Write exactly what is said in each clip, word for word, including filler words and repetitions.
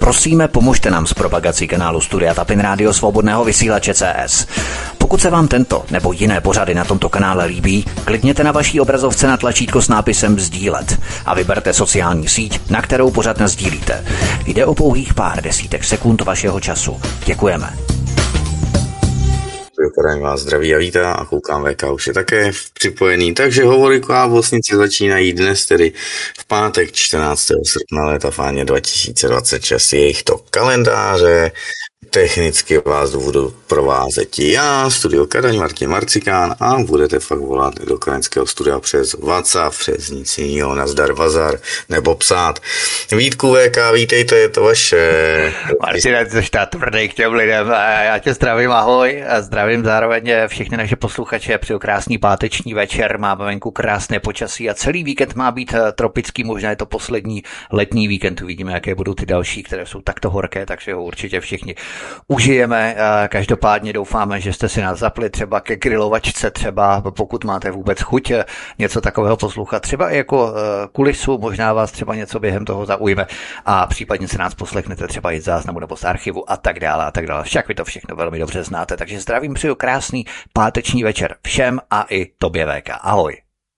Prosíme, pomožte nám s propagací kanálu Studia Tapin Rádio Svobodného vysílače C S. Pokud se vám tento nebo jiné pořady na tomto kanále líbí, klikněte na vaší obrazovce na tlačítko s nápisem sdílet a vyberte sociální síť, na kterou pořad nasdílíte. Jde o pouhých pár desítek sekund vašeho času. Děkujeme. Kadaň vás zdraví a vítá a koukám, V K už je také připojený, takže hovory Klávosnici začínají dnes, tedy v pátek čtrnáctého srpna léta fáně dva tisíce dvacet šest, je jich to kalendáře. Technicky vás budu provázet já, Studio Kadaň, Martin Marcikán, a budete fakt volat do kadeňského studia přes WhatsApp, přes nic jiného, nazdar bazar, nebo psát. Vítku V K, vítejte, je to vaše. Martine, ty jsi tvrdý k těm lidem. Já tě zdravím, ahoj, a zdravím zároveň všechny naše posluchače. Přeju krásný páteční večer, máme venku krásné počasí a celý víkend má být tropický, možná je to poslední letní víkend, uvidíme, jaké budou ty další, které jsou takto horké, takže ho určitě všichni užijeme. Každopádně doufáme, že jste si nás zapli třeba ke grilovačce, třeba pokud máte vůbec chuť něco takového poslouchat, třeba i jako kulisu, možná vás třeba něco během toho zaujme a případně se nás poslechnete třeba i z záznamu nebo z archivu a tak dále a tak dále. Však vy to všechno velmi dobře znáte, takže zdravím, přeju krásný páteční večer všem a i tobě V K. Ahoj.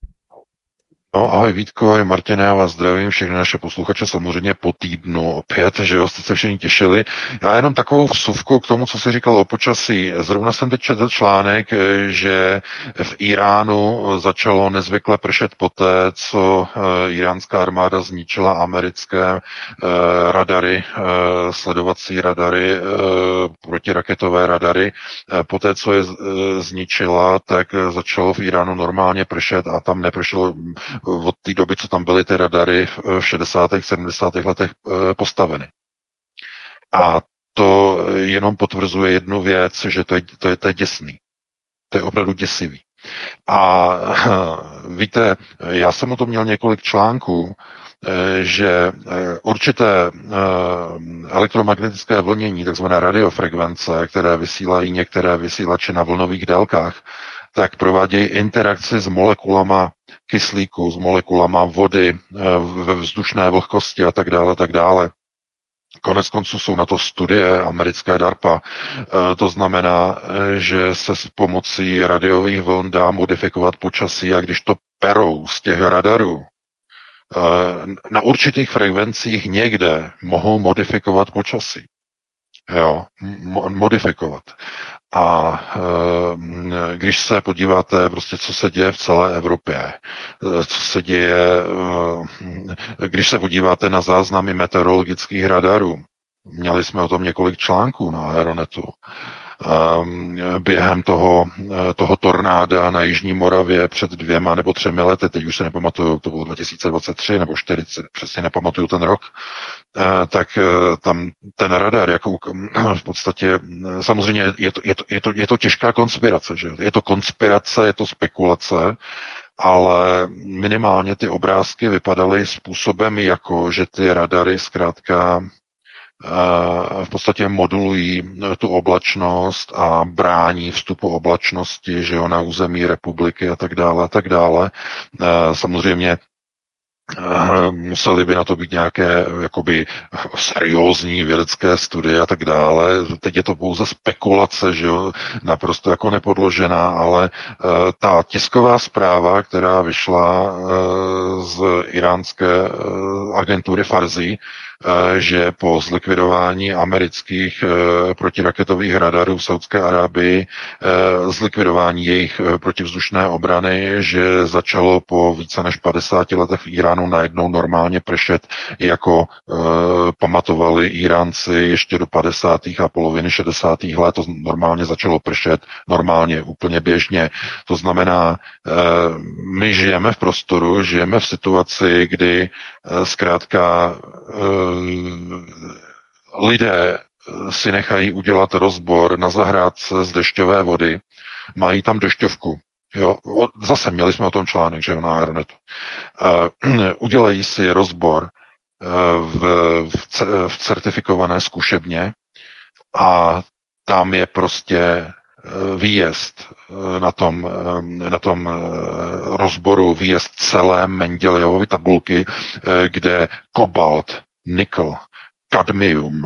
No, ahoj Vítko, ahoj Martine, já vás zdravím, všechny naše posluchače samozřejmě po týdnu opět, že jo, jste se všichni těšili. Já jenom takovou vsuvku k tomu, co jsi říkal o počasí. Zrovna jsem teď četl článek, že v Iránu začalo nezvykle pršet poté, co iránská armáda zničila americké radary, sledovací radary, protiraketové radary. Poté, co je zničila, tak začalo v Iránu normálně pršet a tam nepršelo od té doby, co tam byly ty radary v šedesátých, sedmdesátých letech postaveny. A to jenom potvrzuje jednu věc, že to je, to je, to je děsný. To je opravdu děsivý. A víte, já jsem o tom měl několik článků, že určité elektromagnetické vlnění, takzvané radiofrekvence, které vysílají některé vysílače na vlnových délkách, tak provádějí interakci s molekulama kyslíku, s molekulama vody ve vzdušné vlhkosti a tak dále, tak dále. Konec konců jsou na to studie americké DARPA. To znamená, že se s pomocí radiových vln dá modifikovat počasí a když to perou z těch radarů, na určitých frekvencích někde mohou modifikovat počasí. Jo, modifikovat. A e, když se podíváte, prostě, co se děje v celé Evropě, co se děje, e, když se podíváte na záznamy meteorologických radarů, měli jsme o tom několik článků na Aeronetu, během toho, toho tornáda na Jižní Moravě před dvěma nebo třemi lety, teď už se nepamatuju, to bylo dva tisíce dvacet tři nebo čtyřicet, přesně nepamatuju ten rok, tak tam ten radar, jako v podstatě, samozřejmě je to, je to, je to, je to těžká konspirace, že? Je to konspirace, je to spekulace, ale minimálně ty obrázky vypadaly způsobem jako, že ty radary zkrátka v podstatě modulují tu oblačnost a brání vstupu oblačnosti, že jo, na území republiky a tak dále a tak dále. Samozřejmě museli by na to být nějaké jakoby seriózní vědecké studie a tak dále. Teď je to pouze spekulace, že jo, naprosto jako nepodložená, ale ta tisková zpráva, která vyšla z iránské agentury Farsi, že po zlikvidování amerických protiraketových radarů v Saudské Arábii, zlikvidování jejich protivzdušné obrany, že začalo po více než padesáti letech v Iránu najednou normálně pršet, jako pamatovali Iránci ještě do padesátých a poloviny šedesátých let, to normálně začalo pršet, normálně, úplně běžně. To znamená, my žijeme v prostoru, žijeme v situaci, kdy zkrátka lidé si nechají udělat rozbor na zahrádce z dešťové vody, mají tam dešťovku. Jo, zase měli jsme o tom článek, že jo, na Aeronetu. Uh, udělají si rozbor uh, v, v, v certifikované zkušebně a tam je prostě výjezd na tom, na tom rozboru, výjezd celé Mendelejevovy tabulky, kde kobalt, nikl, kadmium,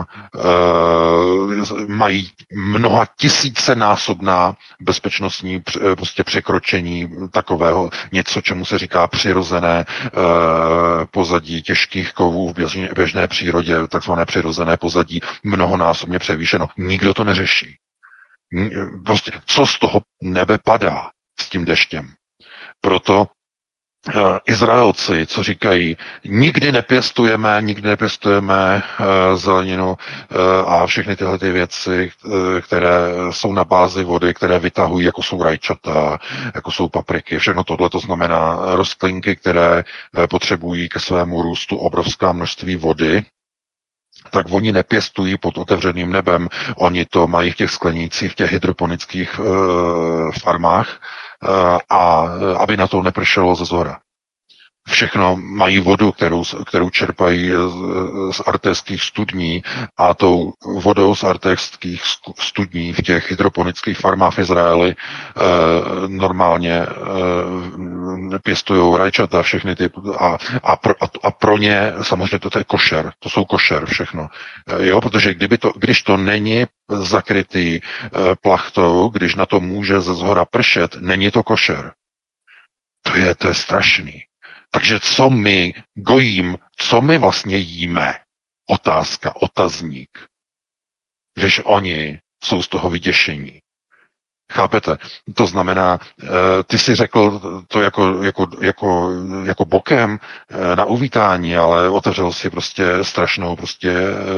mají mnoha tisícenásobná bezpečnostní prostě překročení takového něco, čemu se říká přirozené pozadí těžkých kovů v běžné, běžné přírodě, takzvané přirozené pozadí, mnohonásobně převýšeno. Nikdo to neřeší. Prostě co z toho nebe padá s tím deštěm. Proto Uh, Izraelci, co říkají, nikdy nepěstujeme, nikdy nepěstujeme uh, zeleninu uh, a všechny tyhle ty věci, uh, které jsou na bázi vody, které vytahují, jako jsou rajčata, jako jsou papriky, všechno tohle, to znamená rostlinky, které uh, potřebují ke svému růstu obrovská množství vody, tak oni nepěstují pod otevřeným nebem, oni to mají v těch sklenících, v těch hydroponických uh, farmách, a aby na to nepršelo ze zhora. Všechno mají vodu, kterou, kterou čerpají z artéských studní a tou vodou z artéských studní v těch hydroponických farmách v Izraeli eh, normálně eh, pěstují rajčata, všechny ty a, a, pro, a, a pro ně samozřejmě to je košer, to jsou košer všechno. Eh, jo, protože kdyby to, když to není zakrytý eh, plachtou, když na to může ze zhora pršet, není to košer. To je, to je strašný. Takže co my gojím, co my vlastně jíme? Otázka, otazník. Když oni jsou z toho vyděšení. Chápete? To znamená, ty si řekl to jako, jako, jako, jako bokem na uvítání, ale otevřel si prostě strašnou prostě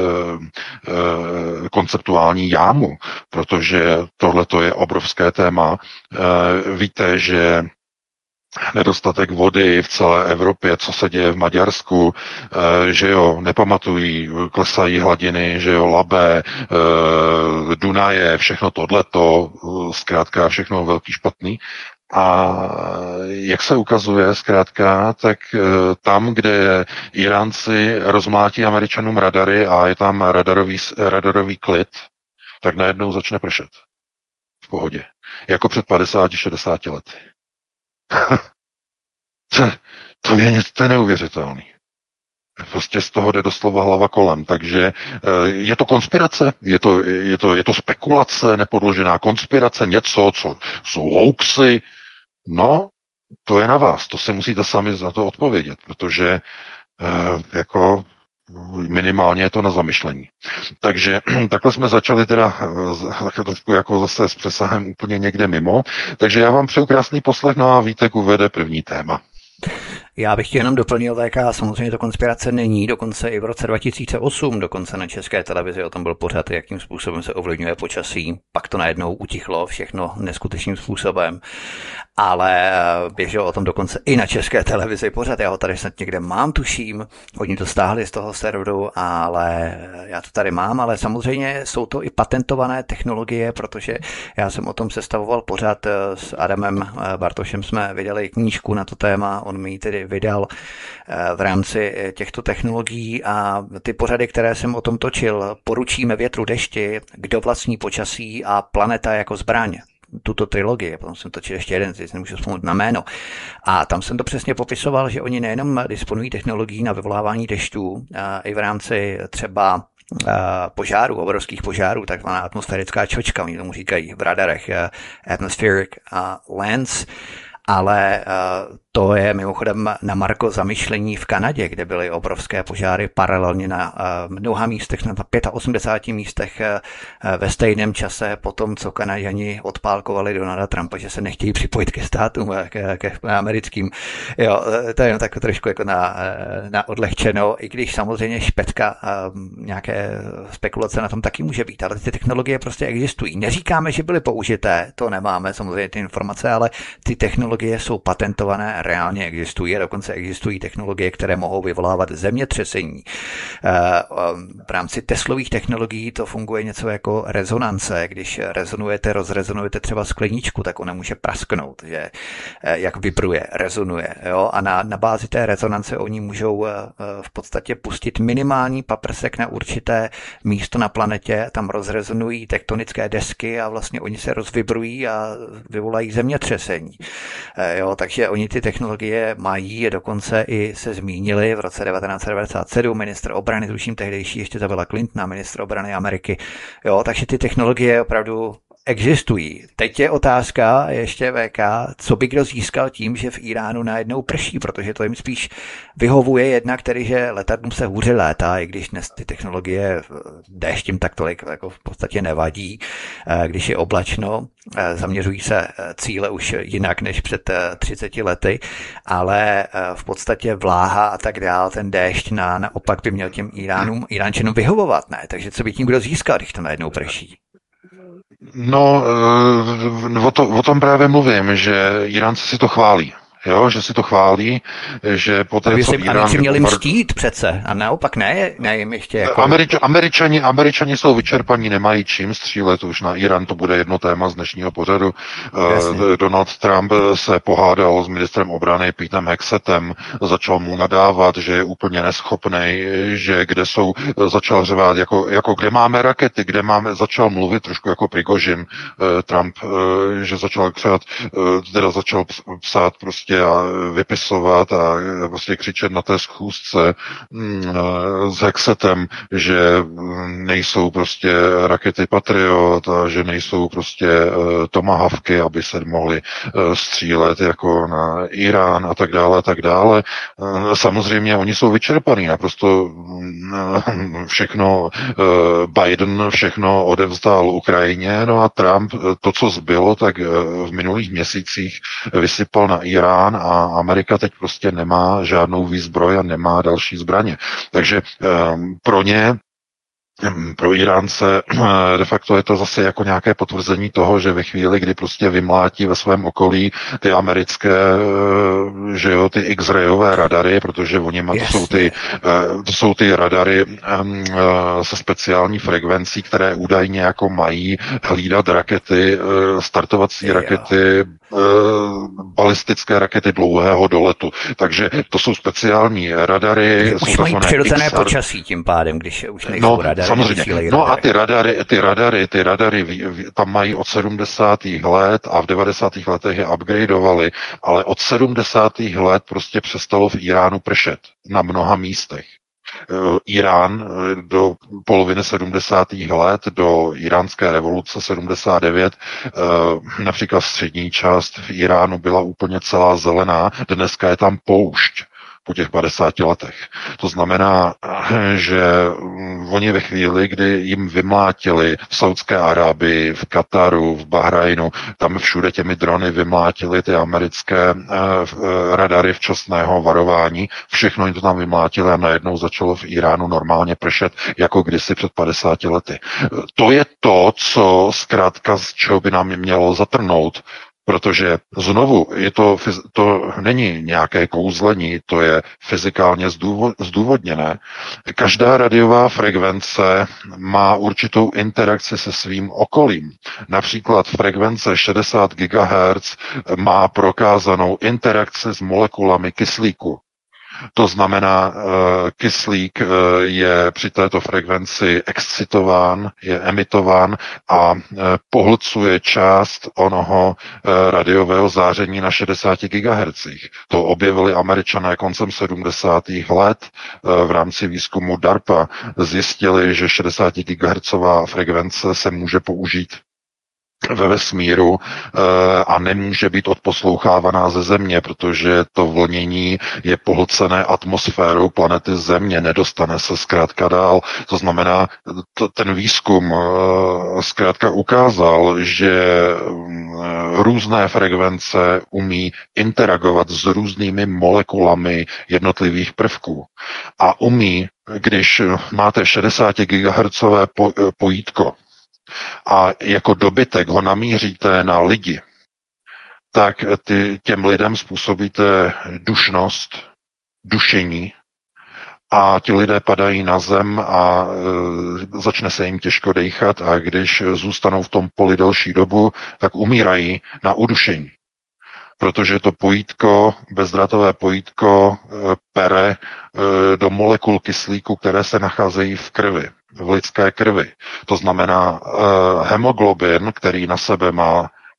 konceptuální jámu, protože tohle to je obrovské téma. Víte, že nedostatek vody v celé Evropě, co se děje v Maďarsku, že jo, nepamatují, klesají hladiny, že jo, Labe, Dunaje, všechno tohleto, zkrátka všechno velký špatný. A jak se ukazuje zkrátka, tak tam, kde Iránci rozmlátí Američanům radary a je tam radarový, radarový klid, tak najednou začne pršet. V pohodě. Jako před padesáti šedesáti lety. to, to, je, to je neuvěřitelný. Prostě z toho jde doslova hlava kolem. Takže je to konspirace, je to, je to, je to spekulace, nepodložená konspirace, něco, co jsou hoaxy. No, to je na vás. To si musíte sami za to odpovědět, protože jako minimálně je to na zamyšlení. Takže takhle jsme začali teda trošku jako zase s přesahem úplně někde mimo. Takže já vám přeju krásný poslech, no a Vítek uvede první téma. Já bych tě jenom doplnil, V K, samozřejmě to konspirace není, dokonce i v roce dva tisíce osm, dokonce na České televizi o tom byl pořad, jakým způsobem se ovlivňuje počasí, pak to najednou utichlo všechno neskutečným způsobem, ale běželo o tom dokonce i na České televizi pořad, já ho tady snad někde mám, tuším, oni to stáhli z toho serveru, ale já to tady mám, ale samozřejmě jsou to i patentované technologie, protože já jsem o tom sestavoval pořad s Adamem Bartošem, jsme vydali knížku na to téma, on mi ji tedy vydal v rámci těchto technologií a ty pořady, které jsem o tom točil, Poručíme větru dešti, Kdo vlastní počasí a Planeta jako zbraň. Tuto trilogii, potom jsem točil ještě jeden, teď nemůžu vzpomenout na jméno. A tam jsem to přesně popisoval, že oni nejenom disponují technologií na vyvolávání dešťů, i v rámci třeba požárů, obrovských požárů, takzvaná atmosférická čočka, oni tomu říkají v radarech, atmospheric lens, ale to je mimochodem na marko zamyšlení v Kanadě, kde byly obrovské požáry paralelně na mnoha místech, na osmdesáti pěti místech ve stejném čase po tom, co Kanaďani odpálkovali Donalda Trumpa, že se nechtějí připojit ke státům, ke, ke americkým. Jo, to je jen tak trošku jako na, na odlehčeno, i když samozřejmě špetka nějaké spekulace na tom taky může být, ale ty technologie prostě existují. Neříkáme, že byly použité, to nemáme samozřejmě ty informace, ale ty technologie jsou patentované, reálně existují, dokonce existují technologie, které mohou vyvolávat zemětřesení. V rámci Teslových technologií to funguje něco jako rezonance. Když rezonujete, rozrezonujete třeba skleničku, tak ona může prasknout, že jak vibruje, rezonuje. Jo? A na, na bázi té rezonance oni můžou v podstatě pustit minimální paprsek na určité místo na planetě, tam rozrezonují tektonické desky a vlastně oni se rozvibrují a vyvolají zemětřesení. Jo? Takže oni ty technologie mají, dokonce i se zmínili v roce devatenáct set devadesát sedm, ministr obrany, tuším tehdejší ještě to byla Clintona, ministr obrany Ameriky. Jo, takže ty technologie opravdu existují. Teď je otázka ještě V K, co by kdo získal tím, že v Iránu najednou prší, protože to jim spíš vyhovuje jednak tedy, že letadlům se hůře létá, i když dnes ty technologie déštím tak tolik jako v podstatě nevadí, když je oblačno, zaměřují se cíle už jinak než před třiceti lety, ale v podstatě vláha a tak dál, ten déšť na, naopak by měl těm Iránům, Iránčanům vyhovovat, ne? Takže co by tím kdo získal, když to najednou prší? No, o, to, o tom právě mluvím, že Iránci si to chválí. Jo, že si to chválí, že poté, co Irán... Oni měli mstít přece, a naopak ne, ne jim ještě jako... Američ, američani, američani jsou vyčerpaní, nemají čím střílet, už na Irán to bude jedno téma z dnešního pořadu. Uh, Donald Trump se pohádal s ministrem obrany Petem Hexetem, začal mu nadávat, že je úplně neschopnej, že kde jsou, začal řvát, jako, jako kde máme rakety, kde máme, začal mluvit trošku jako Prigožin, uh, Trump, uh, že začal křát, uh, teda začal psát prostě a vypisovat a prostě křičet na té schůzce s Hexetem, že nejsou prostě rakety Patriot a že nejsou prostě tomahawky, aby se mohly střílet jako na Irán a tak dále a tak dále. Samozřejmě oni jsou vyčerpaní, naprosto všechno Biden všechno odevzdal Ukrajině, no a Trump to, co zbylo, tak v minulých měsících vysypal na Irán a Amerika teď prostě nemá žádnou výzbroj a nemá další zbraně. Takže um, pro ně pro Iránce de facto je to zase jako nějaké potvrzení toho, že ve chvíli, kdy prostě vymlátí ve svém okolí ty americké, že jo, ty X-rayové radary, protože oni má, to jsou ty, to jsou ty radary se speciální frekvencí, které údajně jako mají hlídat rakety, startovací jo. rakety, balistické rakety dlouhého doletu. Takže to jsou speciální radary. Už mají přirozené počasí tím pádem, když už nejsou no, radary. Samozřejmě. No a ty radary, ty radary, ty radary tam mají od sedmdesátých let a v devadesátých letech je upgradeovali, ale od sedmdesátých let prostě přestalo v Iránu pršet na mnoha místech. Irán do poloviny sedmdesátých let, do iránské revoluce sedmdesát devět, například střední část v Iránu byla úplně celá zelená, dneska je tam poušť po těch padesáti letech. To znamená, že oni ve chvíli, kdy jim vymlátili v Saudské Arábii, v Kataru, v Bahrajnu, tam všude těmi drony vymlátili ty americké eh, radary včasného varování, všechno jim to tam vymlátili a najednou začalo v Iránu normálně pršet, jako kdysi před padesáti lety. To je to, co zkrátka z čeho by nám mělo zatrnout, protože znovu, je to, to není nějaké kouzlení, to je fyzikálně zdůvodněné. Každá radiová frekvence má určitou interakci se svým okolím. Například frekvence šedesát gigahertzů má prokázanou interakci s molekulami kyslíku. To znamená, kyslík je při této frekvenci excitován, je emitován a pohlcuje část onoho radiového záření na šedesáti gigahertzích. To objevili Američané koncem sedmdesátých let v rámci výzkumu DARPA. Zjistili, že šedesátigigahertzová frekvence se může použít ve vesmíru a nemůže být odposlouchávaná ze Země, protože to vlnění je pohlcené atmosférou planety Země, nedostane se zkrátka dál. To znamená, to, ten výzkum zkrátka ukázal, že různé frekvence umí interagovat s různými molekulami jednotlivých prvků a umí, když máte šedesátigigahertzové pojítko, a jako dobytek ho namíříte na lidi, tak ty, těm lidem způsobíte dušnost, dušení a ti lidé padají na zem a e, začne se jim těžko dejchat a když zůstanou v tom poli delší dobu, tak umírají na udušení. Protože to pojítko, bezdrátové pojítko e, pere e, do molekul kyslíku, které se nacházejí v krvi, v lidské krvi. To znamená, e, hemoglobin, který na sebe má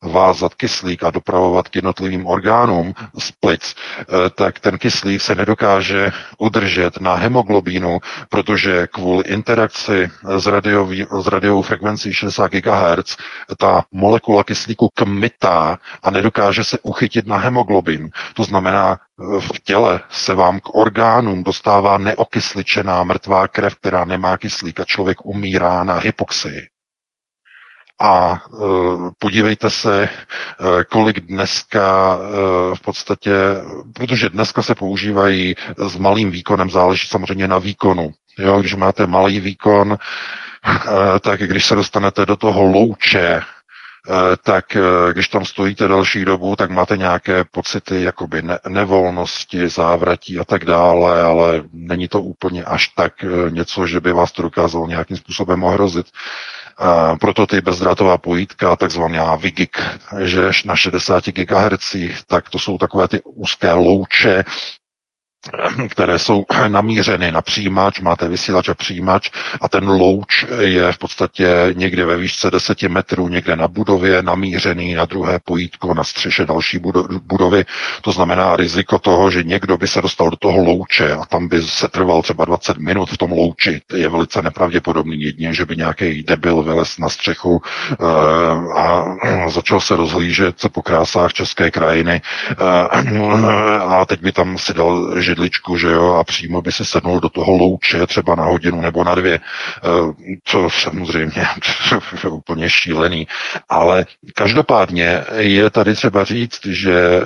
vázat kyslík a dopravovat k jednotlivým orgánům z plic, tak ten kyslík se nedokáže udržet na hemoglobínu, protože kvůli interakci s, radiový, s radiovou frekvencí šedesát gigahertzů ta molekula kyslíku kmitá a nedokáže se uchytit na hemoglobin. To znamená, v těle se vám k orgánům dostává neokysličená mrtvá krev, která nemá kyslík a člověk umírá na hypoxii. A e, podívejte se, e, kolik dneska e, v podstatě, protože dneska se používají s malým výkonem, záleží samozřejmě na výkonu. Jo, když máte malý výkon, e, tak když se dostanete do toho louče, tak když tam stojíte další dobu, tak máte nějaké pocity jakoby ne- nevolnosti, závratí a tak dále, ale není to úplně až tak něco, že by vás to dokázalo nějakým způsobem ohrozit. A proto ty bezdrátová pojítka, takzvaná V G I G, že na šedesát gigahertzů, tak to jsou takové ty úzké louče, které jsou namířeny na přijímač, máte vysílač a přijímač a ten louč je v podstatě někde ve výšce deset metrů, někde na budově, namířený na druhé pojítko, na střeše další budovy. To znamená riziko toho, že někdo by se dostal do toho louče a tam by se trval třeba dvacet minut v tom louči. To je velice nepravděpodobný jedině, že by nějaký debil vylez na střechu a začal se rozhlížet po krásách české krajiny a teď by tam si dal židličku, že jo, a přímo by si sednul do toho louče třeba na hodinu nebo na dvě. To samozřejmě je úplně šílený. Ale každopádně je tady třeba říct, že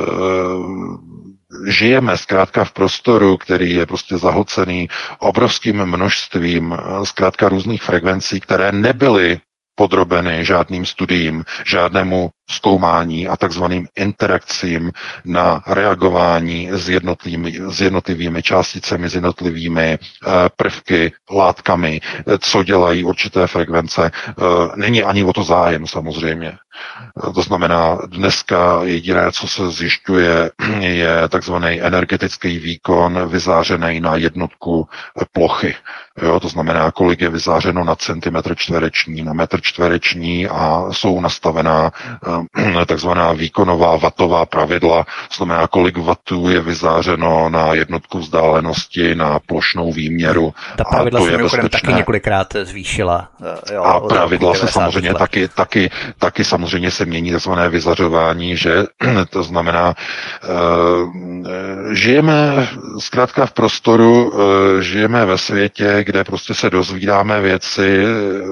žijeme zkrátka v prostoru, který je prostě zahlcený obrovským množstvím zkrátka různých frekvencí, které nebyly podrobeny žádným studiím, žádnému zkoumání a takzvaným interakcím na reagování s jednotlivými, s jednotlivými částicemi, s jednotlivými uh, prvky, látkami, co dělají určité frekvence. Uh, není ani o to zájem samozřejmě. Uh, to znamená, dneska jediné, co se zjišťuje, je takzvaný energetický výkon vyzářený na jednotku plochy. Jo, to znamená, kolik je vyzářeno na centimetr čtvereční, na metr čtvereční a jsou nastavená takzvaná výkonová watová pravidla, to znamená, kolik wattů je vyzářeno na jednotku vzdálenosti, na plošnou výměru. Ta pravidla se mimochodem taky několikrát zvýšila. Jo, a pravidla se samozřejmě taky, taky, taky samozřejmě se mění takzvané vyzařování, že to znamená, žijeme zkrátka v prostoru, žijeme ve světě, kde prostě se dozvídáme věci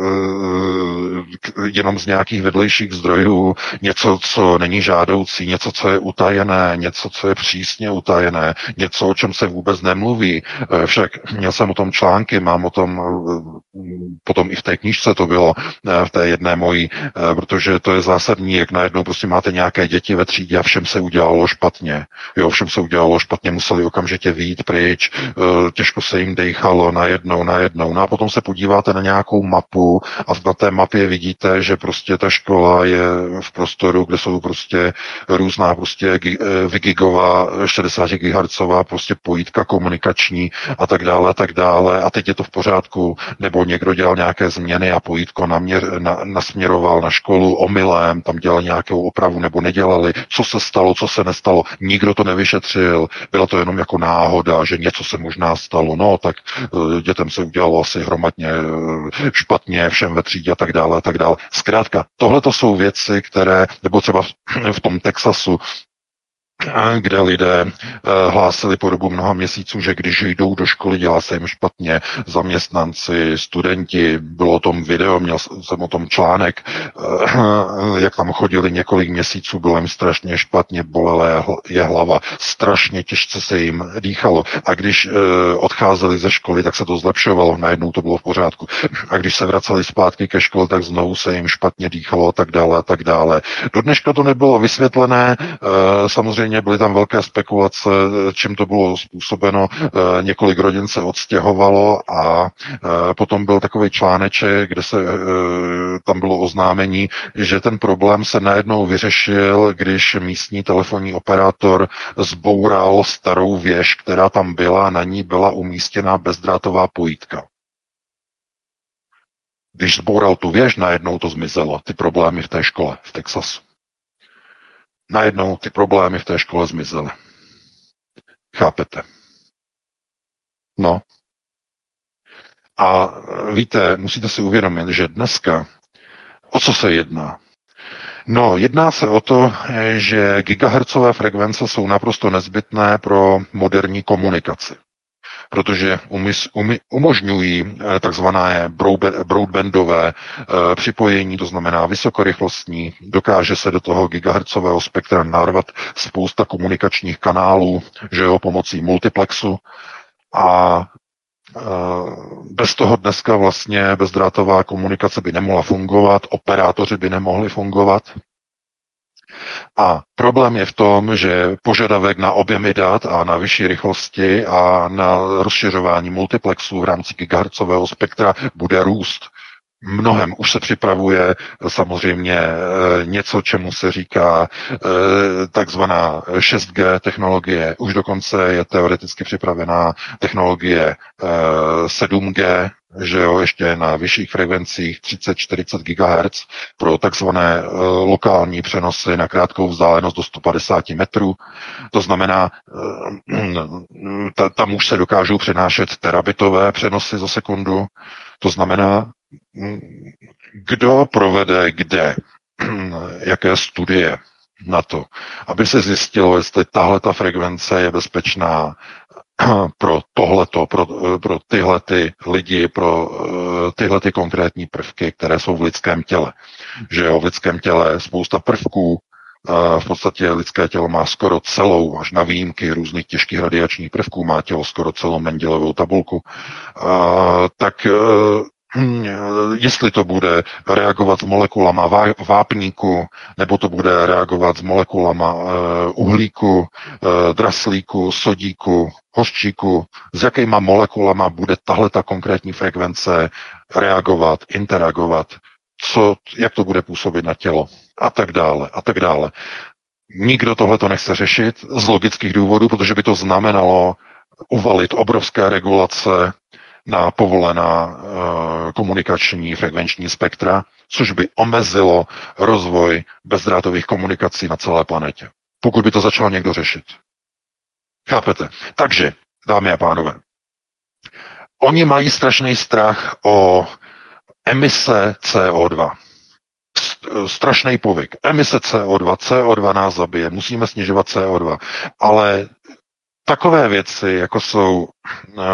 jenom z nějakých vedlejších zdrojů, něco, co není žádoucí, něco, co je utajené, něco, co je přísně utajené, něco, o čem se vůbec nemluví. Však měl jsem o tom články, mám o tom, potom i v té knížce to bylo, v té jedné mojí, protože to je zásadní, jak najednou prostě máte nějaké děti ve třídě a všem se udělalo špatně. Jo, všem se udělalo špatně, museli okamžitě vyjít pryč, těžko se jim dejchalo najednou, najednou. No a potom se podíváte na nějakou mapu a na té mapě vidíte, že prostě ta škola je v prostoru, kde jsou prostě různá prostě gigová, šedesát gigahertzová prostě pojítka komunikační a tak dále a tak dále. A teď je to v pořádku, nebo někdo dělal nějaké změny a pojítko naměr, na, nasměroval na školu omylem, tam dělal nějakou opravu nebo nedělali. Co se stalo, co se nestalo, nikdo to nevyšetřil, byla to jenom jako náhoda, že něco se možná stalo. No, tak dětem se udělalo asi hromadně špatně, všem ve třídě a tak dále a tak dále. Zkrátka, tohle to jsou věci, které, nebo třeba v tom Texasu, kde lidé hlásili po dobu mnoha měsíců, že když jdou do školy, dělá se jim špatně, zaměstnanci, studenti, bylo o tom video, měl jsem o tom článek, jak tam chodili několik měsíců, bylo jim strašně špatně, bolela je hlava, strašně těžce se jim dýchalo a když odcházeli ze školy, tak se to zlepšovalo, najednou to bylo v pořádku. A když se vraceli zpátky ke škole, tak znovu se jim špatně dýchalo a tak dále a tak dále. Do dneška to nebylo vysvětlené, samozřejmě byly tam velké spekulace, čím to bylo způsobeno. Několik rodin se odstěhovalo a potom byl takový článeček, kde se tam bylo oznámení, že ten problém se najednou vyřešil, když místní telefonní operátor zboural starou věž, která tam byla, na ní byla umístěná bezdrátová pojítka. Když zboural tu věž, najednou to zmizelo, ty problémy v té škole v Texasu. najednou ty problémy v té škole zmizely. Chápete? No. A víte, musíte si uvědomit, že dneska, o co se jedná? No, jedná se o to, že gigahertzové frekvence jsou naprosto nezbytné pro moderní komunikaci, protože umys, umy, umožňují takzvané broadbandové připojení, to znamená vysokorychlostní, dokáže se do toho gigahertzového spektra narvat spousta komunikačních kanálů, že jo, pomocí multiplexu a bez toho dneska vlastně bezdrátová komunikace by nemohla fungovat, operátoři by nemohli fungovat. A problém je v tom, že požadavek na objemy dat a na vyšší rychlosti a na rozšiřování multiplexů v rámci gigahertzového spektra bude růst. Mnohem už se připravuje samozřejmě něco, čemu se říká takzvaná šest G technologie. Už dokonce je teoreticky připravená technologie sedm G, že jo, ještě na vyšších frekvencích třicet čtyřicet gigahertzů pro takzvané lokální přenosy na krátkou vzdálenost do sto padesát metrů. To znamená, tam už se dokážou přenášet terabitové přenosy za sekundu. To znamená, kdo provede kde, jaké studie na to, aby se zjistilo, jestli tahle ta frekvence je bezpečná pro tohleto, pro, pro tyhle ty lidi, pro tyhle ty konkrétní prvky, které jsou v lidském těle. Že jo, v lidském těle je spousta prvků, v podstatě lidské tělo má skoro celou, až na výjimky různých těžkých radiačních prvků, má tělo skoro celou Mendelovou tabulku, tak jestli to bude reagovat s molekulama vápníku, nebo to bude reagovat s molekulama uhlíku, draslíku, sodíku, hořčíku, s jakýma molekulama bude tahle ta konkrétní frekvence reagovat, interagovat, co, jak to bude působit na tělo a tak dále, a tak dále. Nikdo tohle to nechce řešit z logických důvodů, protože by to znamenalo uvalit obrovské regulace na povolená uh, komunikační frekvenční spektra, což by omezilo rozvoj bezdrátových komunikací na celé planetě. Pokud by to začal někdo řešit. Chápete? Takže, dámy a pánové, oni mají strašný strach o emise C O dva. Strašný povyk. Emise C O dva. C O dva nás zabije. Musíme snižovat C O dva. Ale takové věci, jako jsou uh,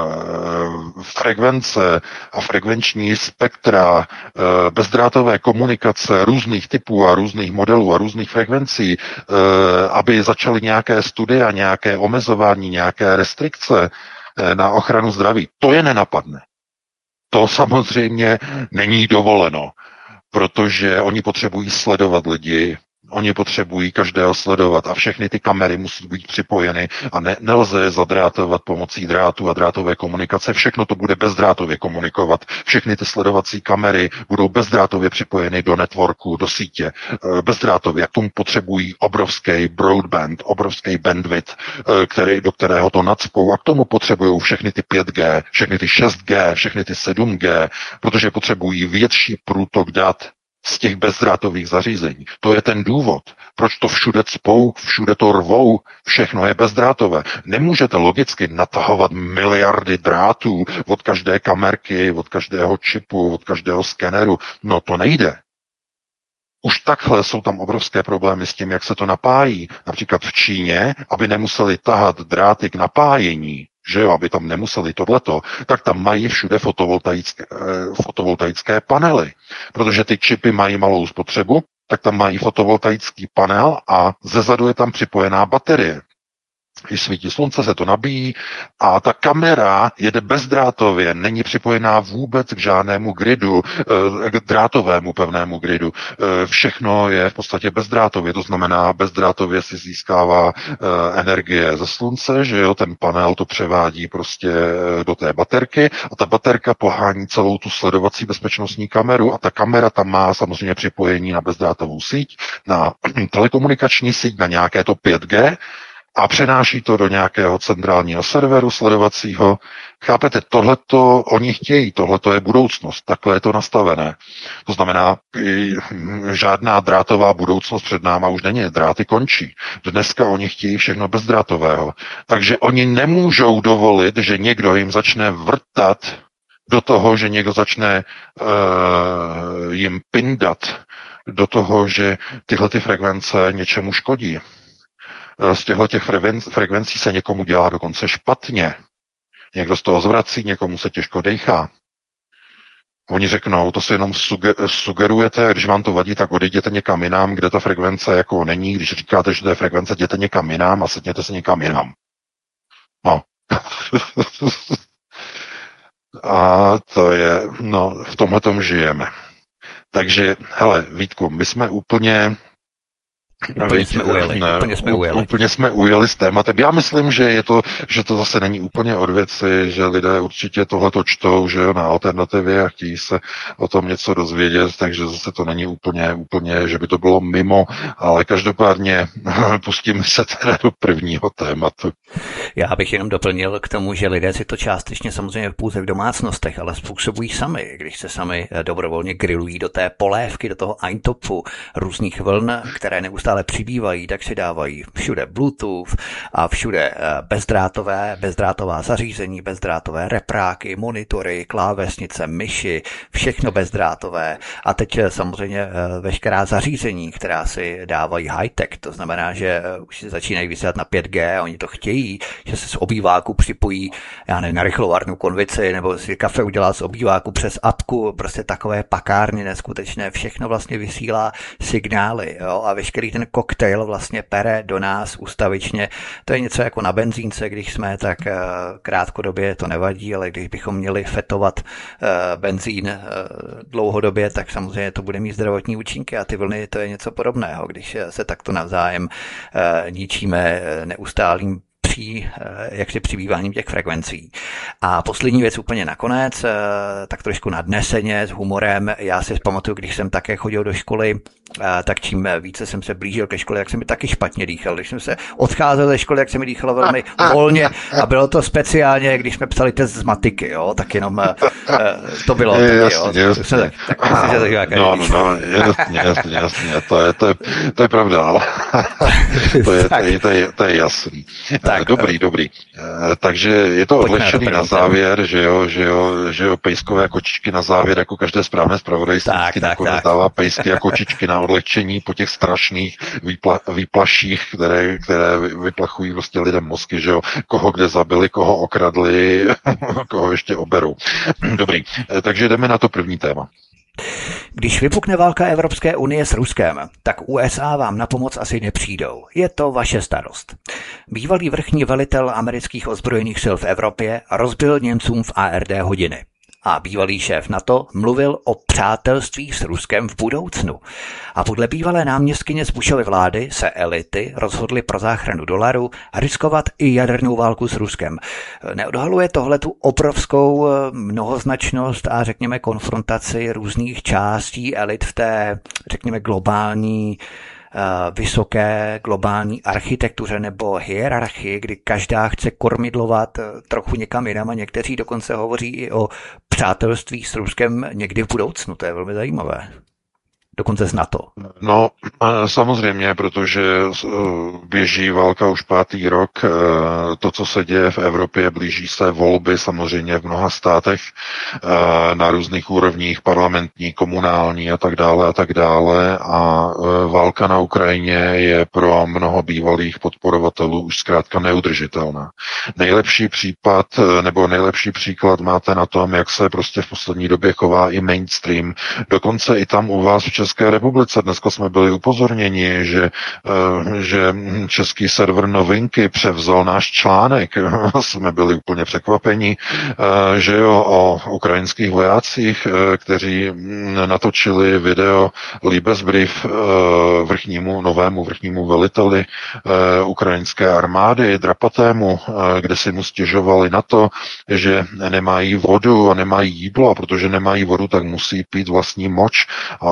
frekvence a frekvenční spektra, uh, bezdrátové komunikace různých typů a různých modelů a různých frekvencí, uh, aby začaly nějaké studie, nějaké omezování, nějaké restrikce uh, na ochranu zdraví, to je nenapadne. To samozřejmě není dovoleno, protože oni potřebují sledovat lidi, oni potřebují každého sledovat a všechny ty kamery musí být připojeny a ne, nelze je zadrátovat pomocí drátu a drátové komunikace. Všechno to bude bezdrátově komunikovat. Všechny ty sledovací kamery budou bezdrátově připojeny do networku, do sítě. Bezdrátově. K tomu potřebují obrovský broadband, obrovský bandwidth, který, do kterého to nacpou a k tomu potřebují všechny ty pět G, všechny ty šest G, všechny ty sedm G, protože potřebují větší průtok dat z těch bezdrátových zařízení. To je ten důvod, proč to všude cpou, všude to rvou, všechno je bezdrátové. Nemůžete logicky natahovat miliardy drátů od každé kamerky, od každého čipu, od každého skeneru. No to nejde. Už takhle jsou tam obrovské problémy s tím, jak se to napájí. Například v Číně, aby nemuseli tahat dráty k napájení, že jo, aby tam nemuseli tohleto, tak tam mají všude fotovoltaické, fotovoltaické panely. Protože ty čipy mají malou spotřebu, tak tam mají fotovoltaický panel a zezadu je tam připojená baterie. Když svítí slunce, se to nabíjí a ta kamera jede bezdrátově, není připojená vůbec k žádnému gridu, k drátovému pevnému gridu. Všechno je v podstatě bezdrátově, to znamená, bezdrátově si získává energie ze slunce, že jo, ten panel to převádí prostě do té baterky a ta baterka pohání celou tu sledovací bezpečnostní kameru a ta kamera tam má samozřejmě připojení na bezdrátovou síť, na telekomunikační síť, na nějaké to pět G, a přenáší to do nějakého centrálního serveru sledovacího Chápete, tohleto oni chtějí, tohleto je budoucnost, takhle je to nastavené. To znamená, žádná drátová budoucnost před náma už není, dráty končí. Dneska oni chtějí všechno bezdrátového. Takže oni nemůžou dovolit, že někdo jim začne vrtat do toho, že někdo začne uh, jim pindat do toho, že tyhle ty frekvence něčemu škodí. Z těchto těch frekvencí se někomu dělá dokonce špatně. Někdo z toho zvrací, někomu se těžko dejchá. Oni řeknou, to si jenom sugerujete, a když vám to vadí, tak odejděte někam jinam, kde ta frekvence jako není. Když říkáte, že to je frekvence, jděte někam jinam a sedněte se někam jinam. No. A to je, no, v tomhle tom žijeme. Takže, hele, Vítku, my jsme úplně... Úplně jsme ujeli, ne, úplně jsme ujeli. Úplně jsme ujeli s tématem. Já myslím, že je to, že to zase není úplně od věci, že lidé určitě tohleto čtou, že jo, na Alternativě a chtějí se o tom něco dozvědět, takže zase to není úplně, úplně, že by to bylo mimo, ale každopádně pustíme se teda do prvního tématu. Já bych jenom doplnil k tomu, že lidé si to částečně samozřejmě pouze v domácnostech, ale způsobují sami, když se sami dobrovolně grillují do té polévky, do toho Eintopu různých vln, které neustále ale přibývají, tak si dávají všude Bluetooth a všude bezdrátové, bezdrátová zařízení, bezdrátové repráky, monitory, klávesnice, myši, všechno bezdrátové. A teď samozřejmě veškerá zařízení, která si dávají high-tech, to znamená, že už si začínají vysílat na pět gé a oni to chtějí, že se z obýváku připojí, já nevím, na rychlovárnu konvici, nebo si kafe udělá z obýváku přes apku, prostě takové pakárny neskutečné, všechno vlastně vysílá signály, jo, a veškerý ten koktejl vlastně pere do nás ustavičně. To je něco jako na benzínce, když jsme, tak krátkodobě to nevadí, ale když bychom měli fetovat benzín dlouhodobě, tak samozřejmě to bude mít zdravotní účinky a ty vlny to je něco podobného, když se takto navzájem ničíme neustálým při, jaksi přibýváním těch frekvencí. A poslední věc úplně nakonec, tak trošku nadneseně, s humorem. Já si pamatuju, když jsem také chodil do školy, tak čím více jsem se blížil ke škole, jak se mi taky špatně dýchal. Když jsem se odcházel ze školy, jak se mi dýchalo velmi volně a bylo to speciálně, když jsme psali test z matiky, jo, tak jenom to bylo. Je, jasně, jasně. Tak, tak, tak, tak, tak, no, no, no, jasně, jasně, jasně, to je, to je, to je pravda, ale to je, to je, to je, to je jasný. Tak, dobrý, dobrý. Takže je to odlehčený na závěr, že jo, že jo, že jo, pejskové kočičky na závěr, jako každé správné zpravodajství, nakonec dává pejsky a kočičky na odlehčení po těch strašných výpla, výplaších, které, které vyplachují prostě lidem mozky, že jo, koho kde zabili, koho okradli, koho ještě oberou. Dobrý, takže jdeme na to první téma. Když vypukne válka Evropské unie s Ruskem, tak U S A vám na pomoc asi nepřijdou. Je to vaše starost. Bývalý vrchní velitel amerických ozbrojených sil v Evropě rozbil Němcům v A R D hodiny. A bývalý šéf NATO mluvil o přátelství s Ruskem v budoucnu. A podle bývalé náměstkyně z Bushovy vlády se elity rozhodly pro záchranu dolaru riskovat i jadernou válku s Ruskem. Neodhaluje tohle tu obrovskou mnohoznačnost a řekněme konfrontaci různých částí elit v té, řekněme, globální vysoké globální architektuře nebo hierarchii, kdy každá chce kormidlovat trochu někam jinam a někteří dokonce hovoří i o přátelství s Ruskem někdy v budoucnu. To je velmi zajímavé. Dokonce z NATO. No, samozřejmě, protože běží válka už pátý rok. To, co se děje v Evropě, blíží se volby samozřejmě v mnoha státech na různých úrovních, parlamentní, komunální a tak dále a tak dále. A válka na Ukrajině je pro mnoho bývalých podporovatelů už zkrátka neudržitelná. Nejlepší případ, nebo nejlepší příklad máte na tom, jak se prostě v poslední době chová i mainstream. Dokonce i tam u vás v České republice. Dneska jsme byli upozorněni, že, že český server Novinky převzal náš článek. Jsme byli úplně překvapeni, že jo, o ukrajinských vojácích, kteří natočili video Liebesbrief vrchnímu, novému vrchnímu veliteli ukrajinské armády, Drapatému, kde si mu stěžovali na to, že nemají vodu a nemají jídlo, a protože nemají vodu, tak musí pít vlastní moč. A jsme při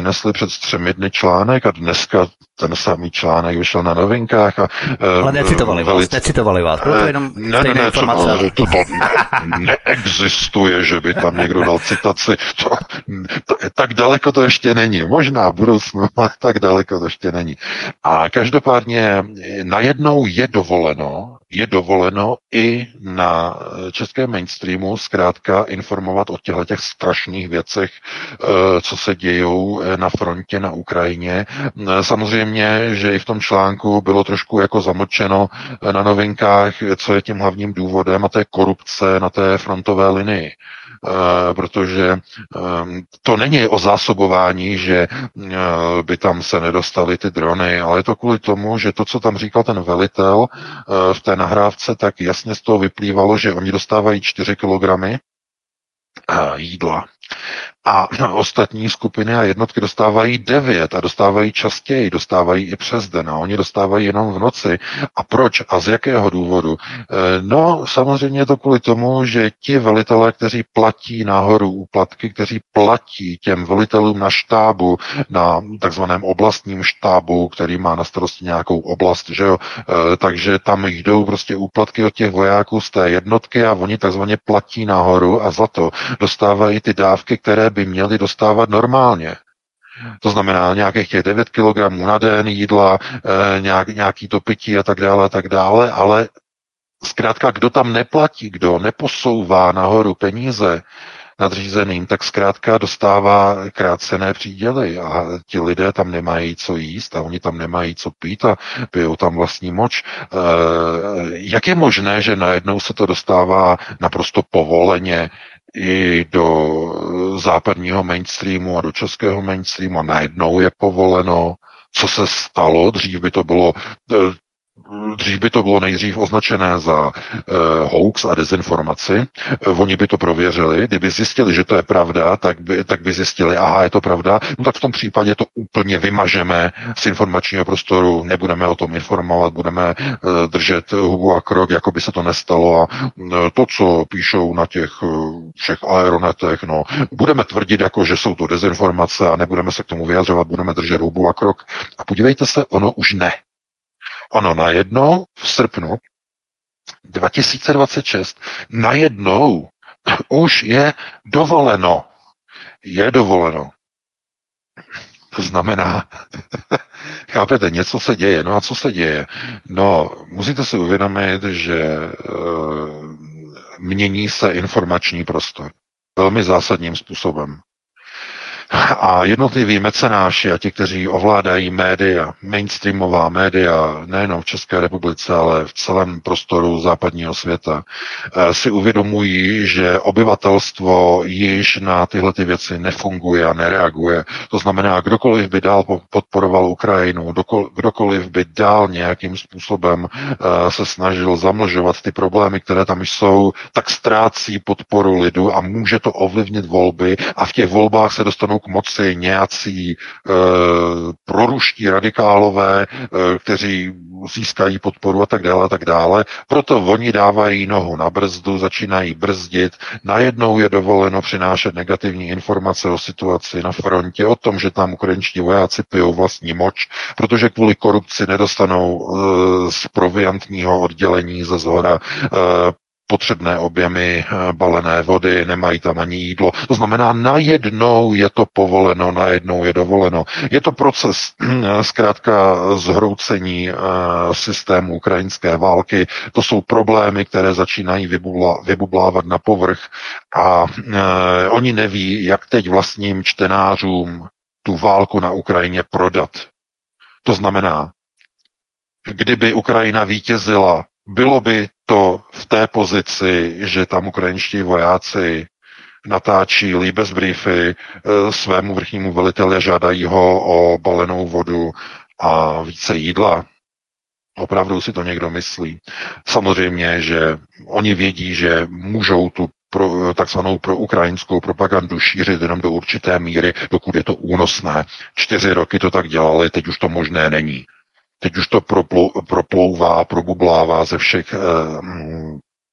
přinesli před třemi dny článek a dneska ten samý článek vyšel na Novinkách. A, ale necitovali velice... vás, necitovali vás, bylo to jenom ne, stejné ne, ne, informace. To, to, to ne, neexistuje, že by tam někdo dal citaci. To, to, tak daleko to ještě není. Možná v budoucnu, ale tak daleko to ještě není. A každopádně najednou je dovoleno, je dovoleno i na českém mainstreamu zkrátka informovat o těchto těch strašných věcech, co se dějou na frontě na Ukrajině. Samozřejmě, že i v tom článku bylo trošku jako zamlčeno na Novinkách, co je tím hlavním důvodem, a to je korupce na té frontové linii. Uh, protože um, to není o zásobování, že uh, by tam se nedostaly ty drony, ale je to kvůli tomu, že to, co tam říkal ten velitel uh, v té nahrávce, tak jasně z toho vyplývalo, že oni dostávají čtyři kilogramy uh, jídla. A ostatní skupiny a jednotky dostávají devět a dostávají častěji, dostávají i přes den a oni dostávají jenom v noci. A proč a z jakého důvodu? No, samozřejmě je to kvůli tomu, že ti velitelé, kteří platí nahoru úplatky, kteří platí těm velitelům na štábu, na takzvaném oblastním štábu, který má na starosti nějakou oblast, že jo, takže tam jdou prostě úplatky od těch vojáků z té jednotky a oni takzvaně platí nahoru a za to dostávají ty dávky, které by měli dostávat normálně. To znamená nějakých těch devět kilogramů na den jídla, e, nějak, nějaký to pití a tak dále, a tak dále, ale zkrátka, kdo tam neplatí, kdo neposouvá nahoru peníze nadřízeným, tak zkrátka dostává krácené příděly a ti lidé tam nemají co jíst a oni tam nemají co pít a pijou tam vlastní moč. E, jak je možné, že najednou se to dostává naprosto povoleně i do západního mainstreamu a do českého mainstreamu a najednou je povoleno, co se stalo, dřív by to bylo Dřív by to bylo nejdřív označené za uh, hoax a dezinformaci. Uh, oni by to prověřili. Kdyby zjistili, že to je pravda, tak by, tak by zjistili, aha, je to pravda, no tak v tom případě to úplně vymažeme z informačního prostoru, nebudeme o tom informovat, budeme uh, držet hubu a krok, jako by se to nestalo a uh, to, co píšou na těch uh, všech aeronetech, no, budeme tvrdit, jako, že jsou to dezinformace a nebudeme se k tomu vyjadřovat, budeme držet hubu a krok. A podívejte se, ono už ne. Ono najednou v srpnu dva tisíce dvacet šest najednou už je dovoleno. Je dovoleno. To znamená, chápete, něco se děje. No a co se děje? No, musíte si uvědomit, že e, mění se informační prostor velmi zásadním způsobem. A jednotliví mecenáši a ti, kteří ovládají média, mainstreamová média, nejenom v České republice, ale v celém prostoru západního světa, si uvědomují, že obyvatelstvo již na tyhle ty věci nefunguje a nereaguje. To znamená, kdokoliv by dál podporoval Ukrajinu, kdokoliv by dál nějakým způsobem se snažil zamlžovat ty problémy, které tam jsou, tak ztrácí podporu lidu a může to ovlivnit volby a v těch volbách se dostanou k moci nějací e, proruští radikálové, e, kteří získají podporu a tak dále a tak dále. Proto oni dávají nohu na brzdu, začínají brzdit. Najednou je dovoleno přinášet negativní informace o situaci na frontě, o tom, že tam ukrajinští vojáci pijou vlastní moč, protože kvůli korupci nedostanou e, z proviantního oddělení ze zhora e, potřebné objemy balené vody, nemají tam ani jídlo. To znamená, najednou je to povoleno, najednou je dovoleno. Je to proces zkrátka zhroucení systému ukrajinské války. To jsou problémy, které začínají vybubla, vybublávat na povrch a eh, oni neví, jak teď vlastním čtenářům tu válku na Ukrajině prodat. To znamená, kdyby Ukrajina vítězila, bylo by to v té pozici, že tam ukrajinští vojáci natáčí líbezbriefy svému vrchnímu veliteli a žádají ho o balenou vodu a více jídla. Opravdu si to někdo myslí. Samozřejmě, že oni vědí, že můžou tu pro, takzvanou pro ukrajinskou propagandu šířit jenom do určité míry, dokud je to únosné. Čtyři roky to tak dělali, teď už to možné není. Teď už to proplou, proplouvá, probublává ze všech eh,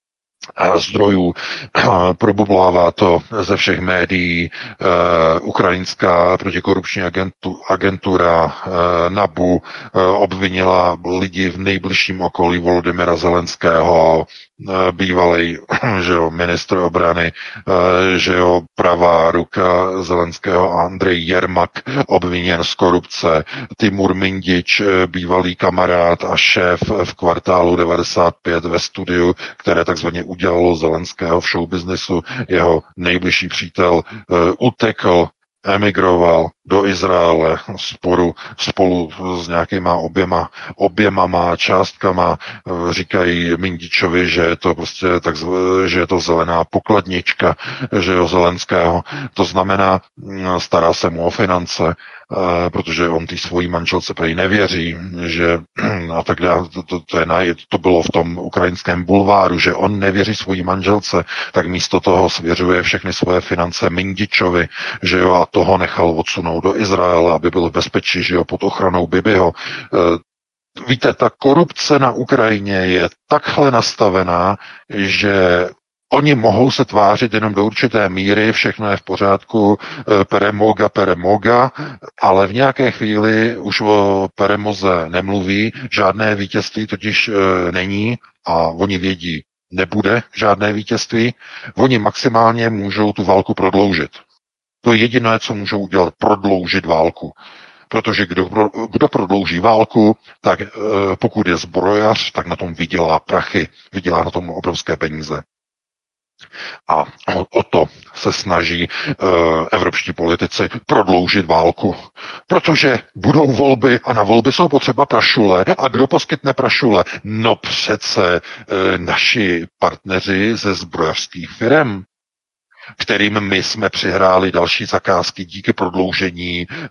zdrojů, probublává to ze všech médií, ukrajinská protikorupční agentu, agentura NABU obvinila lidi v nejbližším okolí Volodymyra Zelenského, bývalý že jo, ministr obrany, že jo, pravá ruka Zelenského Andrej Jermak obviněn z korupce, Timur Mindič, bývalý kamarád a šéf v kvartálu devadesát pět ve studiu, které takzvaně udělalo Zelenského v showbiznesu, jeho nejbližší přítel utekl, emigroval do Izraele sporu, spolu s nějakýma oběma, oběma částkama. Říkají Mindičovi, že je to prostě tak, že je to zelená pokladnička, že jo, Zelenského. To znamená, stará se mu o finance, protože on té svojí manželce prej nevěří, že a tak dále, to, to, to, je na, to bylo v tom ukrajinském bulváru, že on nevěří svojí manželce, tak místo toho svěřuje všechny svoje finance Mindičovi, že jo, a toho nechal odsunout do Izraele, aby byl v bezpečí, že jo, pod ochranou Bibiho. Víte, ta korupce na Ukrajině je takhle nastavená, že oni mohou se tvářit jenom do určité míry, všechno je v pořádku, peremoga, peremoga, ale v nějaké chvíli už o peremoze nemluví, žádné vítězství totiž není a oni vědí, nebude žádné vítězství, oni maximálně můžou tu válku prodloužit. To je jediné, co můžou udělat, prodloužit válku. Protože kdo, kdo prodlouží válku, tak pokud je zbrojař, tak na tom vydělá prachy, vydělá na tom obrovské peníze. A o, o to se snaží uh, evropští politici prodloužit válku. Protože budou volby a na volby jsou potřeba prašule. A kdo poskytne prašule? No přece uh, naši partneři ze zbrojařských firem, kterým my jsme přihráli další zakázky díky prodloužení e,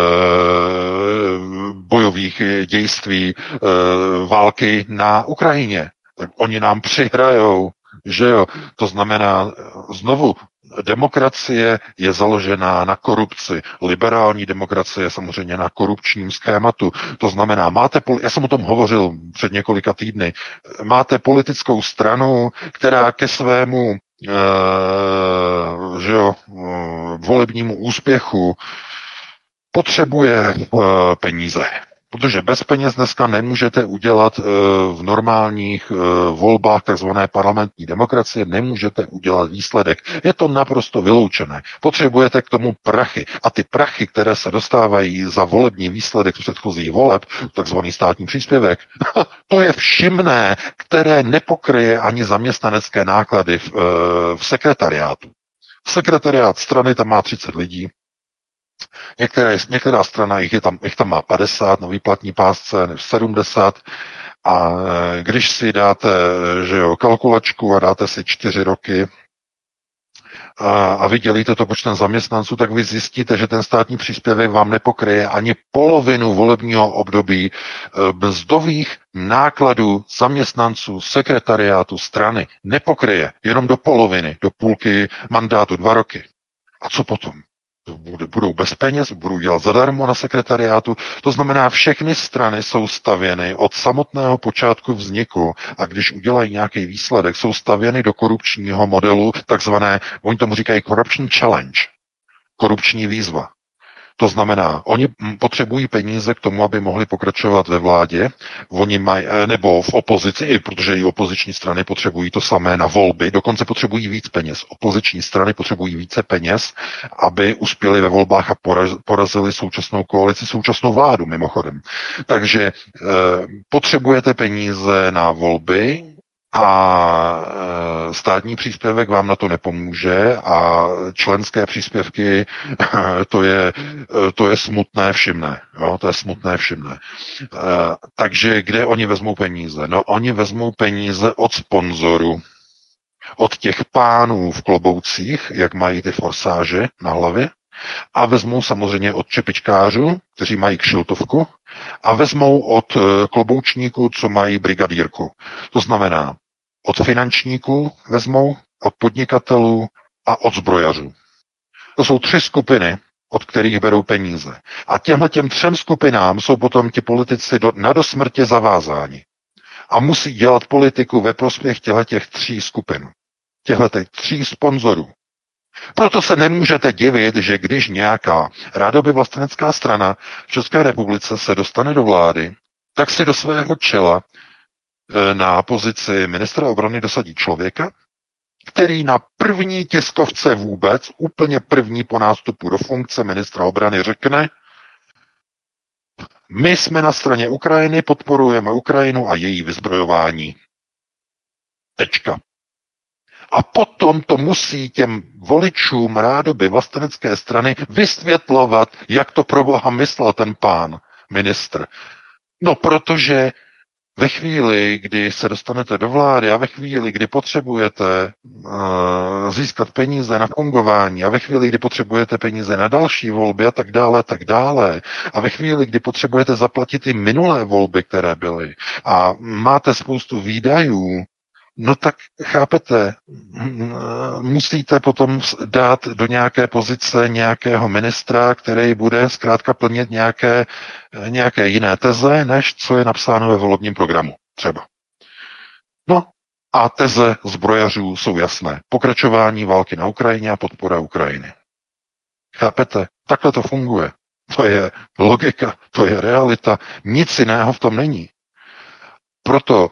bojových dějství, e, války na Ukrajině. Tak oni nám přihrajou, že jo. To znamená, znovu, demokracie je založená na korupci. Liberální demokracie je samozřejmě na korupčním schématu. To znamená, máte, já jsem o tom hovořil před několika týdny, máte politickou stranu, která ke svému Uh, že jo, uh, volebnímu úspěchu potřebuje uh, peníze. Protože bez peněz dneska nemůžete udělat uh, v normálních uh, volbách takzvané parlamentní demokracie, nemůžete udělat výsledek. Je to naprosto vyloučené. Potřebujete k tomu prachy. A ty prachy, které se dostávají za volební výsledek z předchozích voleb, takzvaný státní příspěvek, to je všimné, které nepokryje ani zaměstnanecké náklady v, uh, v sekretariátu. Sekretariát strany tam má třicet lidí, Některé, některá strana jich, je tam, jich tam má padesát, nový platní pásce, nebo sedmdesát. A když si dáte že jo, kalkulačku a dáte si čtyři roky a, a vy dělíte to počtem zaměstnanců, tak vy zjistíte, že ten státní příspěvek vám nepokryje ani polovinu volebního období mzdových nákladů zaměstnanců sekretariátu strany. Nepokryje, jenom do poloviny, do půlky mandátu, dva roky. A co potom? Budou bez peněz, budou dělat zadarmo na sekretariátu. To znamená, všechny strany jsou stavěny od samotného počátku vzniku a když udělají nějaký výsledek, jsou stavěny do korupčního modelu, takzvané, oni tomu říkají corruption challenge, korupční výzva. To znamená, oni potřebují peníze k tomu, aby mohli pokračovat ve vládě, oni mají, nebo v opozici, protože i opoziční strany potřebují to samé na volby, dokonce potřebují víc peněz. Opoziční strany potřebují více peněz, aby uspěli ve volbách a porazili současnou koalici, současnou vládu mimochodem. Takže e, potřebujete peníze na volby, a státní příspěvek vám na to nepomůže a členské příspěvky, to je, to je smutné všimné. Jo? To je smutné všimné. Takže kde oni vezmou peníze? No oni vezmou peníze od sponzorů, od těch pánů v kloboucích, jak mají ty forsáže na hlavě, a vezmou samozřejmě od čepičkářů, kteří mají kšiltovku, a vezmou od kloboučníků, co mají brigadírku. To znamená, od finančníků vezmou, od podnikatelů a od zbrojařů. To jsou tři skupiny, od kterých berou peníze. A těmhle těm třem skupinám jsou potom ti politici do, na dosmrtě zavázáni. a musí dělat politiku ve prospěch těch tří skupin, těchto tří sponzorů. Proto se nemůžete divit, že když nějaká rádoby vlastenecká strana v České republice se dostane do vlády, tak si do svého čela na pozici ministra obrany dosadí člověka, který na první tiskovce vůbec, úplně první po nástupu do funkce ministra obrany řekne, my jsme na straně Ukrajiny, podporujeme Ukrajinu a její vyzbrojování. Tečka. A potom to musí těm voličům rádoby vlastenecké strany vysvětlovat, jak to pro boha myslel ten pán ministr. No protože ve chvíli, kdy se dostanete do vlády a ve chvíli, kdy potřebujete uh, získat peníze na fungování a ve chvíli, kdy potřebujete peníze na další volby a tak dále, a tak dále a ve chvíli, kdy potřebujete zaplatit i minulé volby, které byly a máte spoustu výdajů, no tak chápete, musíte potom dát do nějaké pozice nějakého ministra, který bude zkrátka plnit nějaké, nějaké jiné teze, než co je napsáno ve volebním programu třeba. No a teze zbrojařů jsou jasné. Pokračování války na Ukrajině a podpora Ukrajiny. Chápete? Takhle to funguje. To je logika, to je realita. Nic jiného v tom není. Proto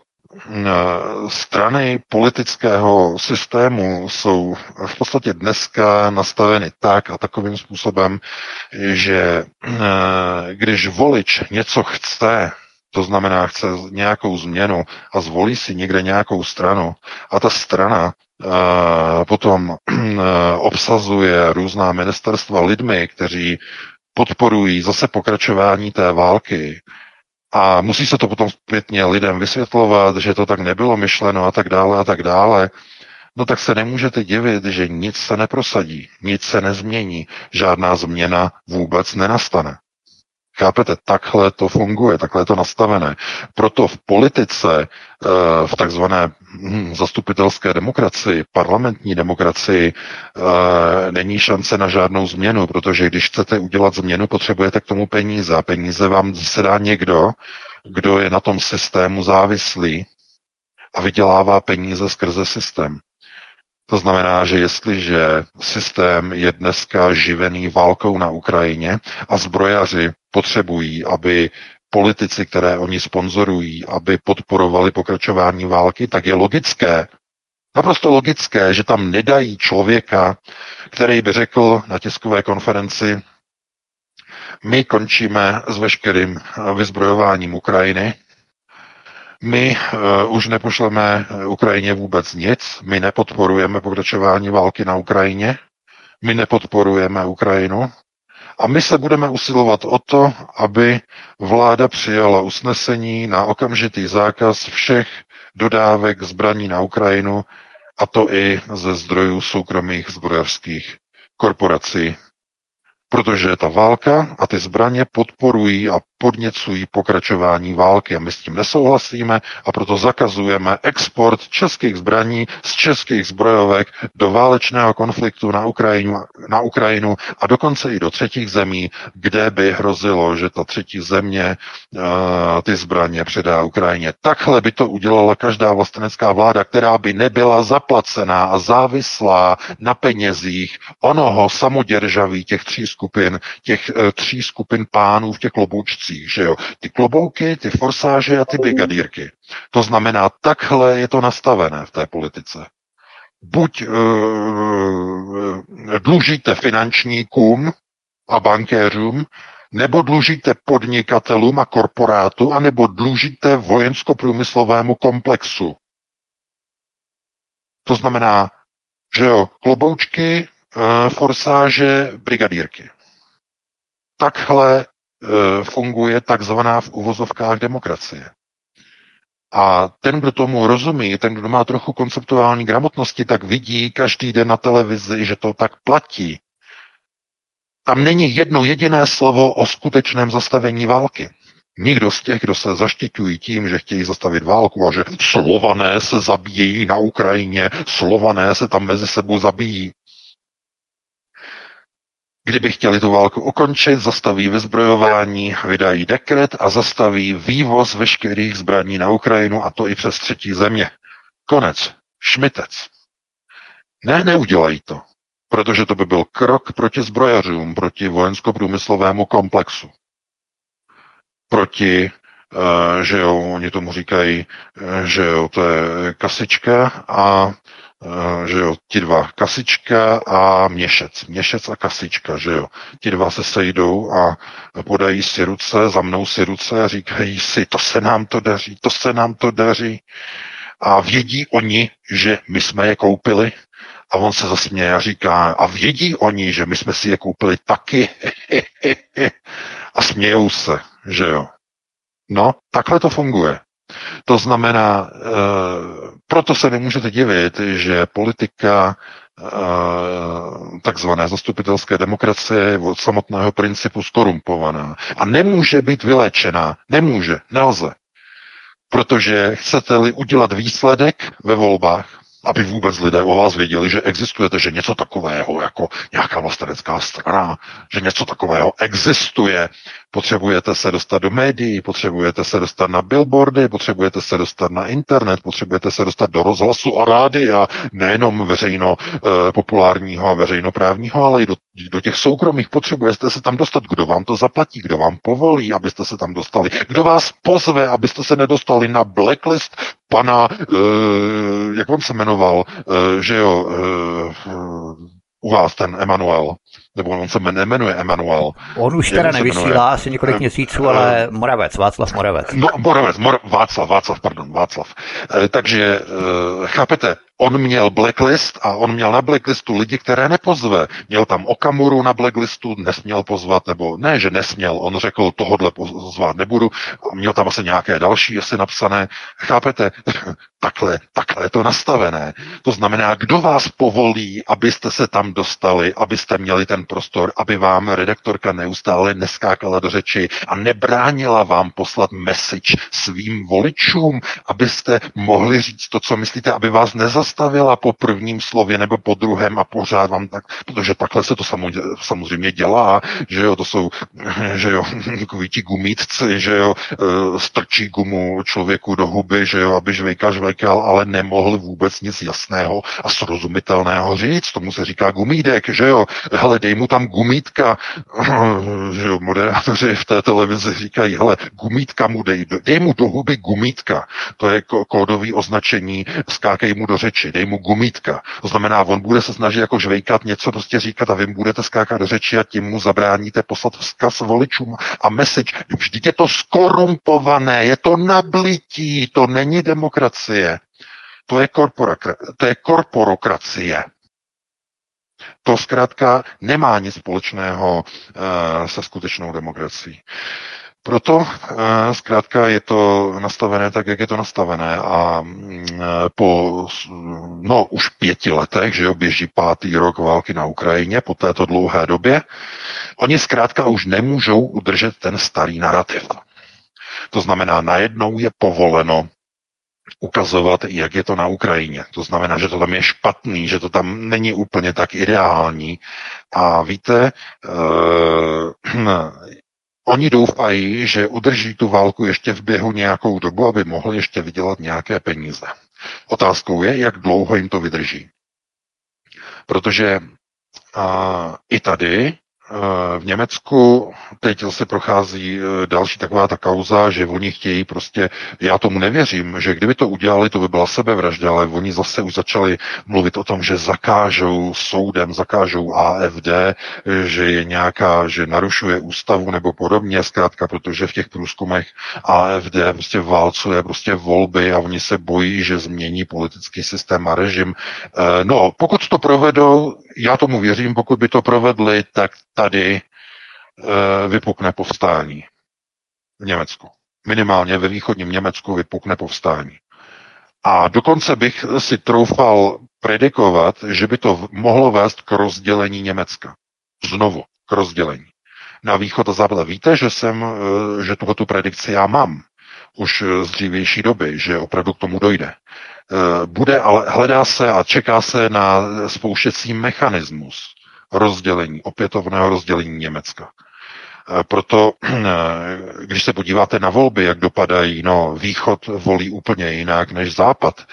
strany politického systému jsou v podstatě dneska nastaveny tak a takovým způsobem, že když volič něco chce, to znamená chce nějakou změnu a zvolí si někde nějakou stranu a ta strana potom obsazuje různá ministerstva lidmi, kteří podporují zase pokračování té války, a musí se to potom zpětně lidem vysvětlovat, že to tak nebylo myšleno a tak dále a tak dále. No tak se nemůžete divit, že nic se neprosadí, nic se nezmění, žádná změna vůbec nenastane. Chápete, takhle to funguje, takhle je to nastavené. Proto v politice, v takzvané zastupitelské demokracii, parlamentní demokracii, není šance na žádnou změnu, protože když chcete udělat změnu, potřebujete k tomu peníze. A peníze vám se dá někdo, kdo je na tom systému závislý a vydělává peníze skrze systém. To znamená, že jestliže systém je dneska živený válkou na Ukrajině a zbrojaři potřebují, aby politici, které oni sponzorují, aby podporovali pokračování války, tak je logické, naprosto logické, že tam nedají člověka, který by řekl na tiskové konferenci, my končíme s veškerým vyzbrojováním Ukrajiny, my uh, už nepošleme Ukrajině vůbec nic, my nepodporujeme pokračování války na Ukrajině, my nepodporujeme Ukrajinu a my se budeme usilovat o to, aby vláda přijala usnesení na okamžitý zákaz všech dodávek zbraní na Ukrajinu, a to i ze zdrojů soukromých zbrojařských korporací. Protože ta válka a ty zbraně podporují a podněcují pokračování války a my s tím nesouhlasíme a proto zakazujeme export českých zbraní z českých zbrojovek do válečného konfliktu na Ukrajinu, na Ukrajinu a dokonce i do třetích zemí, kde by hrozilo, že ta třetí země uh, ty zbraně předá Ukrajině. Takhle by to udělala každá vlastenecká vláda, která by nebyla zaplacená a závislá na penězích onoho samoděržaví těch tří skupin, těch uh, tří skupin pánů v těch kloboučcích. Že jo? Ty klobouky, ty forsáže a ty brigadírky. To znamená, takhle je to nastavené v té politice. Buď uh, dlužíte finančníkům a bankéřům, nebo dlužíte podnikatelům a korporátu, anebo dlužíte vojensko-průmyslovému komplexu. To znamená, že jo, kloboučky, uh, forsáže, brigadírky. Takhle funguje takzvaná v uvozovkách demokracie. A ten, kdo tomu rozumí, ten, kdo má trochu konceptuální gramotnosti, tak vidí každý den na televizi, že to tak platí. Tam není jedno jediné slovo o skutečném zastavení války. Nikdo z těch, kdo se zaštiťují tím, že chtějí zastavit válku a že Slované se zabíjejí na Ukrajině, Slované se tam mezi sebou zabíjí. kdyby chtěli tu válku ukončit, zastaví vyzbrojování, vydají dekret a zastaví vývoz veškerých zbraní na Ukrajinu, a to i přes třetí země. Konec. Šmitec. Ne, neudělají to, protože to by byl krok proti zbrojařům, proti vojensko-průmyslovému komplexu. Proti, uh, že jo, oni tomu říkají, uh, že jo, to je kasička a uh, že jo, ti dva, kasička a měšec. Měšec a kasička, že jo. Ti dva se sejdou a podají si ruce, zamnou si ruce a říkají si, to se nám to daří, to se nám to daří. A vědí oni, že my jsme je koupili. A on se zasměje a říká, a vědí oni, že my jsme si je koupili taky. A smějou se, že jo. No, takhle to funguje. To znamená, e, proto se nemůžete divit, že politika e, takzvané zastupitelské demokracie je od samotného principu skorumpovaná. A nemůže být vyléčená. Nemůže, nelze. Protože chcete-li udělat výsledek ve volbách, aby vůbec lidé o vás věděli, že existujete, že něco takového, jako nějaká vlastenecká strana, že něco takového existuje. Potřebujete se dostat do médií, potřebujete se dostat na billboardy, potřebujete se dostat na internet, potřebujete se dostat do rozhlasu a rádia, nejenom veřejno eh, populárního a veřejnoprávního, ale i do, do těch soukromých. Potřebujete se tam dostat, kdo vám to zaplatí, kdo vám povolí, abyste se tam dostali, kdo vás pozve, abyste se nedostali na blacklist pana, eh, jak on se jmenoval, eh, že jo, eh, u vás ten Emanuel, nebo on se nemenuje Emanuel. On už teda nevysílá asi několik měsíců, ale Moravec, Václav Moravec. No, Moravec, Mor- Václav, Václav, pardon, Václav. E, takže, e, chápete, on měl blacklist a on měl na blacklistu lidi, které nepozve. Měl tam Okamuru na blacklistu, nesměl pozvat, nebo ne, že nesměl, on řekl, tohodle pozvat nebudu, a měl tam asi nějaké další asi napsané. Chápete, takhle, takhle je to nastavené. To znamená, kdo vás povolí, abyste se tam dostali, abyste měli ten prostor, aby vám redaktorka neustále neskákala do řeči a nebránila vám poslat message svým voličům, abyste mohli říct to, co myslíte, aby vás nezastavila po prvním slově nebo po druhém a pořád vám tak, protože takhle se to samozřejmě dělá, že jo, to jsou, že jo, takoví ti gumítci, že jo, strčí gumu člověku do huby, že jo, aby žvejkal, žvejkal, ale nemohl vůbec nic jasného a srozumitelného říct, tomu se říká gumídek, že jo, hele, dej mu tam gumítka, že jo, moderátoři v té televizi říkají, hele, gumítka mu dej, dej mu do huby gumítka, to je kódový označení, skákej mu do řeči, dej mu gumítka, to znamená, on bude se snažit jako žvejkat, něco prostě říkat a vy budete skákat do řeči a tím mu zabráníte poslat vzkaz voličům a message, vždyť je to skorumpované, je to nablití, to není demokracie, to je, korpora- to je korporokracie. To zkrátka nemá nic společného uh, se skutečnou demokracií. Proto uh, zkrátka je to nastavené tak, jak je to nastavené a uh, po no už pěti letech, že jo, běží pátý rok války na Ukrajině, po této dlouhé době, oni zkrátka už nemůžou udržet ten starý narrativ. To znamená, najednou je povoleno ukazovat, jak je to na Ukrajině. To znamená, že to tam je špatný, že to tam není úplně tak ideální. A víte, eh, oni doufají, že udrží tu válku ještě v běhu nějakou dobu, aby mohli ještě vydělat nějaké peníze. Otázkou je, jak dlouho jim to vydrží. Protože eh, i tady v Německu teď se prochází další taková ta kauza, že oni chtějí prostě, já tomu nevěřím, že kdyby to udělali, to by byla sebevražda, ale oni zase už začali mluvit o tom, že zakážou soudem, zakážou A F D, že je nějaká, že narušuje ústavu nebo podobně, zkrátka, protože v těch průzkumech A F D prostě válcuje prostě volby a oni se bojí, že změní politický systém a režim. No, pokud to provedou, já tomu věřím, pokud by to provedli, tak tady e, vypukne povstání v Německu. Minimálně ve východním Německu vypukne povstání. A dokonce bych si troufal predikovat, že by to mohlo vést k rozdělení Německa. Znovu k rozdělení. Na východ a západ. Víte, že jsem, že tuhletu predikci já mám už z dřívější doby, že opravdu k tomu dojde. Bude, ale hledá se a čeká se na spouštěcí mechanismus. rozdělení, opětovného rozdělení Německa. Proto, když se podíváte na volby, jak dopadají, no, východ volí úplně jinak než západ.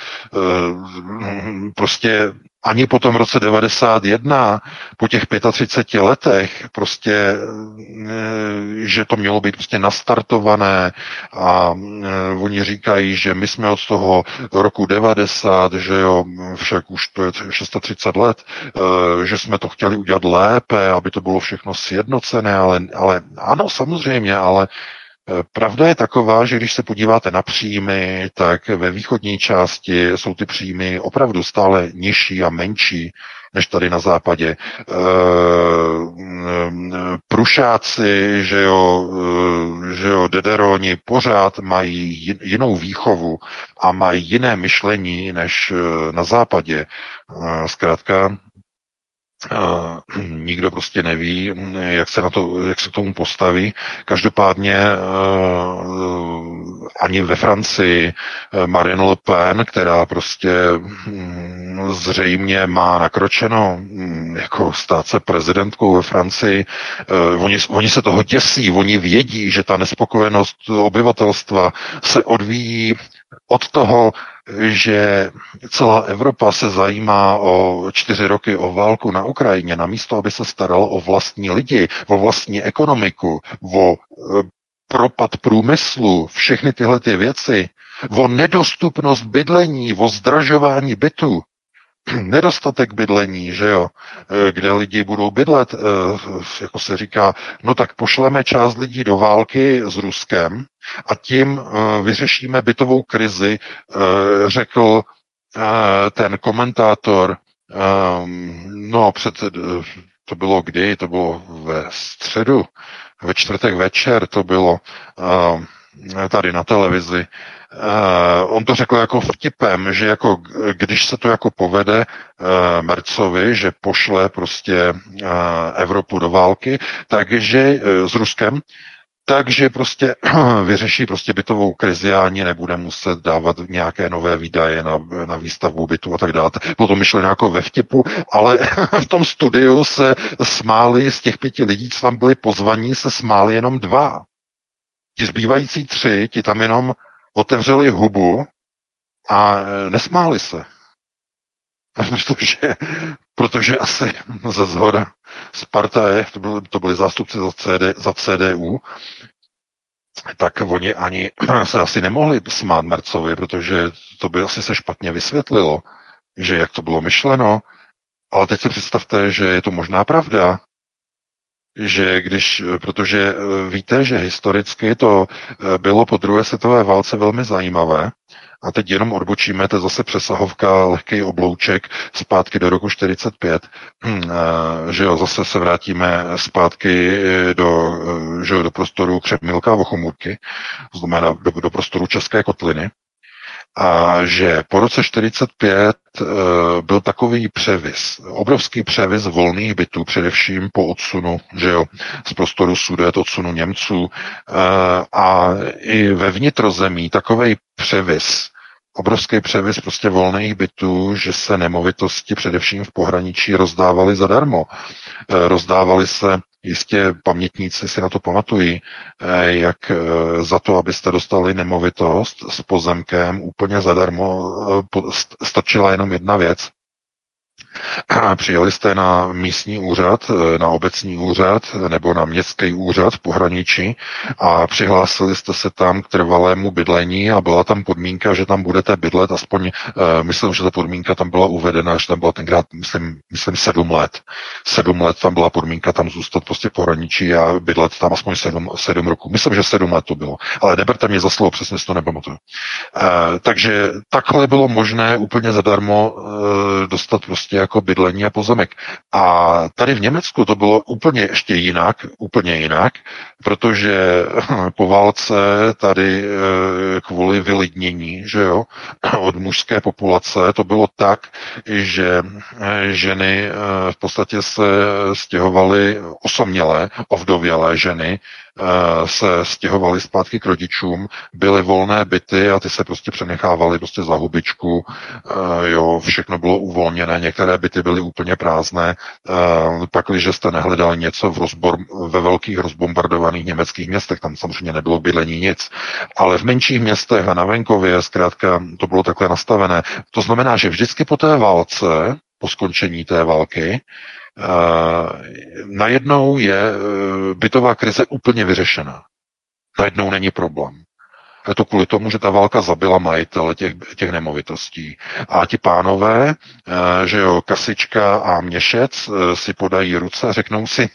Prostě ani po tom roce devadesát jedna, po těch třiceti pěti letech, prostě, že to mělo být prostě nastartované a oni říkají, že my jsme od toho roku devadesát, že jo, však už to je třicet šest let, že jsme to chtěli udělat lépe, aby to bylo všechno sjednocené, ale, ale ano, samozřejmě, ale pravda je taková, že když se podíváte na příjmy, tak ve východní části jsou ty příjmy opravdu stále nižší a menší než tady na západě. Prušáci, že jo, že jo, dederoni pořád mají jinou výchovu a mají jiné myšlení než na západě. Zkrátka, Uh, nikdo prostě neví, jak se na to, jak se k tomu postaví. Každopádně uh, ani ve Francii Marine Le Pen, která prostě um, zřejmě má nakročeno um, jako stát se prezidentkou ve Francii, uh, oni, oni se toho děsí, oni vědí, že ta nespokojenost obyvatelstva se odvíjí od toho, že celá Evropa se zajímá o čtyři roky o válku na Ukrajině, namísto aby se staralo o vlastní lidi, o vlastní ekonomiku, o propad průmyslu, všechny tyhle ty věci, o nedostupnost bydlení, o zdražování bytu, nedostatek bydlení, že jo, kde lidi budou bydlet, jako se říká, no tak pošleme část lidí do války s Ruskem a tím vyřešíme bytovou krizi, řekl ten komentátor, no před, to bylo kdy, to bylo ve středu, ve čtvrtek večer to bylo tady na televizi. Uh, on to řekl jako vtipem, že jako když se to jako povede uh, Mercovi, že pošle prostě uh, Evropu do války, takže uh, s Ruskem, takže prostě vyřeší prostě bytovou krizi a ani nebude muset dávat nějaké nové výdaje na, na výstavbu bytu a tak dále. Bylo to myšleno jako ve vtipu, ale v tom studiu se smáli z těch pěti lidí, co tam byli pozvaní, se smáli jenom dva. Ti zbývající tři, ti tam jenom otevřeli hubu a nesmáli se. Protože, protože asi ze zhora Sparta F, to byli, to byli zástupci za, C D, za C D U, tak oni ani se asi nemohli smát Mercovi, protože to by asi se špatně vysvětlilo, že jak to bylo myšleno. Ale teď si představte, že je to možná pravda, že když, protože víte, že historicky to bylo po druhé světové válce velmi zajímavé, a teď jenom odbočíme, to je zase přesahovka, lehký oblouček zpátky do roku čtyřicet pět, že jo, zase se vrátíme zpátky do, že jo, do prostoru Křemilka a Vochomůrky, to znamená do, do prostoru České kotliny, a že po roce čtyřicet pět e, byl takový převis, obrovský převis volných bytů, především po odsunu, že jo, z prostoru Sudet, odsunu Němců, e, a i ve vnitrozemí takovej převis, obrovský převis prostě volných bytů, že se nemovitosti především v pohraničí rozdávaly zadarmo. E, rozdávaly se, jistě pamětníci si na to pamatují, jak za to, abyste dostali nemovitost s pozemkem úplně zadarmo, stačila jenom jedna věc. Přijeli jste na místní úřad, na obecní úřad nebo na městský úřad v pohraničí a přihlásili jste se tam k trvalému bydlení a byla tam podmínka, že tam budete bydlet aspoň, myslím, že ta podmínka tam byla uvedena, že tam byla tenkrát, myslím, myslím sedm let. Sedm let tam byla podmínka tam zůstat prostě v pohraničí a bydlet tam aspoň sedm, sedm roků. Myslím, že sedm let to bylo, ale neberte mě za slovo, přesně si to nepamatuju. Takže takhle bylo možné úplně zadarmo dostat prostě jako bydlení a pozemek. A tady v Německu to bylo úplně ještě jinak, úplně jinak, protože po válce tady kvůli vylidnění, že jo, od mužské populace to bylo tak, že ženy v podstatě se stěhovaly osamělé, ovdovělé ženy se stěhovali zpátky k rodičům, byly volné byty a ty se prostě přenechávaly prostě za hubičku, jo, všechno bylo uvolněné, některé byty byly úplně prázdné, pak, když jste nehledali něco v rozbor, ve velkých rozbombardovaných německých městech, tam samozřejmě nebylo bydlení nic, ale v menších městech a na venkově zkrátka to bylo takhle nastavené. To znamená, že vždycky po té válce, po skončení té války, Uh, najednou je uh, bytová krize úplně vyřešená. Najednou není problém. Je to kvůli tomu, že ta válka zabila majitele těch, těch nemovitostí. A ti pánové, uh, že jo, Kasička a Měšec uh, si podají ruce a řeknou si,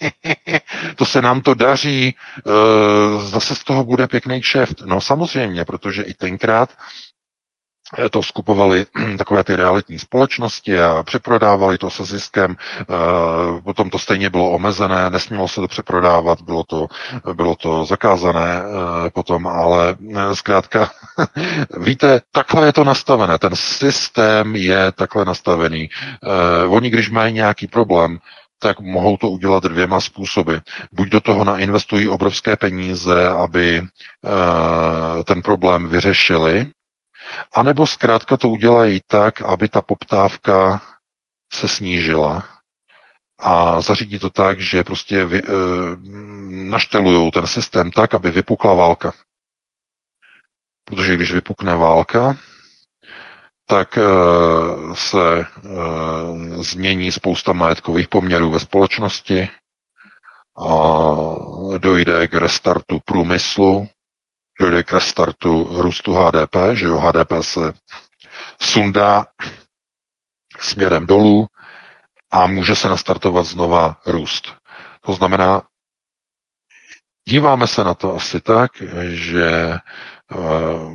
to se nám to daří, uh, zase z toho bude pěkný kšeft. No samozřejmě, protože i tenkrát to skupovali takové ty realitní společnosti a přeprodávali to se ziskem, potom to stejně bylo omezené, nesmělo se to přeprodávat, bylo to, bylo to zakázané potom, ale zkrátka, víte, takhle je to nastavené, ten systém je takhle nastavený. Oni, když mají nějaký problém, tak mohou to udělat dvěma způsoby. Buď do toho nainvestují obrovské peníze, aby ten problém vyřešili, a nebo zkrátka to udělají tak, aby ta poptávka se snížila a zařídí to tak, že prostě vy, e, naštelujou ten systém tak, aby vypukla válka. Protože když vypukne válka, tak e, se e, změní spousta majetkových poměrů ve společnosti a dojde k restartu průmyslu, dojde k restartu růstu H D P, že jo, H D P se sundá směrem dolů a může se nastartovat znova růst. To znamená, díváme se na to asi tak, že uh,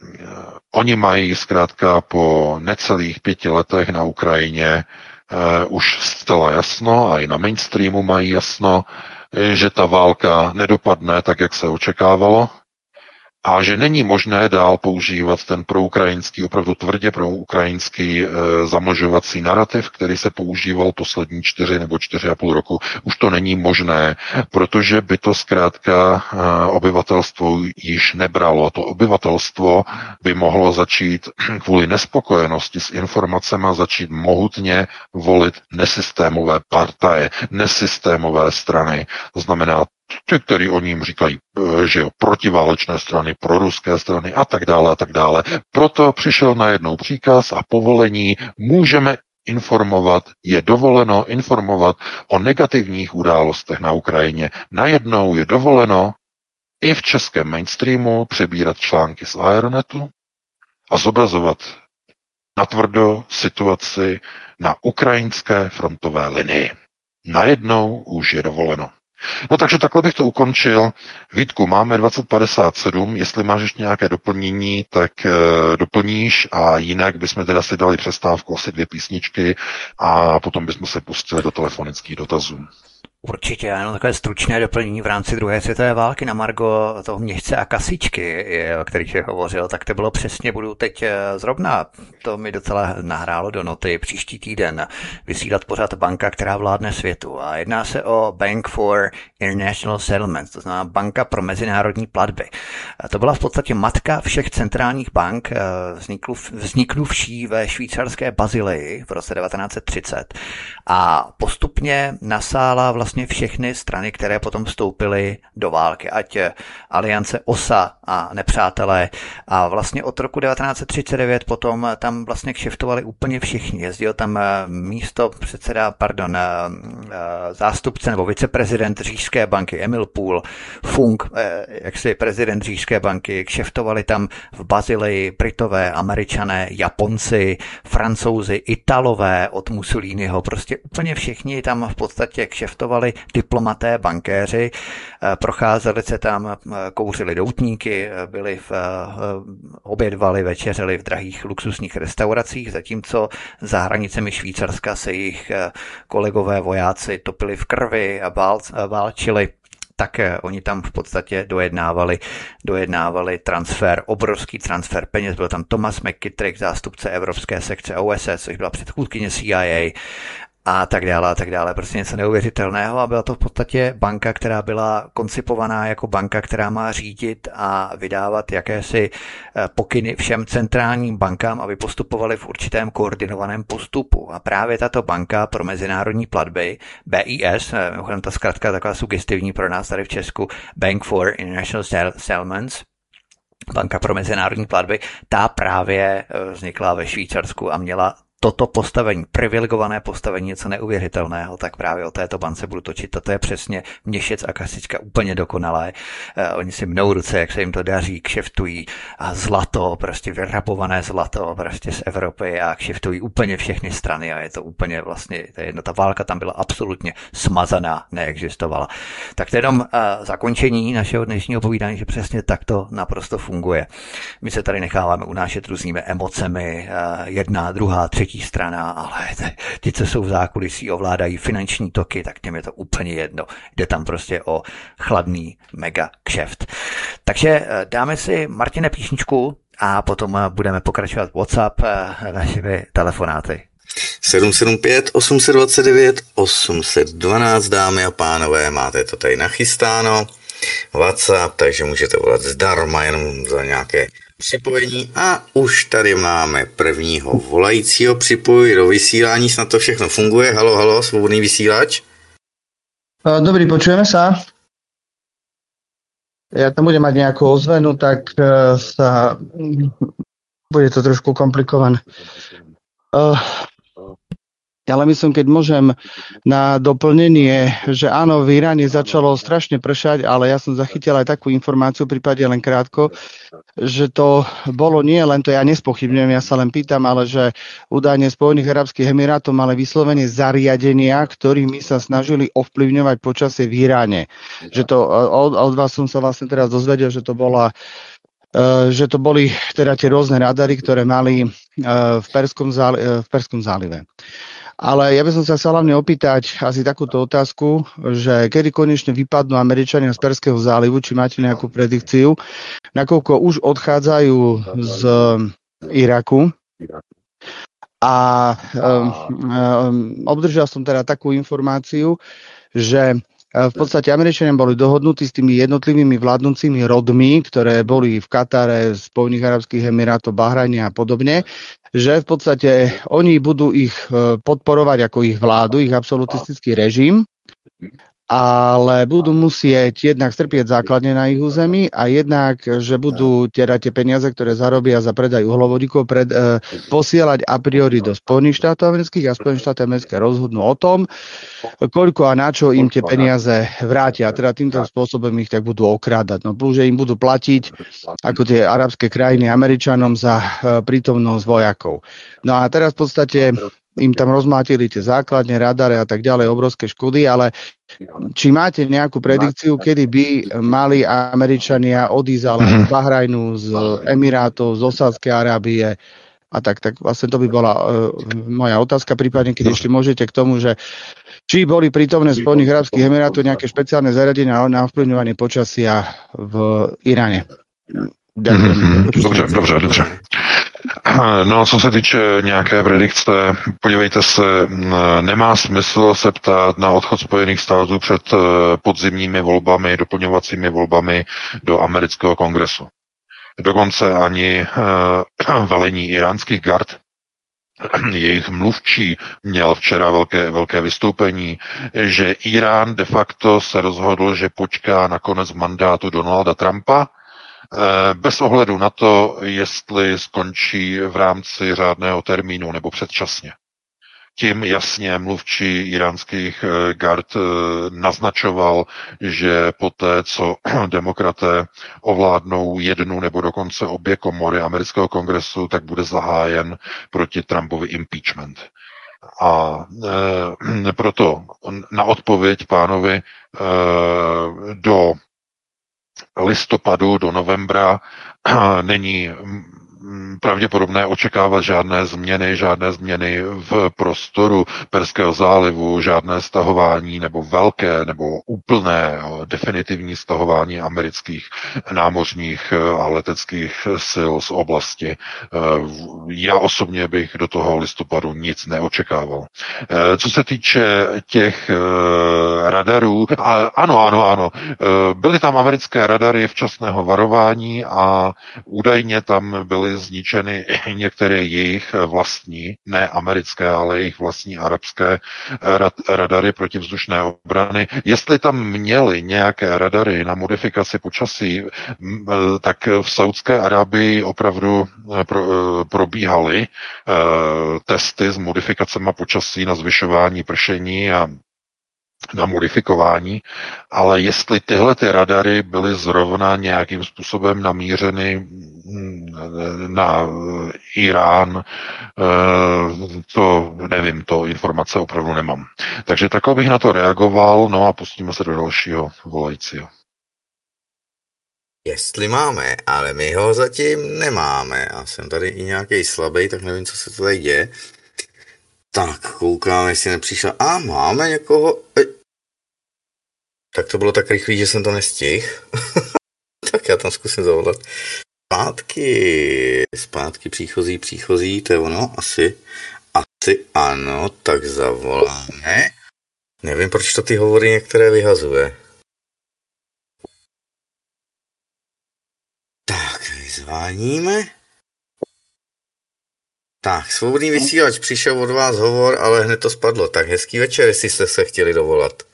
oni mají zkrátka po necelých pěti letech na Ukrajině uh, už zcela jasno a i na mainstreamu mají jasno, že ta válka nedopadne tak, jak se očekávalo, a že není možné dál používat ten proukrajinský, opravdu tvrdě proukrajinský e, zamlžovací narrativ, který se používal poslední čtyři nebo čtyři a půl roku. Už to není možné, protože by to zkrátka e, obyvatelstvo již nebralo. To obyvatelstvo by mohlo začít kvůli nespokojenosti s informacemi začít mohutně volit nesystémové partaje, nesystémové strany. To znamená ty, který o ním říkají, že jo, protiválečné strany, proruské strany a tak dále a tak dále. Proto přišel najednou příkaz a povolení, můžeme informovat, je dovoleno informovat o negativních událostech na Ukrajině. Najednou je dovoleno i v českém mainstreamu přebírat články z Aeronetu a zobrazovat natvrdo situaci na ukrajinské frontové linii. Najednou už je dovoleno. No takže takhle bych to ukončil. Vítku, máme dvacet padesát sedm, jestli máš ještě nějaké doplnění, tak e, doplníš a jinak bychom teda si dali přestávku, asi dvě písničky a potom bychom se pustili do telefonických dotazů. Určitě, jenom takové stručné doplnění v rámci druhé světové války na margo toho Měšce a Kasičky, o kterých jsi hovořil, tak to bylo přesně, budu teď zrovna, to mi docela nahrálo do noty, příští týden vysílat pořád banka, která vládne světu. A jedná se o Bank for International Settlements, to znamená banka pro mezinárodní platby. A to byla v podstatě matka všech centrálních bank, vzniknuvší ve švýcarské Bazileji v roce devatenáct set třicet a postupně nasála vlastně všechny strany, které potom vstoupily do války, ať aliance O S A a nepřátelé. A vlastně od roku devatenáct set třicet devět potom tam vlastně kšeftovali úplně všichni. Jezdil tam místo předseda, pardon, zástupce nebo viceprezident Říšské banky Emil Pool, Funk, jaksi prezident Říšské banky, kšeftovali tam v Bazileji Britové, Američané, Japonci, Francouzi, Italové od Mussoliniho, prostě úplně všichni tam v podstatě kšeftovali, diplomaté, bankéři, procházeli se tam, kouřili doutníky, byli v, obědvali, večeřeli v drahých luxusních restauracích, zatímco za hranicemi Švýcarska se jejich kolegové vojáci topili v krvi a vál, válčili. Tak oni tam v podstatě dojednávali, dojednávali transfer, obrovský transfer peněz. Byl tam Thomas McKittrick, zástupce Evropské sekce O S S, což byla předchůdkyně C I A. a tak dále a tak dále. Prostě něco neuvěřitelného a byla to v podstatě banka, která byla koncipovaná jako banka, která má řídit a vydávat jakési pokyny všem centrálním bankám, aby postupovaly v určitém koordinovaném postupu. A právě tato banka pro mezinárodní platby, B I S, mimochodem ta zkratka taková sugestivní pro nás tady v Česku, Bank for International Settlements, banka pro mezinárodní platby, ta právě vznikla ve Švýcarsku a měla toto postavení, privilegované postavení, něco neuvěřitelného, tak právě o této bance budu točit. Toto je přesně Měšec a Kasička úplně dokonalé. Uh, oni si mnou ruce, jak se jim to daří, kšeftují a zlato, prostě vyrabované zlato prostě z Evropy a kšeftují úplně všechny strany a je to úplně vlastně, to je jedno, ta válka tam byla absolutně smazaná, neexistovala. Tak to je jenom uh, zakončení našeho dnešního povídání, že přesně takto naprosto funguje. My se tady necháváme unášet různými emocemi, uh, jedna, druhá, třetí strana, ale ti, co jsou v zákulisí, ovládají finanční toky, tak těm je to úplně jedno. Jde tam prostě o chladný mega kšeft. Takže dáme si, Martine, písničku a potom budeme pokračovat WhatsApp našimi telefonáty. sedm sedm pět, osm dva devět, osm jedna dva, dámy a pánové, máte to tady nachystáno. WhatsApp, takže můžete volat zdarma jenom za nějaké připojení a už tady máme prvního volajícího. Připoj do vysílání, snad to všechno funguje. Halo, halo, svobodný vysílač. Dobrý, počujeme sa? Ja tam budem mať nejakú ozvenu, tak uh, sa bude to trošku komplikované. Uh, ale myslím, keď môžem na doplnenie, že áno, v Iráne začalo strašne pršať, ale ja som zachytil aj takú informáciu, prípade len krátko, že to bolo nie len to, ja nespochybňujem, ja sa len pýtam, ale že údajne Spojených arabských emirátov mali vyslovene zariadenia, ktorými sa snažili ovplyvňovať počasie v Iráne. Že to, od, od vás som sa vlastne teraz dozvedel, že to bola uh, že to boli teda tie rôzne radary, ktoré mali uh, v, Perskom záli, uh, v Perskom zálive. Ale ja by som sa chcel hlavne opýtať asi takúto otázku, že kedy konečne vypadnú Američania z Perského zálivu, či máte nejakú predikciu, nakoľko už odchádzajú z Iraku. A um, um, obdržal som teda takú informáciu, že v podstate Američania boli dohodnutí s tými jednotlivými vládnúcimi rodmi, ktoré boli v Katare, Spojených arabských emirátov, Bahrajne a podobne, že v podstate oni budú ich podporovať ako ich vládu, ich absolutistický režim, ale budú musieť jednak strpieť základne na ich území a jednak, že budú teda tie peniaze, ktoré zarobia za predaj uhlovodíkov, pred, e, posielať a priori do Spojených štátov amerických a Spojené štáty americké rozhodnú o tom, koľko a na čo im tie peniaze vrátia. A teda týmto spôsobom ich tak budú okrádať. No plus, že im budú platiť ako tie arabské krajiny Američanom za e, prítomnosť vojakov. No a teraz v podstate im tam rozmátili tie základne, radare a tak ďalej, obrovské škody, ale či máte nejakú predikciu, kedy by mali Američania odísť ale z Bahrajnu, z Emirátov, z Osádskej Arábie a tak, tak vlastne to by bola uh, moja otázka, prípadne keď ešte môžete k tomu, že či boli prítomné Spojených arabských emirátov nejaké špeciálne zariadenia na ovplyvňovanie počasia v Iráne. Ďakujem. Dobře, dobře, dobře. No, co se týče nějaké predikce, podívejte se, nemá smysl se ptát na odchod Spojených států před podzimními volbami, doplňovacími volbami do amerického kongresu. Dokonce ani velení iránských gard, jejich mluvčí měl včera velké, velké vystoupení, že Irán de facto se rozhodl, že počká na konec mandátu Donalda Trumpa, bez ohledu na to, jestli skončí v rámci řádného termínu nebo předčasně. Tím jasně mluvčí iránských gard naznačoval, že poté, co demokraté ovládnou jednu nebo dokonce obě komory amerického kongresu, tak bude zahájen proti Trumpovi impeachment. A e, proto na odpověď pánovi e, do listopadu do novembra není pravděpodobné očekávat žádné změny, žádné změny v prostoru Perského zálivu, žádné stahování nebo velké nebo úplné definitivní stahování amerických námořních a leteckých sil z oblasti. Já osobně bych do toho listopadu nic neočekával. Co se týče těch radarů, ano, ano, ano, byly tam americké radary včasného varování a údajně tam byly zničeny některé jejich vlastní, ne americké, ale jejich vlastní arabské radary protivzdušné obrany. Jestli tam měly nějaké radary na modifikaci počasí, tak v Saudské Arábii opravdu pro, probíhaly testy s modifikacemi počasí na zvyšování pršení a na modifikování, ale jestli tyhle ty radary byly zrovna nějakým způsobem namířeny na Irán, to nevím, to informace opravdu nemám. Takže takhle bych na to reagoval, no a pustíme se do dalšího volajícího. Jestli máme, ale my ho zatím nemáme a jsem tady i nějaký slabý, tak nevím, co se tady děje. Tak, koukám, jestli nepřišla. A máme někoho. Ej. Tak to bylo tak rychlý, že jsem to nestihl. Tak já tam zkusím zavolat. Zpátky, zpátky příchozí, příchozí, to je ono, asi, asi ano, tak zavoláme. Nevím, proč to ty hovory některé vyhazuje. Tak, vyzváníme. Tak, svobodný vysílač, přišel od vás hovor, ale hned to spadlo. Tak hezký večer, jestli jste se chtěli dovolat.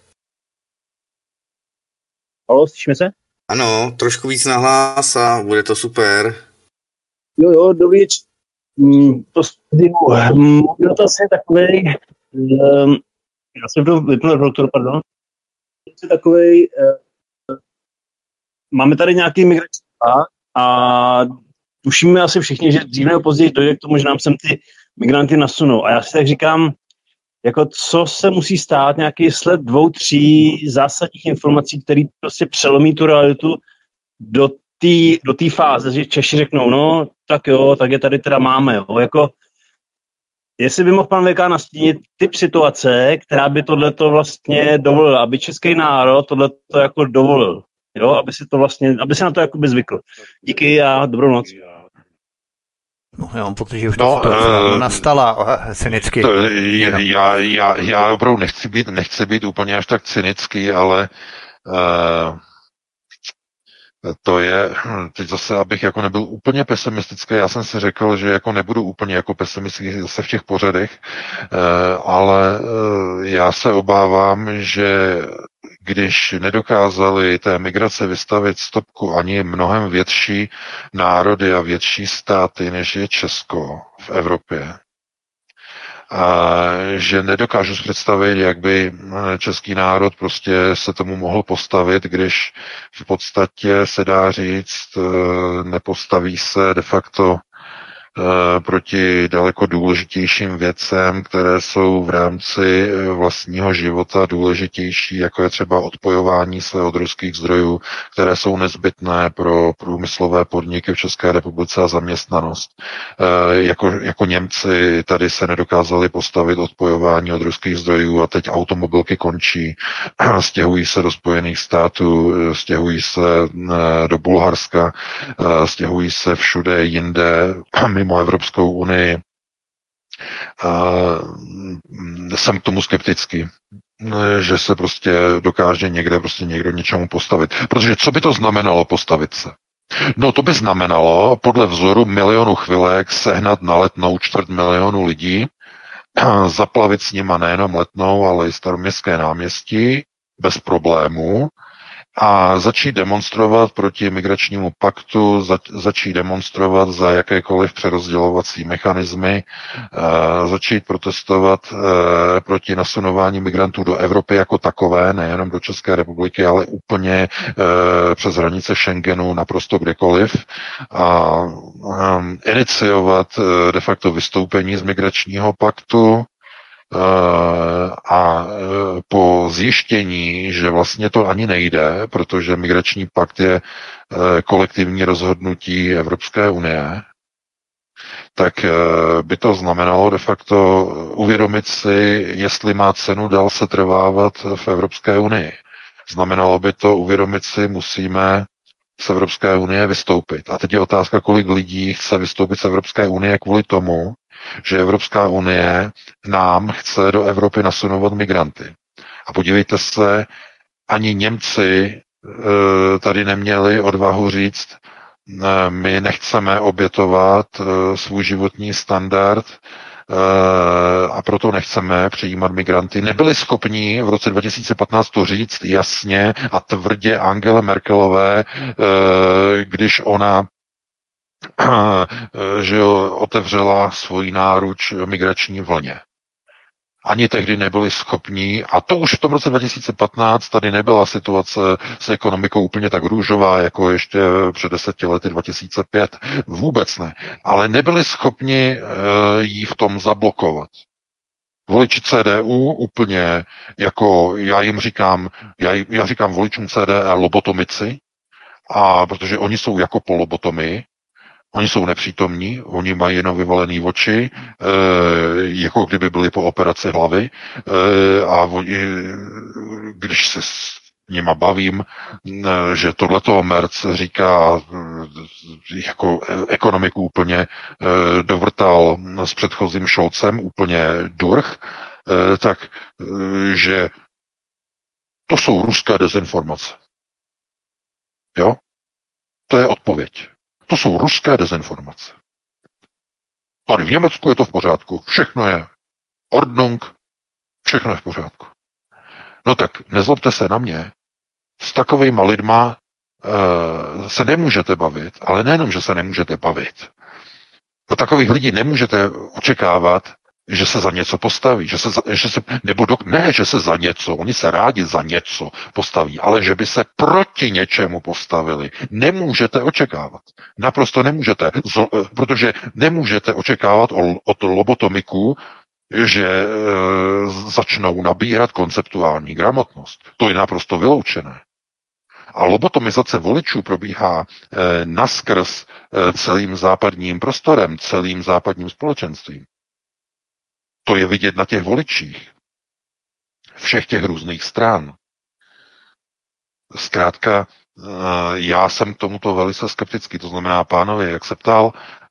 Halo, slyšíme se? Ano, trošku víc nahlas a bude to super. Jo, jo, dobrý večer. Mm, to studiu. Můj dotaz je takovej, um, já jsem to vypnul doktor, pardon. Je takovej, uh, máme tady nějaký migrační plán a tušíme asi všichni, že dříve nebo později dojde k tomu, že nám sem ty migranty nasunou. A já si tak říkám, jako co se musí stát, nějaký sled dvou, tří zásadních informací, které prostě přelomí tu realitu do té do té fáze, že Češi řeknou, no, tak jo, tak je tady teda máme, jo, jako jestli by mohl pan V K nastínit typ situace, která by tohleto vlastně dovolila, aby český národ tohleto jako dovolil, jo, aby si to vlastně, aby se na to jakoby zvykl. Díky a dobrou noc. No, já mám pocit, že už no, to uh, nastala cynicky. To, já, já, já opravdu nechci být, nechci být úplně až tak cynický, ale uh, to je, teď zase, abych jako nebyl úplně pesimistický, já jsem si řekl, že jako nebudu úplně jako pesimistický zase v těch pořadech, uh, ale uh, já se obávám, že když nedokázali té migrace vystavit stopku ani mnohem větší národy a větší státy, než je Česko v Evropě, a že nedokážu si představit, jak by český národ prostě se tomu mohl postavit, když v podstatě se dá říct, nepostaví se de facto proti daleko důležitějším věcem, které jsou v rámci vlastního života důležitější, jako je třeba odpojování se od ruských zdrojů, které jsou nezbytné pro průmyslové podniky v České republice a zaměstnanost. Jako, jako Němci tady se nedokázali postavit odpojování od ruských zdrojů a teď automobilky končí, stěhují se do Spojených států, stěhují se do Bulharska, stěhují se všude jinde, mimo Evropskou unii. Jsem k tomu skeptický, že se prostě dokáže někde prostě někdo něčemu postavit. Protože co by to znamenalo postavit se? No to by znamenalo podle vzoru milionu chvilek sehnat na Letnou čtvrt milionu lidí, zaplavit s nima nejenom Letnou, ale i Staroměstské náměstí bez problémů, a začít demonstrovat proti migračnímu paktu, za, začít demonstrovat za jakékoliv přerozdělovací mechanismy, e, začít protestovat e, proti nasunování migrantů do Evropy jako takové, nejenom do České republiky, ale úplně e, přes hranice Schengenu naprosto kdekoliv a e, iniciovat e, de facto vystoupení z migračního paktu, a po zjištění, že vlastně to ani nejde, protože migrační pakt je kolektivní rozhodnutí Evropské unie, tak by to znamenalo de facto uvědomit si, jestli má cenu dál se trvávat v Evropské unii. Znamenalo by to uvědomit si, musíme z Evropské unie vystoupit. A teď je otázka, kolik lidí chce vystoupit z Evropské unie kvůli tomu, že Evropská unie nám chce do Evropy nasunovat migranty. A podívejte se, ani Němci tady neměli odvahu říct, my nechceme obětovat svůj životní standard a proto nechceme přijímat migranty. Nebyli schopni v roce dva tisíce patnáct to říct jasně a tvrdě Angele Merkelové, když ona že otevřela svoji náruč migrační vlně. Ani tehdy nebyli schopní, a to už v tom roce dva tisíce patnáct tady nebyla situace s ekonomikou úplně tak růžová, jako ještě před deseti lety dva tisíce pět. Vůbec ne. Ale nebyli schopni jí v tom zablokovat. Voliči C D U úplně, jako já jim říkám, já, já říkám voličům C D U lobotomici, a protože oni jsou jako po lobotomii, oni jsou nepřítomní, oni mají jenom vyvalený oči, e, jako kdyby byli po operaci hlavy e, a oni, když se s nima bavím, e, že tohleto Merc říká e, jako ekonomiku úplně e, dovrtal s předchozím Scholzem, úplně durch, e, tak e, že to jsou ruské dezinformace. Jo? To je odpověď. To jsou ruské dezinformace. Tady v Německu je to v pořádku. Všechno je Ordnung, všechno je v pořádku. No tak nezlobte se na mě. S takovejma lidma e, se nemůžete bavit, ale nejenom, že se nemůžete bavit. Do takových lidí nemůžete očekávat, že se za něco postaví, že se, za, že se nebo do, ne, že se za něco, oni se rádi za něco postaví, ale že by se proti něčemu postavili, nemůžete očekávat. Naprosto nemůžete, z, protože nemůžete očekávat od lobotomiků, že e, začnou nabírat konceptuální gramotnost. To je naprosto vyloučené. A lobotomizace voličů probíhá e, naskrz e, celým západním prostorem, celým západním společenstvím. To je vidět na těch voličích. Všech těch různých stran. Zkrátka, já jsem k tomuto velice skeptický. To znamená, pánovi, jak se ptal,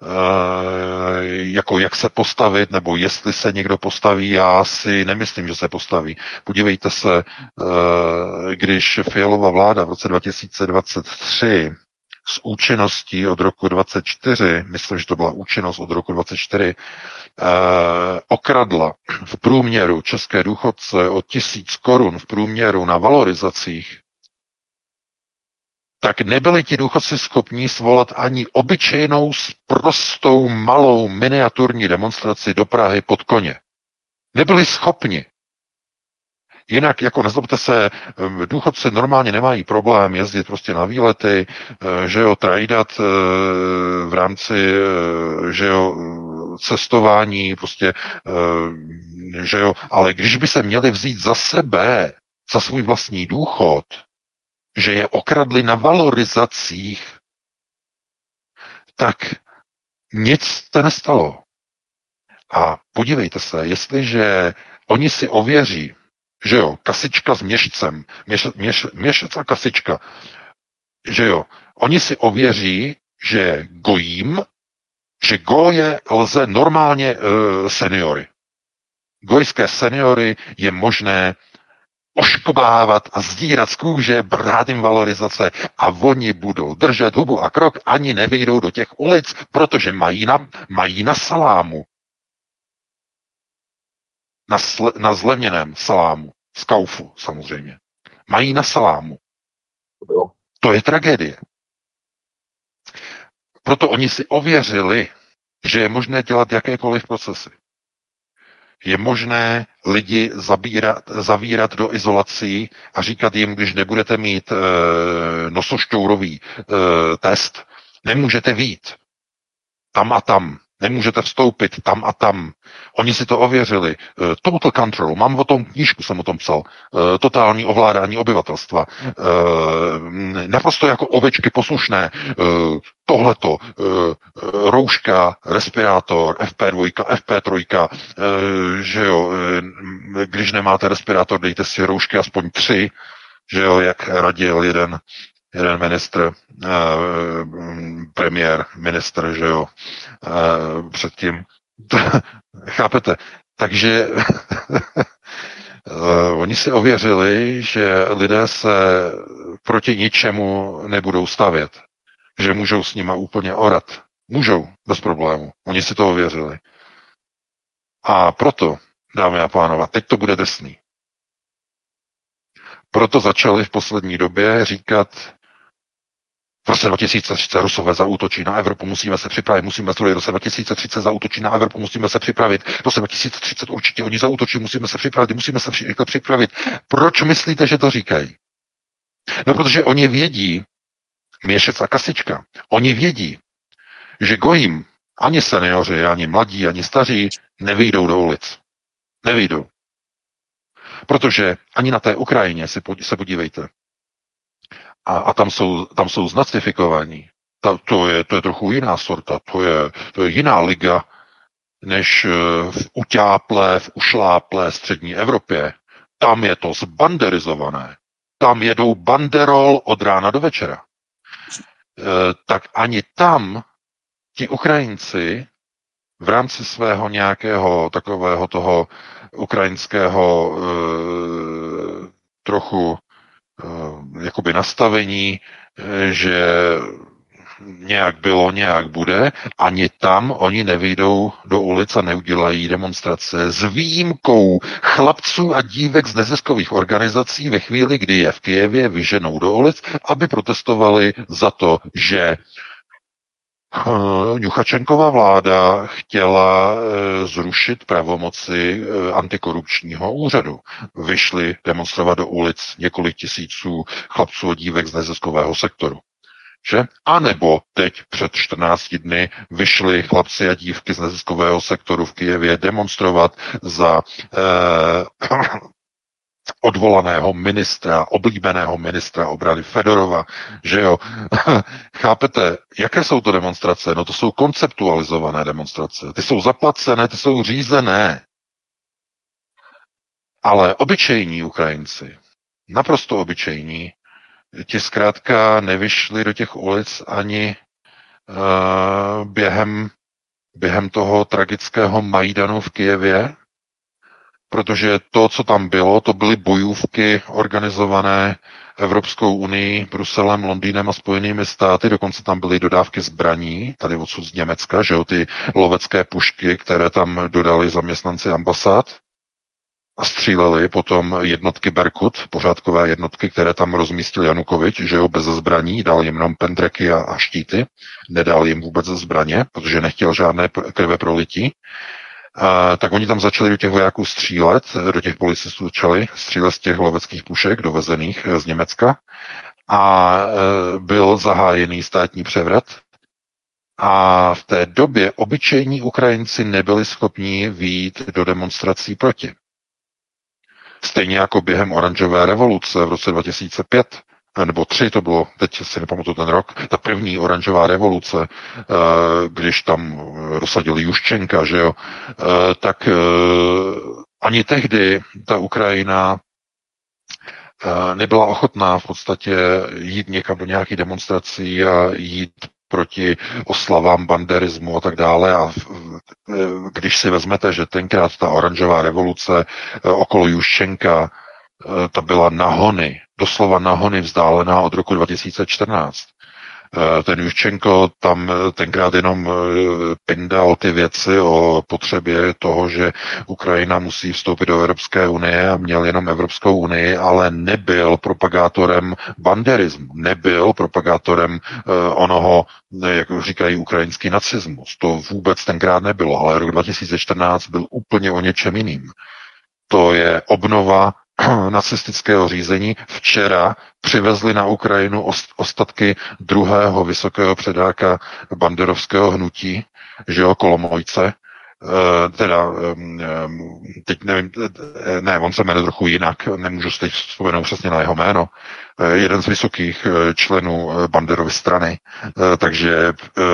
jako jak se postavit, nebo jestli se někdo postaví, já si nemyslím, že se postaví. Podívejte se, když Fialova vláda v roce dva tisíce dvacet tři s účinností od roku dvacet čtyři, myslím, že to byla účinnost od roku dvacet čtyři, eh, okradla v průměru české důchodce o tisíc korun v průměru na valorizacích, tak nebyli ti důchodci schopní svolat ani obyčejnou prostou malou miniaturní demonstraci do Prahy pod koně. Nebyli schopni. Jinak, jako nezlobte se, důchodci normálně nemají problém jezdit prostě na výlety, že jo, trajdat v rámci, že jo, cestování, prostě, že jo, ale když by se měli vzít za sebe, za svůj vlastní důchod, že je okradli na valorizacích, tak nic se nestalo. A podívejte se, jestliže oni si ověří, že jo, kasička s měšcem, měš, měš, měšec a kasička, že jo, oni si ověří, že gojím, že goje lze normálně uh, seniory. Gojské seniory je možné oškobávat a zdírat z kůže, brát jim valorizace a oni budou držet hubu a krok, ani nevyjdou do těch ulic, protože mají na, mají na salámu. Na, sle, na zlevněném salámu. Z Kaufu, samozřejmě. Mají na salámu. To je tragédie. Proto oni si ověřili, že je možné dělat jakékoliv procesy. Je možné lidi zabírat, zavírat do izolací a říkat jim, když nebudete mít e, nosošťourový e, test, nemůžete vyjít. Tam a tam Nemůžete vstoupit tam a tam. Oni si to ověřili. Uh, total control. Mám o tom knížku, jsem o tom psal. Uh, totální ovládání obyvatelstva. Uh, naprosto jako ovečky poslušné. Uh, tohleto. Uh, rouška, respirátor, F P dva, F P tři. Uh, že jo, uh, když nemáte respirátor, dejte si roušky aspoň tři. Že jo, jak radil jeden jeden ministr, eh, premiér, ministr, že jo, eh, předtím. Chápete? Takže eh, oni si ověřili, že lidé se proti ničemu nebudou stavět. Že můžou s nima úplně orat. Můžou, bez problému. Oni si to ověřili. A proto, dámy a pánové, teď to bude drsný. Proto začali v poslední době říkat, v roce dva tisíce třicet Rusové zaútočí na Evropu, musíme se připravit, musíme se v roce dva tisíce třicet zaútočí na Evropu, musíme se připravit, v roce dva tisíce třicet určitě oni zaútočí, musíme se připravit, musíme se rychle připravit. Proč myslíte, že to říkají? No, protože oni vědí, Měšec a Kasička, oni vědí, že gojím ani seniori, ani mladí, ani staří nevyjdou do ulic. Nevyjdou. Protože ani na té Ukrajině si se podívejte. A, a tam jsou, tam jsou znacifikovaní. Ta, to, je, to je trochu jiná sorta, to je, to je jiná liga, než v utáplé, v ušláplé střední Evropě. Tam je to zbanderizované. Tam jedou banderol od rána do večera. E, tak ani tam ti Ukrajinci v rámci svého nějakého takového toho ukrajinského e, trochu e, jakoby nastavení, e, že nějak bylo, nějak bude, ani tam oni nevyjdou do ulic a neudělají demonstrace s výjimkou chlapců a dívek z neziskových organizací ve chvíli, kdy je v Kyjevě vyženou do ulic, aby protestovali za to, že Juchačenkova vláda chtěla zrušit pravomoci antikorupčního úřadu. Vyšli demonstrovat do ulic několik tisíců chlapců a dívek z neziskového sektoru. Že? A nebo teď před čtrnácti dny vyšli chlapci a dívky z neziskového sektoru v Kyjevě demonstrovat za eh, odvolaného ministra, oblíbeného ministra obrany Fedorova, že jo. Chápete, jaké jsou to demonstrace? No to jsou konceptualizované demonstrace. Ty jsou zaplacené, ty jsou řízené. Ale obyčejní Ukrajinci, naprosto obyčejní, ti zkrátka nevyšli do těch ulic ani uh, během, během toho tragického Majdanu v Kyjevě, protože to, co tam bylo, to byly bojůvky organizované Evropskou unii, Bruselem, Londýnem a Spojenými státy, dokonce tam byly dodávky zbraní, tady odsud z Německa, že jo, ty lovecké pušky, které tam dodali zaměstnanci ambasád, a stříleli potom jednotky Berkut, pořádkové jednotky, které tam rozmístil Janukovič, že jo, bez zbraní, dal jim jenom pendreky a, a štíty, nedal jim vůbec zbraně, protože nechtěl žádné krve prolití. A, tak oni tam začali do těch vojáků střílet, do těch policistů začali střílet z těch loveckých pušek dovezených z Německa a e, byl zahájený státní převrat. A v té době obyčejní Ukrajinci nebyli schopni vyjít do demonstrací proti. Stejně jako během oranžové revoluce v roce dva tisíce pět, nebo tři to bylo, teď si nepamatuju ten rok, ta první oranžová revoluce, když tam dosadili Juščenka, že jo, tak ani tehdy ta Ukrajina nebyla ochotná v podstatě jít někam do nějakých demonstrací a jít proti oslavám banderismu a tak dále. A když si vezmete, že tenkrát ta oranžová revoluce okolo Juščenka, ta byla na hony, doslova na hony vzdálená od roku dva tisíce čtrnáct. Ten Juščenko tam tenkrát jenom pindal ty věci o potřebě toho, že Ukrajina musí vstoupit do Evropské unie a měl jenom Evropskou unii, ale nebyl propagátorem banderismu, nebyl propagátorem onoho, jak říkají, ukrajinský nacismus. To vůbec tenkrát nebylo, ale rok dva tisíce čtrnáct byl úplně o něčem jiným. To je obnova nacistického řízení. Včera přivezli na Ukrajinu ostatky druhého vysokého předáka banderovského hnutí, že jo, Kolomojce, teda, teď nevím, ne, on se jmenuje trochu jinak, nemůžu si teď vzpomenout přesně na jeho jméno, jeden z vysokých členů Banderovy strany, takže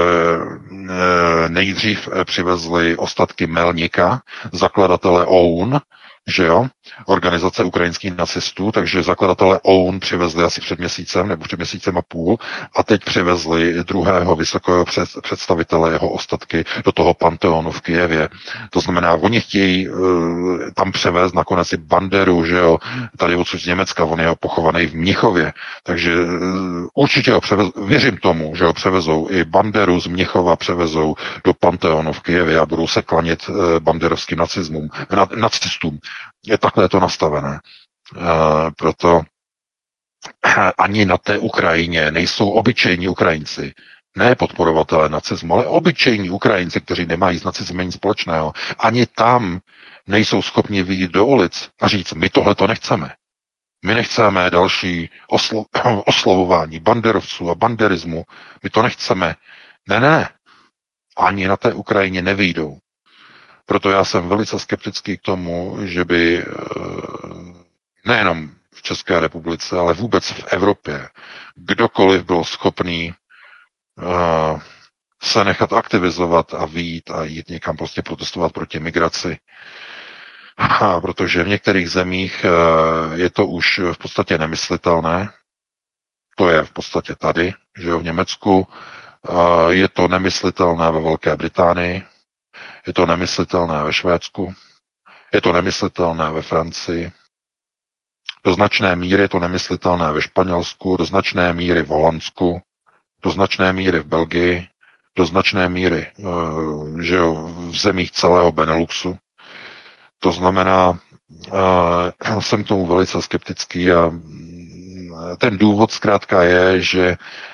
nejdřív přivezli ostatky Melnika, zakladatele O U N, že jo, organizace ukrajinských nacistů, takže zakladatelé O U N přivezli asi před měsícem nebo před měsícem a půl a teď přivezli druhého vysokého představitele, jeho ostatky do toho Panteonu v Kyjevě. To znamená, oni chtějí uh, tam převést nakonec i Banderu, že jo, tady odsud z Německa, on je pochovaný v Mnichově, takže uh, určitě ho převez, věřím tomu, že ho převezou i Banderu z Mnichova převezou do Panteonu v Kyjevě a budou se klanit uh, banderovským nacismům, na, nacistům. Je takhle to nastavené. Uh, proto uh, ani na té Ukrajině nejsou obyčejní Ukrajinci, ne podporovatelé nacismu, ale obyčejní Ukrajinci, kteří nemají s nacismem nic společného. Ani tam nejsou schopni vyjít do ulic a říct, my tohle to nechceme. My nechceme další oslo- oslovování banderovců a banderismu. My to nechceme. Ne, ne. Ani na té Ukrajině nevyjdou. Proto já jsem velice skeptický k tomu, že by nejenom v České republice, ale vůbec v Evropě kdokoliv byl schopný uh, se nechat aktivizovat a vyjít a jít někam prostě protestovat proti migraci. A protože v některých zemích uh, je to už v podstatě nemyslitelné. To je v podstatě tady, že jo, v Německu. Uh, je to nemyslitelné ve Velké Británii. Je to nemyslitelné ve Švédsku, je to nemyslitelné ve Francii, do značné míry je to nemyslitelné ve Španělsku, do značné míry v Holandsku, do značné míry v Belgii, do značné míry že jo, v zemích celého Beneluxu. To znamená, jsem k tomu velice skeptický a ten důvod zkrátka je, že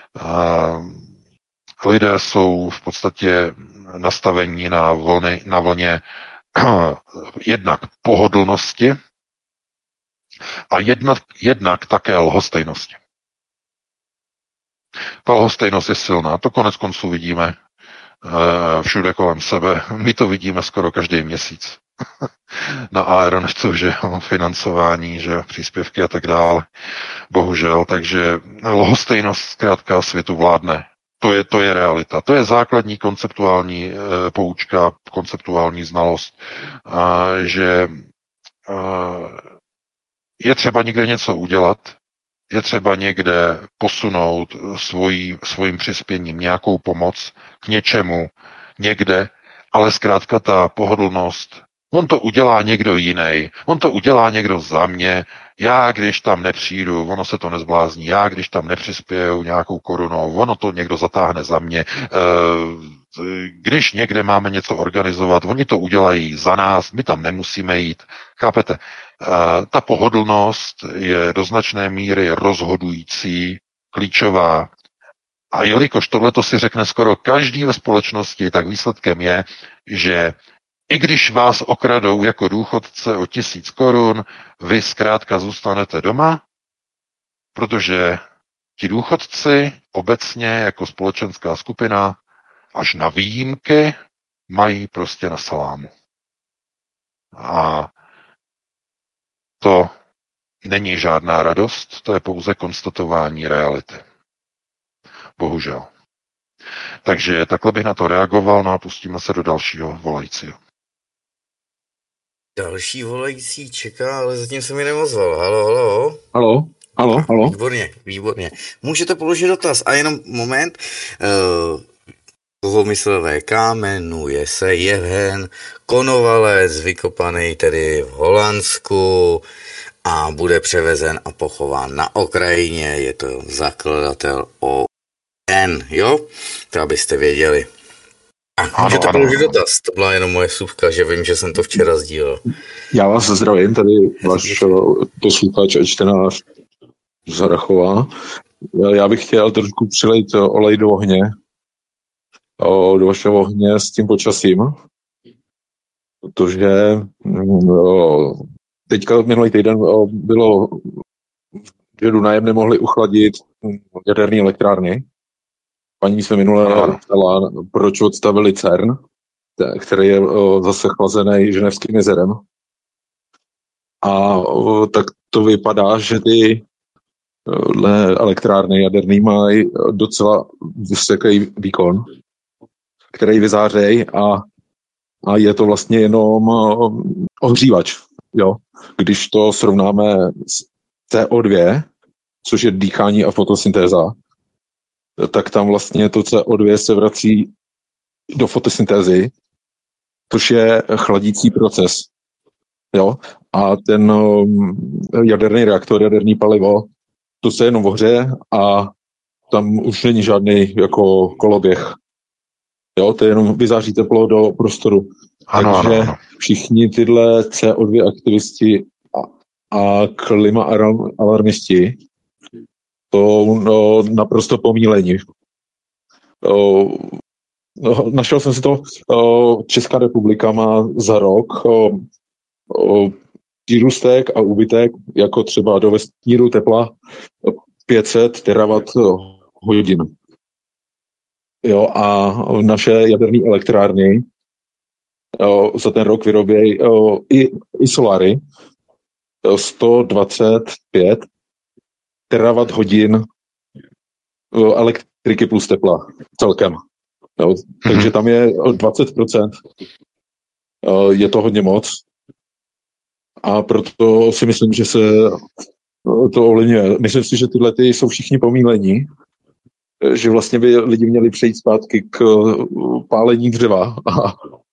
lidé jsou v podstatě nastavení na, vlny, na vlně jednak pohodlnosti a jednak, jednak také lhostejnosti. Ta lhostejnost je silná, to konec konců vidíme všude kolem sebe. My to vidíme skoro každý měsíc. Na Aeronetu, že financování, že příspěvky a tak dále. Bohužel, takže lhostejnost zkrátka světu vládne. To je, to je realita. To je základní konceptuální e, poučka, konceptuální znalost, a, že a, je třeba někde něco udělat, je třeba někde posunout svojí, svým přispěním nějakou pomoc k něčemu, někde, ale zkrátka ta pohodlnost, on to udělá někdo jiný, on to udělá někdo za mě, já když tam nepřijdu, ono se to nezblázní, já když tam nepřispěju nějakou korunou, ono to někdo zatáhne za mě, když někde máme něco organizovat, oni to udělají za nás, my tam nemusíme jít, chápete? Ta pohodlnost je do značné míry rozhodující, klíčová. A jelikož tohleto si řekne skoro každý ve společnosti, tak výsledkem je, že i když vás okradou jako důchodce o tisíc korun, vy zkrátka zůstanete doma, protože ti důchodci obecně jako společenská skupina až na výjimky mají prostě na salámu. A to není žádná radost, to je pouze konstatování reality. Bohužel. Takže takhle bych na to reagoval, no a pustíme se do dalšího volajícího. Další volající čeká, ale zatím se mi neozval. Halo, halo. Halo, halo, halo. Výborně, výborně. Můžete položit dotaz. A jenom moment. Uh, koho myslel V K, jmenuje se Jevhen Konovalec, vykopaný tedy v Holandsku a bude převezen a pochován na Ukrajině. Je to zakladatel O N, jo? To abyste věděli. A můžete položit dotaz, to byla jenom moje vsuvka, že vím, že jsem to včera sdílel. Já vás zdravím, tady váš posluchač a čtenář Zarachová. Já bych chtěl trošku přilejt olej do ohně, do vašeho ohně s tím počasím, protože teďka minulý týden bylo, že Dunajem nemohli uchladit jaderné elektrárny, paní se minule ptala, proč odstavili CERN, který je zase chlazený Ženevským jezerem. A tak to vypadá, že ty elektrárny jaderný mají docela vysoký výkon, který vyzářejí a, a je to vlastně jenom ohřívač. Jo? Když to srovnáme s C O dva, což je dýchání a fotosyntéza, tak tam vlastně to C O dva se vrací do fotosyntézy, což je chladící proces. Jo? A ten jaderný reaktor, jaderný palivo, to se jenom ohřeje a tam už není žádný jako koloběh. Jo? To je jenom vyzáří teplo do prostoru. Ano, Takže ano, ano. všichni tyhle C O dva aktivisti a, a klima alarmisti to no, naprosto pomílení. O, no, našel jsem si to, o, Česká republika má za rok o, o, přírůstek a úbytek, jako třeba do vesmíru tepla pět set terawatt hodin. Jo, a naše jaderné elektrárny o, za ten rok vyrobějí o, i, i solary sto dvacet pět terawatt hodin o, elektriky plus tepla celkem. Jo, takže tam je dvacet procent. O, je to hodně moc. A proto si myslím, že se to ovlivňuje. Myslím si, že tyhle ty jsou všichni pomílení, že vlastně by lidi měli přejít zpátky k pálení dřeva a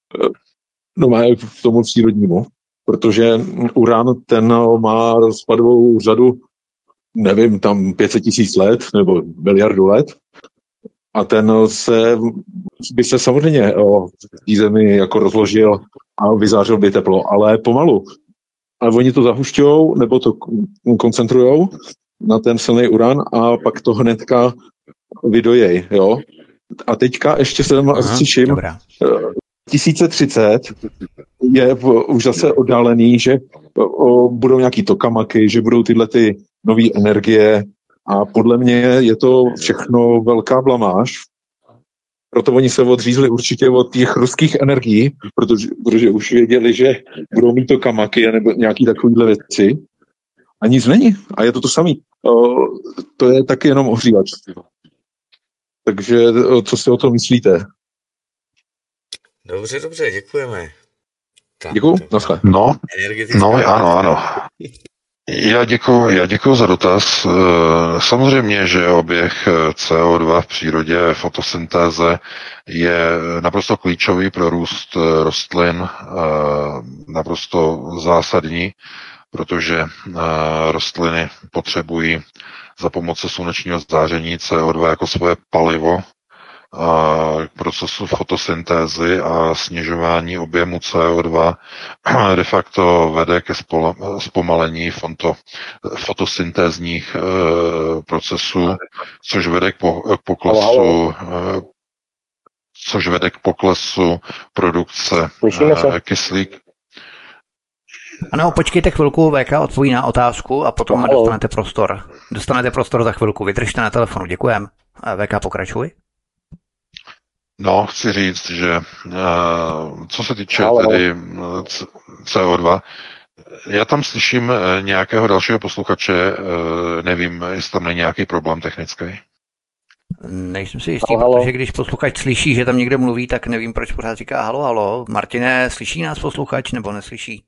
no má k tomu přírodnímu, protože uran ten má rozpadovou řadu, nevím, tam pět set tisíc let nebo miliardu let a ten se by se samozřejmě o, v té zemi jako rozložil a vyzářil by teplo, ale pomalu. Ale oni to zahušťujou nebo to koncentrujou na ten silný uran a pak to hnedka vydojej, jo. A teďka ještě se tam slyším, tisíc třicet je už zase oddálený, že o, budou nějaký tokamaky, že budou tyhle ty nové energie a podle mě je to všechno velká blamáž. Proto oni se odřízli určitě od těch ruských energií, protože, protože už věděli, že budou mít tokamaky nebo nějaký takovýhle věci. A nic není. A je to to samý. O, to je taky jenom ohřívač. Takže co si o tom myslíte? Dobře, dobře, děkujeme. Děkuju, naschle. No, no, ano, ano. Já děkuji, já děkuji za dotaz. Samozřejmě, že oběh C O dva v přírodě, fotosyntéze je naprosto klíčový pro růst rostlin, naprosto zásadní, protože rostliny potřebují za pomoci slunečního záření C O dva jako svoje palivo k procesu fotosyntézy a snižování objemu C O dva de facto vede ke zpomalení foto, fotosyntézních e, procesů, což vede k, po, k poklesu e, což vede k poklesu produkce e, kyslík. Ano, počkejte chvilku, V K odpoví na otázku a potom no, dostanete prostor. Dostanete prostor za chvilku, vydržte na telefonu, děkujem. V K, pokračuj. No, chci říct, že uh, co se týče tedy C O dva, já tam slyším nějakého dalšího posluchače, uh, nevím, jestli tam není nějaký problém technický. Nejsem si jistý, halo, protože když posluchač slyší, že tam někdo mluví, tak nevím, proč pořád říká halo, halo. Martine, slyší nás posluchač nebo neslyší?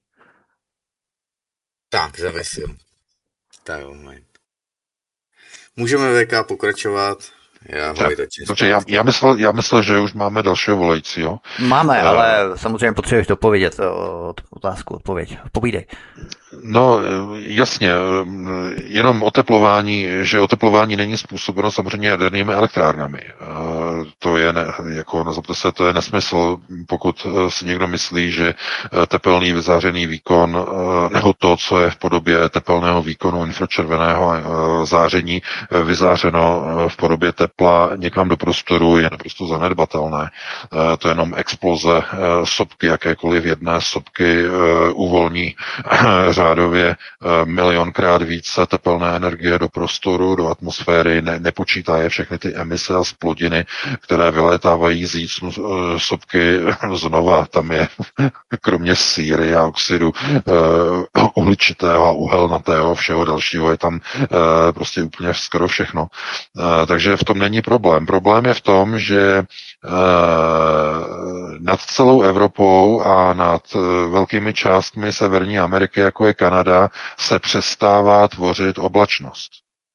Tak, zavesil. Tak, moment. Můžeme V K pokračovat. Já, Dobře, já, já, myslel, já myslel, že už máme dalšího volajícího. Máme, uh, ale samozřejmě potřebuješ dopovědět od otázku, odpověď. Povídej. No, jasně, jenom oteplování, že oteplování není způsobeno samozřejmě jadernými elektrárnami. to je, ne, jako nezlobte se, to je nesmysl, pokud si někdo myslí, že tepelný vyzářený výkon, nebo to, co je v podobě tepelného výkonu infračerveného záření vyzářeno v podobě tepla někam do prostoru, je naprosto zanedbatelné. To je jenom exploze sopky, jakékoliv jedné sopky uvolní řádově milionkrát více tepelné energie do prostoru, do atmosféry, ne, nepočítá je všechny ty emise a splodiny, které vylétávají z jícnu sopky znova. Tam je kromě síry a oxidu uh, uhličitého a uhelnatého, všeho dalšího, je tam uh, prostě úplně skoro všechno. Uh, takže v tom není problém. Problém je v tom, že uh, nad celou Evropou a nad uh, velkými částmi Severní Ameriky, jako je Kanada, se přestává tvořit oblačnost.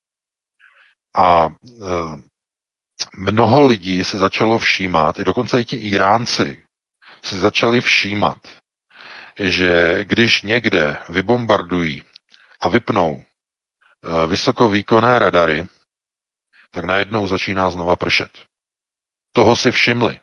A uh, mnoho lidí se začalo všímat, i dokonce i ti Iránci si začali všímat, že když někde vybombardují a vypnou uh, vysokovýkonné radary, tak najednou začíná znova pršet. Toho si všimli.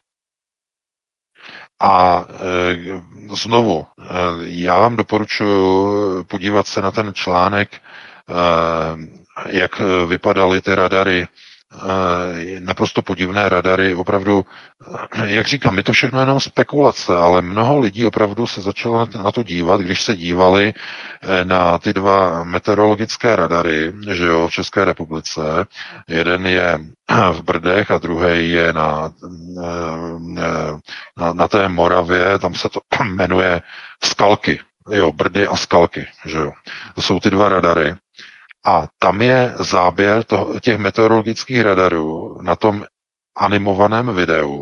A e, znovu, e, já vám doporučuji podívat se na ten článek, e, jak vypadaly ty radary, e, naprosto podivné radary, opravdu, jak říkám, je to všechno jenom spekulace, ale mnoho lidí opravdu se začalo na to dívat, když se dívali na ty dva meteorologické radary, že jo, v České republice. Jeden je v Brdech a druhý je na, na, na té Moravě, tam se to jmenuje Skalky, jo, Brdy a Skalky, že jo. To jsou ty dva radary. A tam je záběr toho, těch meteorologických radarů na tom animovaném videu,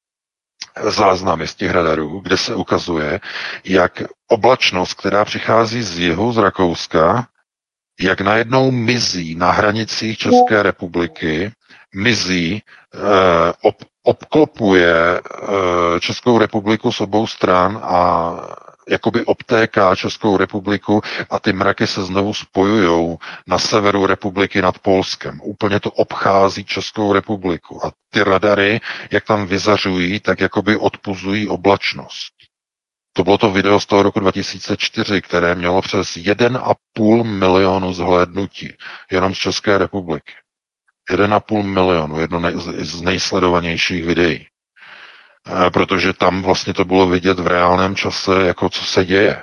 záznamy z těch radarů, kde se ukazuje, jak oblačnost, která přichází z jihu, z Rakouska, jak najednou mizí na hranicích České republiky, mizí, eh, ob, obklopuje eh, Českou republiku s obou stran a jakoby obtéká Českou republiku a ty mraky se znovu spojujou na severu republiky nad Polskem. Úplně to obchází Českou republiku. A ty radary, jak tam vyzařují, tak jakoby odpuzují oblačnost. To bylo to video z toho roku dva tisíce čtyři, které mělo přes jeden a půl milionu zhlédnutí jenom z České republiky. jeden a půl milionu, jedno z nejsledovanějších videí. Protože tam vlastně to bylo vidět v reálném čase, jako co se děje.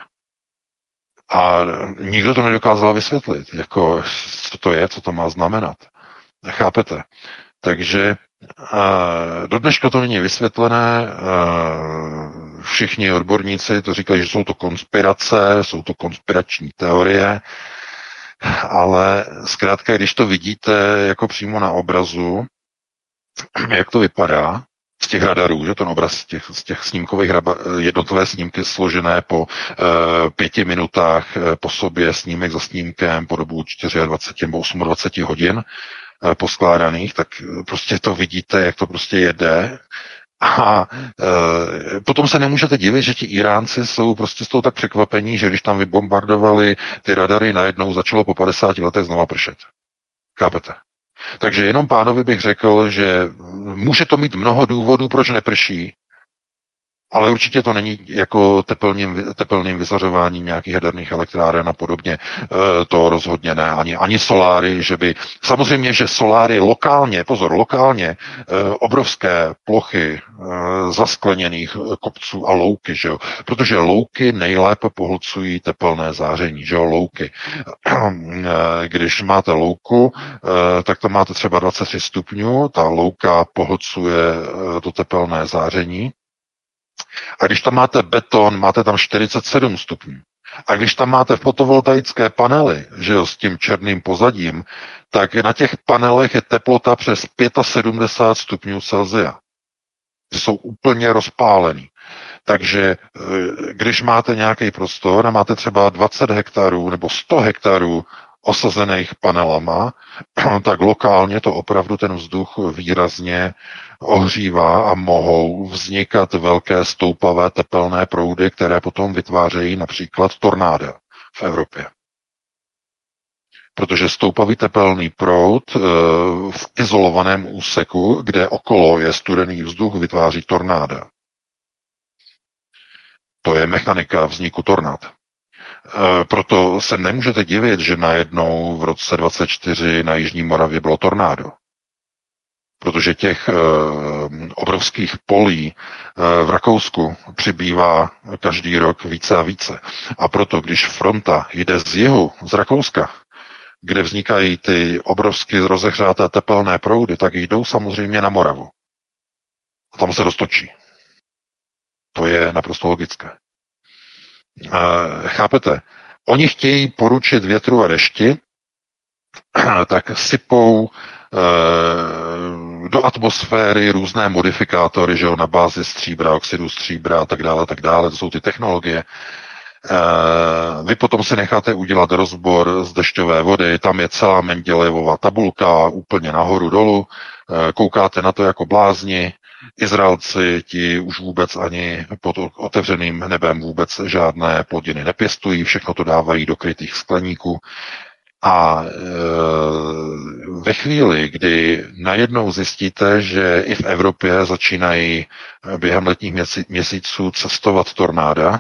A nikdo to nedokázal vysvětlit, jako co to je, co to má znamenat. Chápete? Takže do dneška to není vysvětlené, všichni odborníci to říkají, že jsou to konspirace, jsou to konspirační teorie, ale zkrátka, když to vidíte jako přímo na obrazu, jak to vypadá, z těch radarů, že ten obraz z těch, z těch snímkových jednotlivé snímky složené po e, pěti minutách e, po sobě, snímek za snímkem po dobu dvacet čtyři nebo dvacet osm hodin e, poskládaných, tak prostě to vidíte, jak to prostě jede. A e, potom se nemůžete divit, že ti Iránci jsou prostě z toho tak překvapení, že když tam vybombardovali ty radary, najednou začalo po padesáti letech znova pršet. Chápete? Takže jenom pánovi bych řekl, že může to mít mnoho důvodů, proč neprší, ale určitě to není jako tepelným, tepelným vyzařováním nějakých jaderných elektráren a podobně. E, to rozhodně ne. Ani, ani soláry, že by... Samozřejmě, že soláry lokálně, pozor, lokálně, e, obrovské plochy e, zaskleněných kopců a louky, že jo? Protože louky nejlépe pohlcují tepelné záření, že jo? Louky. E, když máte louku, e, tak tam máte třeba dvacet tři stupňů, ta louka pohlcuje e, to tepelné záření. A když tam máte beton, máte tam čtyřicet sedm stupňů. A když tam máte fotovoltaické panely, že jo, s tím černým pozadím, tak na těch panelech je teplota přes sedmdesát pět stupňů Celsia. Jsou úplně rozpálený. Takže když máte nějaký prostor a máte třeba dvacet hektarů nebo sto hektarů osazených panelama, tak lokálně to opravdu ten vzduch výrazně ohřívá a mohou vznikat velké stoupavé tepelné proudy, které potom vytvářejí například tornáda v Evropě. Protože stoupavý tepelný proud v izolovaném úseku, kde okolo je studený vzduch, vytváří tornáda. To je mechanika vzniku tornád. Proto se nemůžete divit, že najednou v roce dvacet čtyři na Jižní Moravě bylo tornádo. Protože těch e, obrovských polí e, v Rakousku přibývá každý rok více a více. A proto, když fronta jde z jihu, z Rakouska, kde vznikají ty obrovsky rozehřáté tepelné proudy, tak jdou samozřejmě na Moravu. A tam se roztočí. To je naprosto logické. E, chápete? Oni chtějí poručit větru a dešti, tak sypou do atmosféry různé modifikátory, že jo, na bázi stříbra, oxidu stříbra a tak dále, tak dále, to jsou ty technologie. Vy potom si necháte udělat rozbor z dešťové vody, tam je celá Mendelejevova tabulka úplně nahoru dolů, koukáte na to jako blázni, Izraelci ti už vůbec ani pod otevřeným nebem vůbec žádné plodiny nepěstují, všechno to dávají do krytých skleníků. A e, ve chvíli, kdy najednou zjistíte, že i v Evropě začínají během letních měsíc, měsíců cestovat tornáda, e,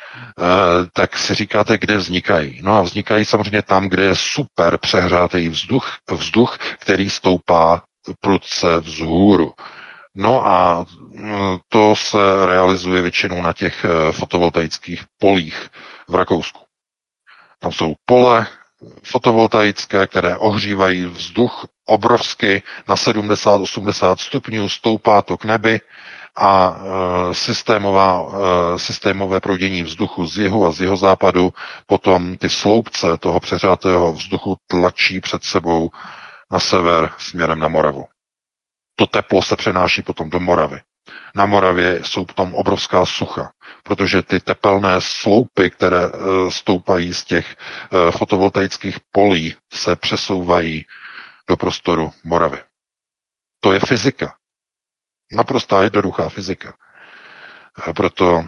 tak si říkáte, kde vznikají. No a vznikají samozřejmě tam, kde je super přehrátý vzduch, vzduch, který stoupá prudce vzhůru. No a to se realizuje většinou na těch fotovoltaických polích v Rakousku. Tam jsou pole fotovoltaické, které ohřívají vzduch obrovsky na sedmdesát osmdesát stupňů, stoupá to k nebi a e, systémová, e, systémové proudění vzduchu z jihu a z jihozápadu potom ty sloupce toho přehřátého vzduchu tlačí před sebou na sever směrem na Moravu. To teplo se přenáší potom do Moravy. Na Moravě jsou potom obrovská sucha, protože ty tepelné sloupy, které e, stoupají z těch e, fotovoltaických polí, se přesouvají do prostoru Moravy. To je fyzika. Naprostá jednoduchá fyzika. E, proto,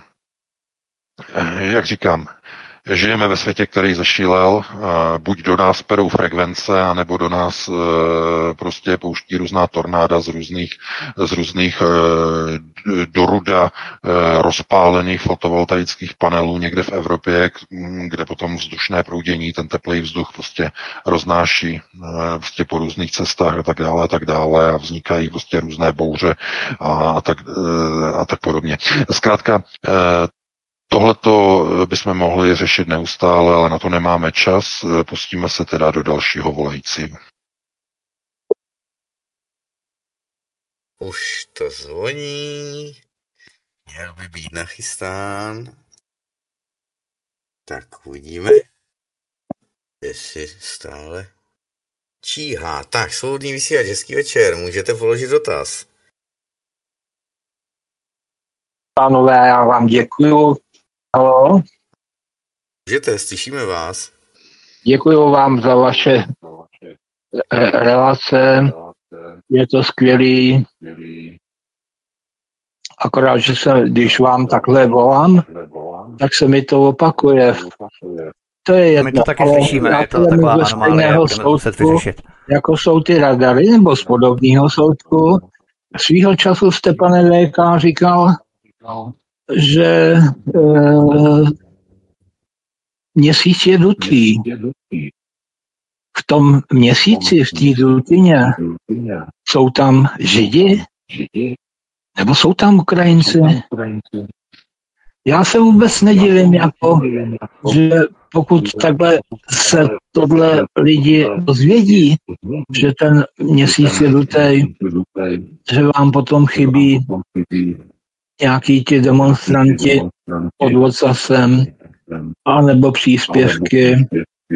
e, jak říkám, žijeme ve světě, který zašílel, buď do nás perou frekvence, anebo do nás prostě pouští různá tornáda z různých, z různých do ruda rozpálených fotovoltaických panelů někde v Evropě, kde potom vzdušné proudění, ten teplý vzduch prostě roznáší prostě po různých cestách a tak dále a tak dále a vznikají prostě různé bouře a, a, tak, a tak podobně. Zkrátka, tohleto bychom mohli řešit neustále, ale na to nemáme čas. Pustíme se teda do dalšího volajícího. Už to zvoní. Měl by být nachystán. Tak uvidíme, jestli stále číhá. Tak, svobodný vysílač, hezký večer. Můžete položit dotaz. Pánové, já vám děkuju. Halo? Můžete, slyšíme vás. Děkuju vám za vaše re- relace. Je to skvělý. Akorát, že se, když vám takhle volám, tak se mi to opakuje. To je jedno. My to taky slyšíme, je to taková anomálie, budeme muset vyřešit. Jako jsou ty radary, nebo z podobného soudku. Svýho času jste, pane V K, říkal, že e, měsíc je dutý. V tom měsíci, v té dutině, jsou tam Židi? Nebo jsou tam Ukrajinci? Já se vůbec nedivím, jako, že pokud takhle se tohle lidi dozvědí, že ten měsíc je dutej, že vám potom chybí nějaký ti demonstranti pod ocasem, anebo příspěvky.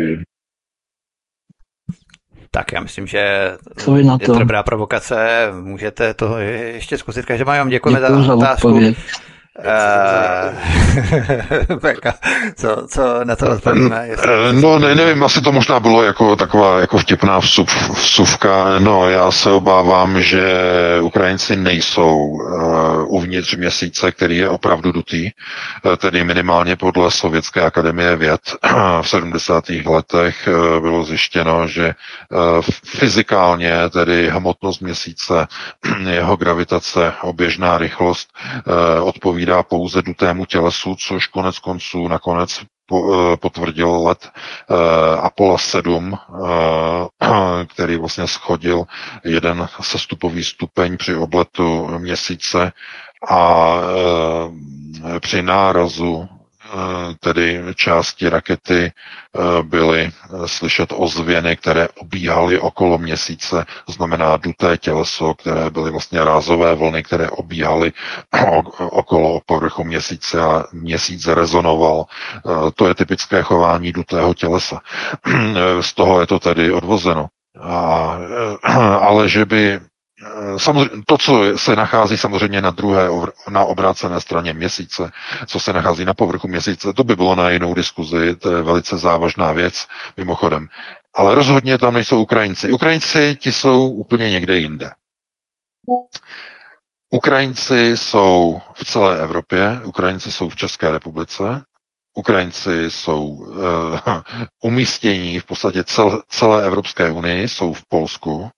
Tak já myslím, že Co vy na to? Je to dobrá provokace, můžete to ještě zkusit. Každopádně vám děkujeme Děkuju za otázku. odpověď. Uh, co, co na to odpovíme? No, ne, nevím, asi to možná bylo jako taková jako vtipná vsuv, vsuvka. No, já se obávám, že Ukrajinci nejsou uh, uvnitř měsíce, který je opravdu dutý, tedy minimálně podle Sovětské akademie věd. V sedmdesátých letech bylo zjištěno, že fyzikálně, tedy hmotnost měsíce, jeho gravitace, oběžná rychlost odpovídá pouze dutému tělesu, což konec konců nakonec potvrdil let Apollo sedm, který vlastně schodil jeden sestupový stupeň při obletu měsíce a při nárazu tedy části rakety byly slyšet ozvěny, které obíhaly okolo měsíce, znamená duté těleso, které byly vlastně rázové vlny, které obíhaly okolo povrchu měsíce a měsíc rezonoval. To je typické chování dutého tělesa. Z toho je to tedy odvozeno. A, ale že by samozřejmě, to, co se nachází samozřejmě na druhé, na obrácené straně měsíce, co se nachází na povrchu měsíce, to by bylo na jinou diskuzi, to je velice závažná věc, mimochodem. Ale rozhodně tam nejsou Ukrajinci. Ukrajinci, ti jsou úplně někde jinde. Ukrajinci jsou v celé Evropě, Ukrajinci jsou v České republice, Ukrajinci jsou uh, umístění v podstatě cel, celé Evropské unii, jsou v Polsku.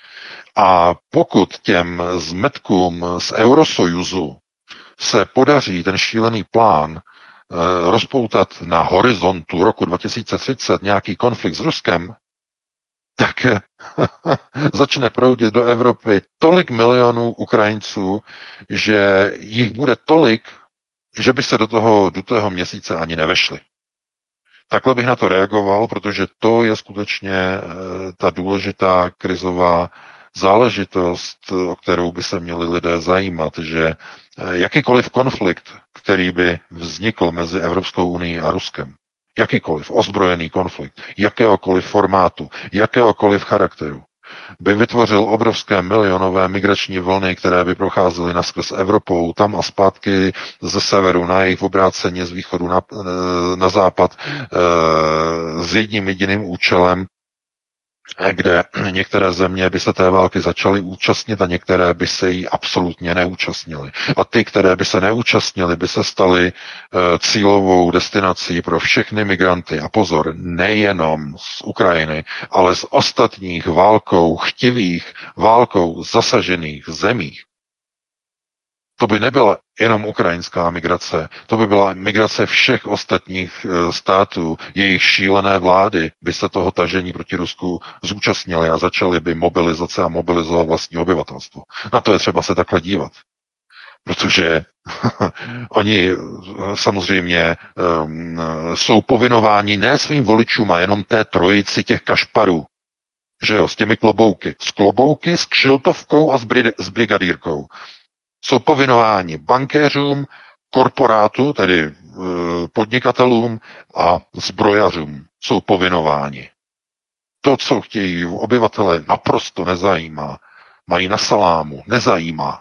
A pokud těm zmetkům z Eurosojuzu se podaří ten šílený plán e, rozpoutat na horizontu roku dva tisíce třicet nějaký konflikt s Ruskem, tak začne proudit do Evropy tolik milionů Ukrajinců, že jich bude tolik, že by se do toho, do toho měsíce ani nevešli. Takhle bych na to reagoval, protože to je skutečně e, ta důležitá krizová záležitost, o kterou by se měli lidé zajímat, že jakýkoliv konflikt, který by vznikl mezi Evropskou unií a Ruskem, jakýkoliv ozbrojený konflikt, jakéhokoliv formátu, jakéhokoliv charakteru, by vytvořil obrovské milionové migrační vlny, které by procházely naskrz Evropou, tam a zpátky ze severu na jih, v obráceně z východu na, na západ, s jedním jediným účelem, kde některé země by se té války začaly účastnit a některé by se jí absolutně neúčastnily. A ty, které by se neúčastnily, by se staly uh, cílovou destinací pro všechny migranty. A pozor, nejenom z Ukrajiny, ale z ostatních válkou chtivých, válkou zasažených zemích. To by nebyla jenom ukrajinská migrace, to by byla migrace všech ostatních států, jejich šílené vlády by se toho tažení proti Rusku zúčastnily a začaly by mobilizace a mobilizovat vlastní obyvatelstvo. Na to je třeba se takhle dívat. Protože oni samozřejmě um, jsou povinováni ne svým voličům a jenom té trojici těch kašparů, že jo, s těmi klobouky. S klobouky, s kšiltovkou a s, bri- s brigadírkou. Jsou povinováni bankéřům, korporátu, tedy e, podnikatelům a zbrojařům. Jsou povinováni. To, co chtějí obyvatele, naprosto nezajímá. Mají na salámu, nezajímá.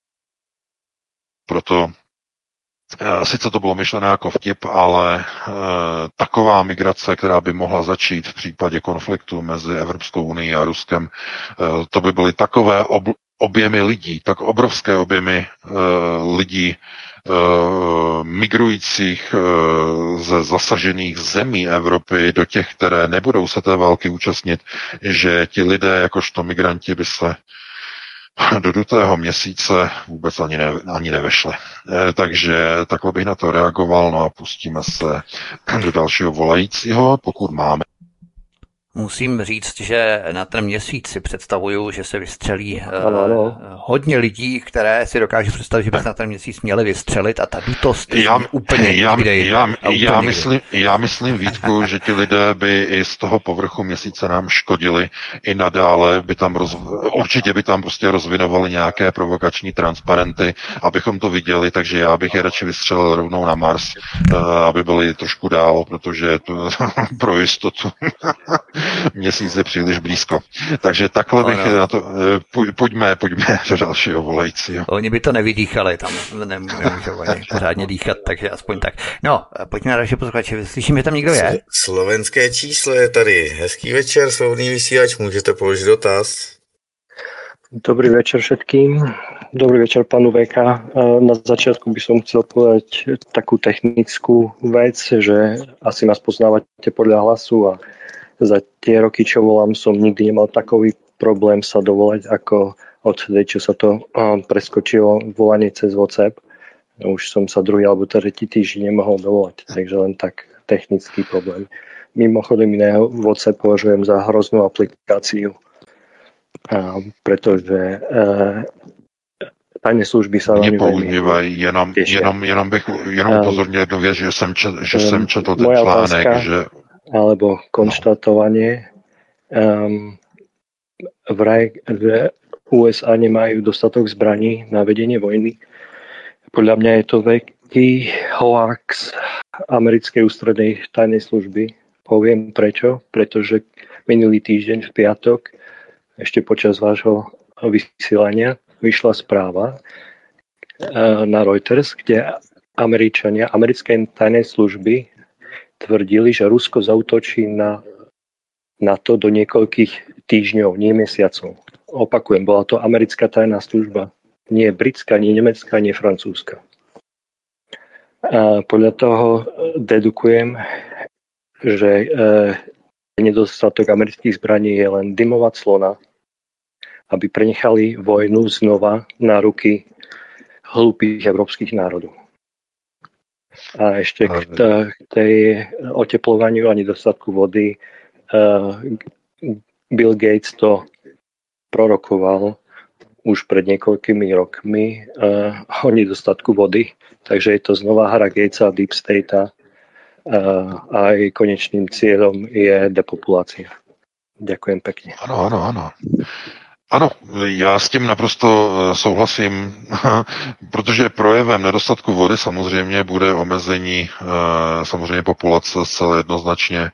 Proto e, sice to bylo myšlené jako vtip, ale e, taková migrace, která by mohla začít v případě konfliktu mezi Evropskou unií a Ruskem, e, to by byly takové obl- objemy lidí, tak obrovské objemy uh, lidí uh, migrujících uh, ze zasažených zemí Evropy do těch, které nebudou se té války účastnit, že ti lidé, jakožto migranti, by se do dutého měsíce vůbec ani, ne, ani nevešli. E, takže takhle bych na to reagoval, no a pustíme se do dalšího volajícího, pokud máme. Musím říct, že na ten měsíc si představuju, že se vystřelí ano, ano. Uh, hodně lidí, které si dokážu představit, že by se na ten měsíc měli vystřelit a ta dutost já, úplně já, někde já, úplně já, myslím, já myslím, Vítku, že ti lidé by i z toho povrchu měsíce nám škodili i nadále, by tam roz, určitě by tam prostě rozvinovali nějaké provokační transparenty, abychom to viděli, takže já bych je radši vystřelil rovnou na Mars, uh, aby byli trošku dál, protože to pro jistotu měsíc je příliš blízko. Takže takhle bych no. na to... Pojďme, pojďme do dalšího volajícího. Oni by to nevydýchali, tam nemůžou ani pořádně dýchat, takže aspoň tak. No, pojďme na další posluchače. Slyším, že tam někdo je? Slovenské číslo je tady. Hezký večer, svobodný vysílač, můžete položit dotaz. Dobrý večer všetkým. Dobrý večer, pánu vé ká. Na začiatku by som chcel povedať takú technickú vec, že asi nás poznávate podľa hlasu a za tie roky, čo volám, som nikdy nemal takový problém sa dovolať, ako odtedy, čo sa to preskočilo volanie cez WhatsApp. Už som sa druhý alebo tretí týždeň nemohol dovolať, takže len tak technický problém. Mimochodom iného WhatsApp považujem za hroznú aplikáciu, pretože tajné služby sa Mě používají, jenom, jenom, jenom bych jenom upozornil jednu věc, že jsem, čet, že um, jsem četl ten článek, otázka, že... alebo konštatovanie, um, vraj v ú es á nemajú dostatok zbraní na vedenie vojny. Podľa mňa je to veľký hoax americkej ústrednej tajnej služby. Poviem prečo, pretože minulý týždeň v piatok, ešte počas vášho vysielania, vyšla správa na Reuters, kde Američania, americké tajné služby tvrdili, že Rusko zaútočí na NATO do niekoľkých týždňov, nie mesiacov. Opakujem, bola to americká tajná služba. Nie britská, nie nemecká, nie francúzska. A podľa toho dedukujem, že nedostatok amerických zbraní je len dymová clona, aby prenechali vojnu znova na ruky hlúpých európskych národov. A ešte k, t- k tej oteplovaniu a nedostatku vody uh, Bill Gates to prorokoval už pred niekoľkými rokmi uh, o nedostatku vody, takže je to znova hra Gatesa a Deep State uh, a jej konečným cieľom je depopulácia. Ďakujem pekne. Ano, ano, ano. Ano, já s tím naprosto souhlasím, protože projevem nedostatku vody samozřejmě bude omezení samozřejmě populace zcela jednoznačně.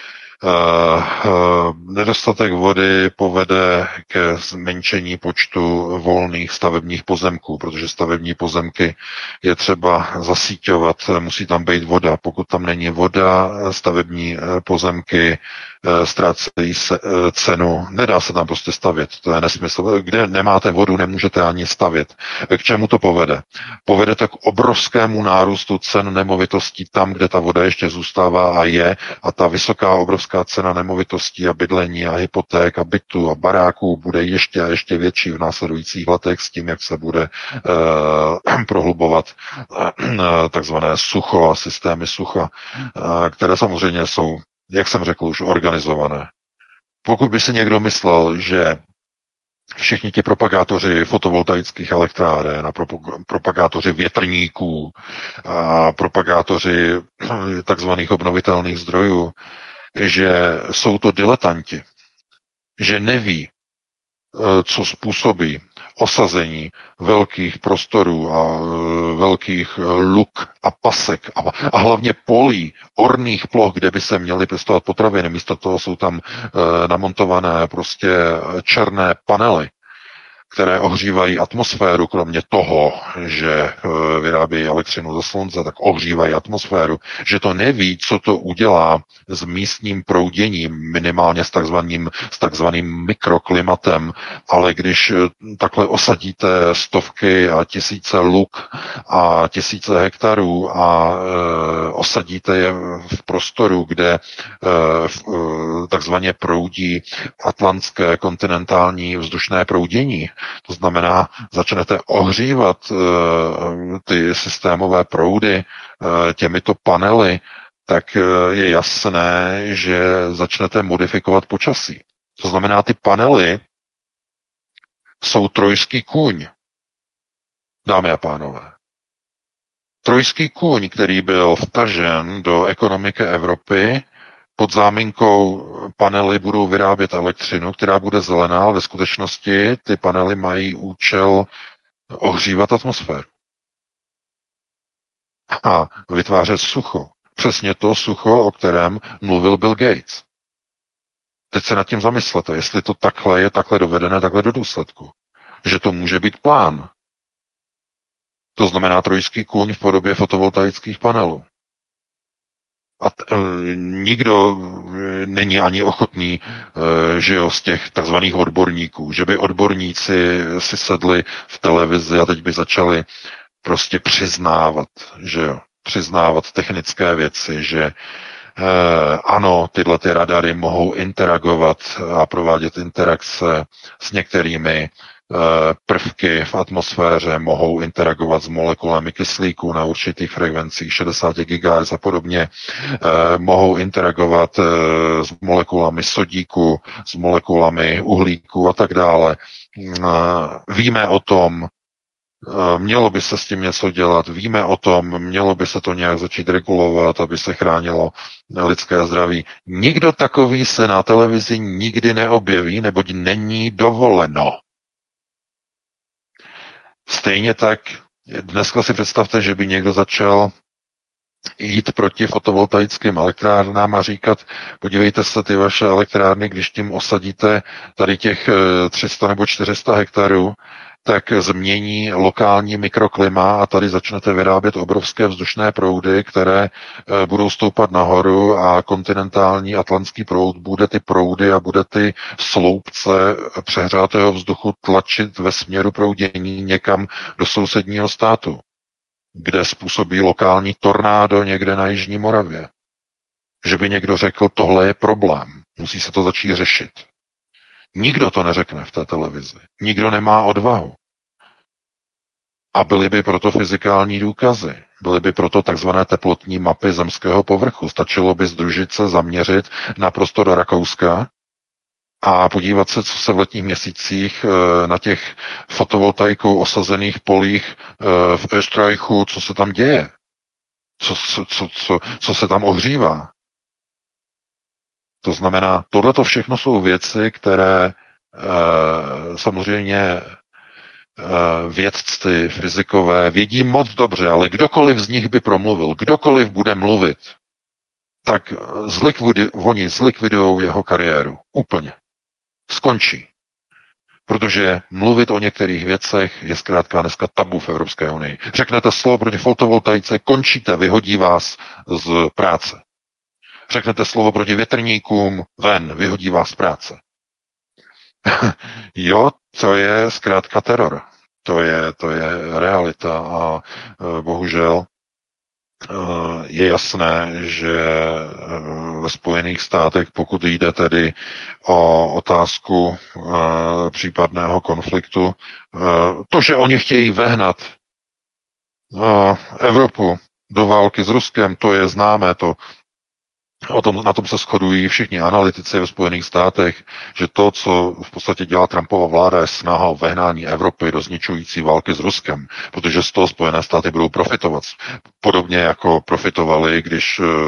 Nedostatek vody povede ke zmenšení počtu volných stavebních pozemků, protože stavební pozemky je třeba zasíťovat, musí tam být voda. Pokud tam není voda, stavební pozemky ztrácejí se, cenu, nedá se tam prostě stavět, to je nesmysl. Kde nemáte vodu, nemůžete ani stavět. K čemu to povede? Povede to k obrovskému nárůstu cen nemovitostí tam, kde ta voda ještě zůstává a je, a ta vysoká obrovská cena nemovitostí a bydlení a hypoték a bytů a baráků bude ještě a ještě větší v následujících letech s tím, jak se bude eh, prohlubovat eh, takzvané sucho a systémy sucha, eh, které samozřejmě jsou, jak jsem řekl, už organizované. Pokud by si někdo myslel, že všichni ti propagátoři fotovoltaických elektráren a propagátoři větrníků a propagátoři takzvaných obnovitelných zdrojů, že jsou to diletanti, že neví, co způsobí osazení velkých prostorů a velkých luk a pasek a, a hlavně polí, orných ploch, kde by se měly pěstovat potraviny. Místo toho jsou tam e, namontované prostě černé panely, které ohřívají atmosféru, kromě toho, že vyrábějí elektřinu ze slunce, tak ohřívají atmosféru, že to neví, co to udělá s místním prouděním, minimálně s takzvaným, s takzvaným mikroklimatem, ale když takhle osadíte stovky a tisíce luk a tisíce hektarů a e, osadíte je v prostoru, kde e, takzvaně proudí atlantské kontinentální vzdušné proudění, to znamená, začnete ohřívat uh, ty systémové proudy uh, těmito panely, tak uh, je jasné, že začnete modifikovat počasí. To znamená, ty panely jsou trojský kůň, dámy a pánové. Trojský kůň, který byl vtažen do ekonomiky Evropy, pod záminkou panely budou vyrábět elektřinu, která bude zelená, ale ve skutečnosti ty panely mají účel ohřívat atmosféru. A vytvářet sucho. Přesně to sucho, o kterém mluvil Bill Gates. Teď se nad tím zamyslete, jestli to takhle je takhle dovedené, takhle do důsledku. Že to může být plán. To znamená trojský kůň v podobě fotovoltaických panelů. A t, e, nikdo není ani ochotný, e, že jo, z těch takzvaných odborníků, že by odborníci si sedli v televizi a teď by začali prostě přiznávat, že jo, přiznávat technické věci, že e, ano, tyhle ty radary mohou interagovat a provádět interakce s některými prvky v atmosféře, mohou interagovat s molekulami kyslíku na určitých frekvencích šedesát gigahertzů a podobně, mohou interagovat s molekulami sodíku, s molekulami uhlíku a tak dále. Víme o tom, mělo by se s tím něco dělat, víme o tom, mělo by se to nějak začít regulovat, aby se chránilo lidské zdraví. Nikdo takový se na televizi nikdy neobjeví, neboť není dovoleno. Stejně tak dneska si představte, že by někdo začal jít proti fotovoltaickým elektrárnám a říkat, podívejte se, ty vaše elektrárny, když tím osadíte tady těch tři sta nebo čtyři sta hektarů, tak změní lokální mikroklima a tady začnete vyrábět obrovské vzdušné proudy, které budou stoupat nahoru a kontinentální atlantský proud bude ty proudy a bude ty sloupce přehřátého vzduchu tlačit ve směru proudění někam do sousedního státu, kde způsobí lokální tornádo někde na Jižní Moravě. Že by někdo řekl, tohle je problém, musí se to začít řešit. Nikdo to neřekne v té televizi. Nikdo nemá odvahu. A byly by proto fyzikální důkazy. Byly by proto takzvané teplotní mapy zemského povrchu. Stačilo by združit se, zaměřit na prostor Rakouska a podívat se, co se v letních měsících na těch fotovoltaikou osazených polích v Österreichu, co se tam děje. Co, co, co, co, co se tam ohřívá. To znamená, tohleto všechno jsou věci, které e, samozřejmě e, vědci, fyzikové vědí moc dobře, ale kdokoliv z nich by promluvil, kdokoliv bude mluvit, tak zlikvidi, oni zlikvidují jeho kariéru. Úplně. Skončí. Protože mluvit o některých věcech je zkrátka dneska tabu v Evropské unii. Řeknete slovo proti fotovoltaice, končíte, vyhodí vás z práce. Řeknete slovo proti větrníkům, ven, vyhodí vás z práce. Jo, to je zkrátka teror. To je, to je realita a e, bohužel e, je jasné, že e, ve Spojených státech, pokud jde tedy o otázku e, případného konfliktu, e, to, že oni chtějí vehnat e, Evropu do války s Ruskem, to je známé, to O tom, na tom se shodují všichni analytici ve Spojených státech, že to, co v podstatě dělá Trumpova vláda, je snaha o vehnání Evropy do zničující války s Ruskem, protože z toho Spojené státy budou profitovat. Podobně jako profitovali, když uh,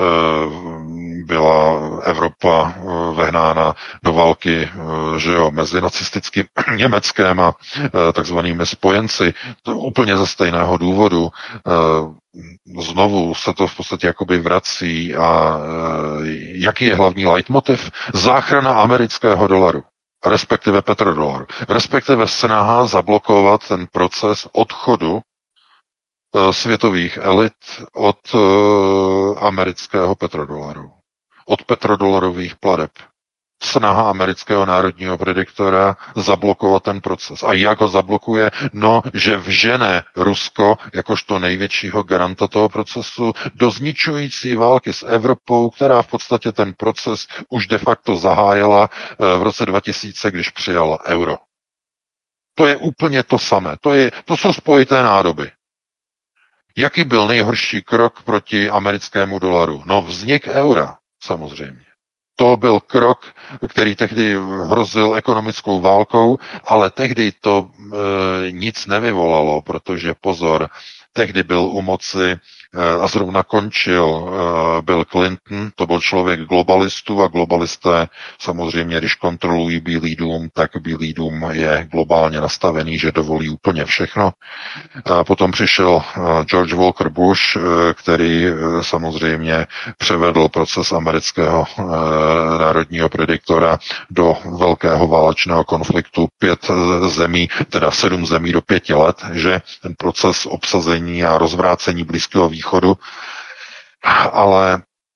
byla Evropa uh, vehnána do války uh, že jo, mezi nacistickým Německem a uh, takzvanými spojenci. To úplně ze stejného důvodu. Uh, Znovu se to v podstatě jakoby vrací a e, jaký je hlavní leitmotiv? Záchrana amerického dolaru, respektive petrodolaru, respektive snaha zablokovat ten proces odchodu e, světových elit od e, amerického petrodolaru, od petrodolarových plateb. Snaha amerického národního prediktora zablokovat ten proces. A jak ho zablokuje? No, že vžene Rusko, jakožto největšího garanta toho procesu, do zničující války s Evropou, která v podstatě ten proces už de facto zahájila v roce dva tisíce, když přijala euro. To je úplně to samé. To, je, to jsou spojité nádoby. Jaký byl nejhorší krok proti americkému dolaru? No, vznik eura, samozřejmě. To byl krok, který tehdy hrozil ekonomickou válkou, ale tehdy to e, nic nevyvolalo, protože pozor, tehdy byl u moci e, a zrovna končil e, Bill Clinton, to byl člověk globalistů a globalisté samozřejmě, když kontrolují Bílý dům, tak Bílý dům je globálně nastavený, že dovolí úplně všechno. A potom přišel e, George Walker Bush, e, který e, samozřejmě převedl proces amerického e, národního prediktora do velkého válečného konfliktu pět zemí, teda sedm zemí do pěti let, že ten proces obsazení a rozvrácení Blízkého východu, ale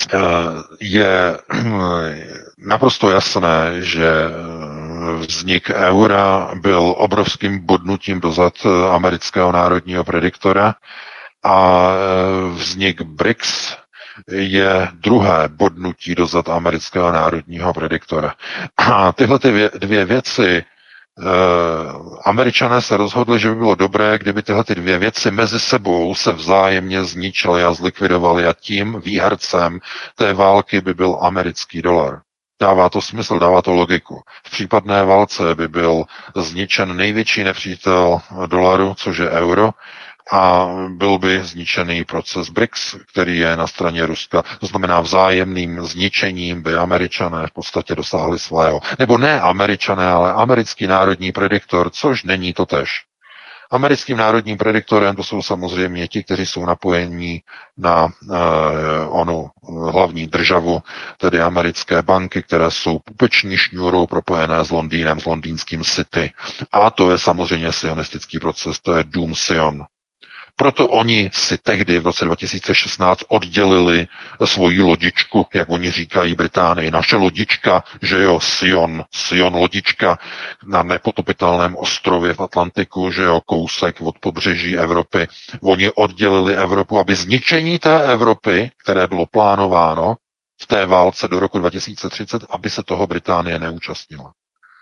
je naprosto jasné, že vznik eura byl obrovským bodnutím dozad amerického národního prediktora a vznik B R I C S je druhé bodnutí dozad amerického národního prediktora. A tyhle ty dvě věci Američané se rozhodli, že by bylo dobré, kdyby tyhle ty dvě věci mezi sebou se vzájemně zničily a zlikvidovaly a tím výhercem té války by byl americký dolar. Dává to smysl, dává to logiku. V případné válce by byl zničen největší nepřítel dolaru, což je euro, a byl by zničený proces B R I C S, který je na straně Ruska. To znamená vzájemným zničením by Američané v podstatě dosáhli svého. Nebo ne Američané, ale americký národní prediktor, což není to též. Americkým národním prediktorem to jsou samozřejmě ti, kteří jsou napojení na eh, onu hlavní državu, tedy americké banky, které jsou pupeční šňůrou propojené s Londýnem, s londýnským City. A to je samozřejmě sionistický proces, to je Dům Sion. Proto oni si tehdy v roce dva tisíce šestnáct oddělili svoji lodičku, jak oni říkají Británii. Naše lodička, že jo, Sion, Sion lodička na nepotopitelném ostrově v Atlantiku, že jo, kousek od pobřeží Evropy. Oni oddělili Evropu, aby zničení té Evropy, které bylo plánováno v té válce do roku dva tisíce třicet, aby se toho Británie neúčastnila.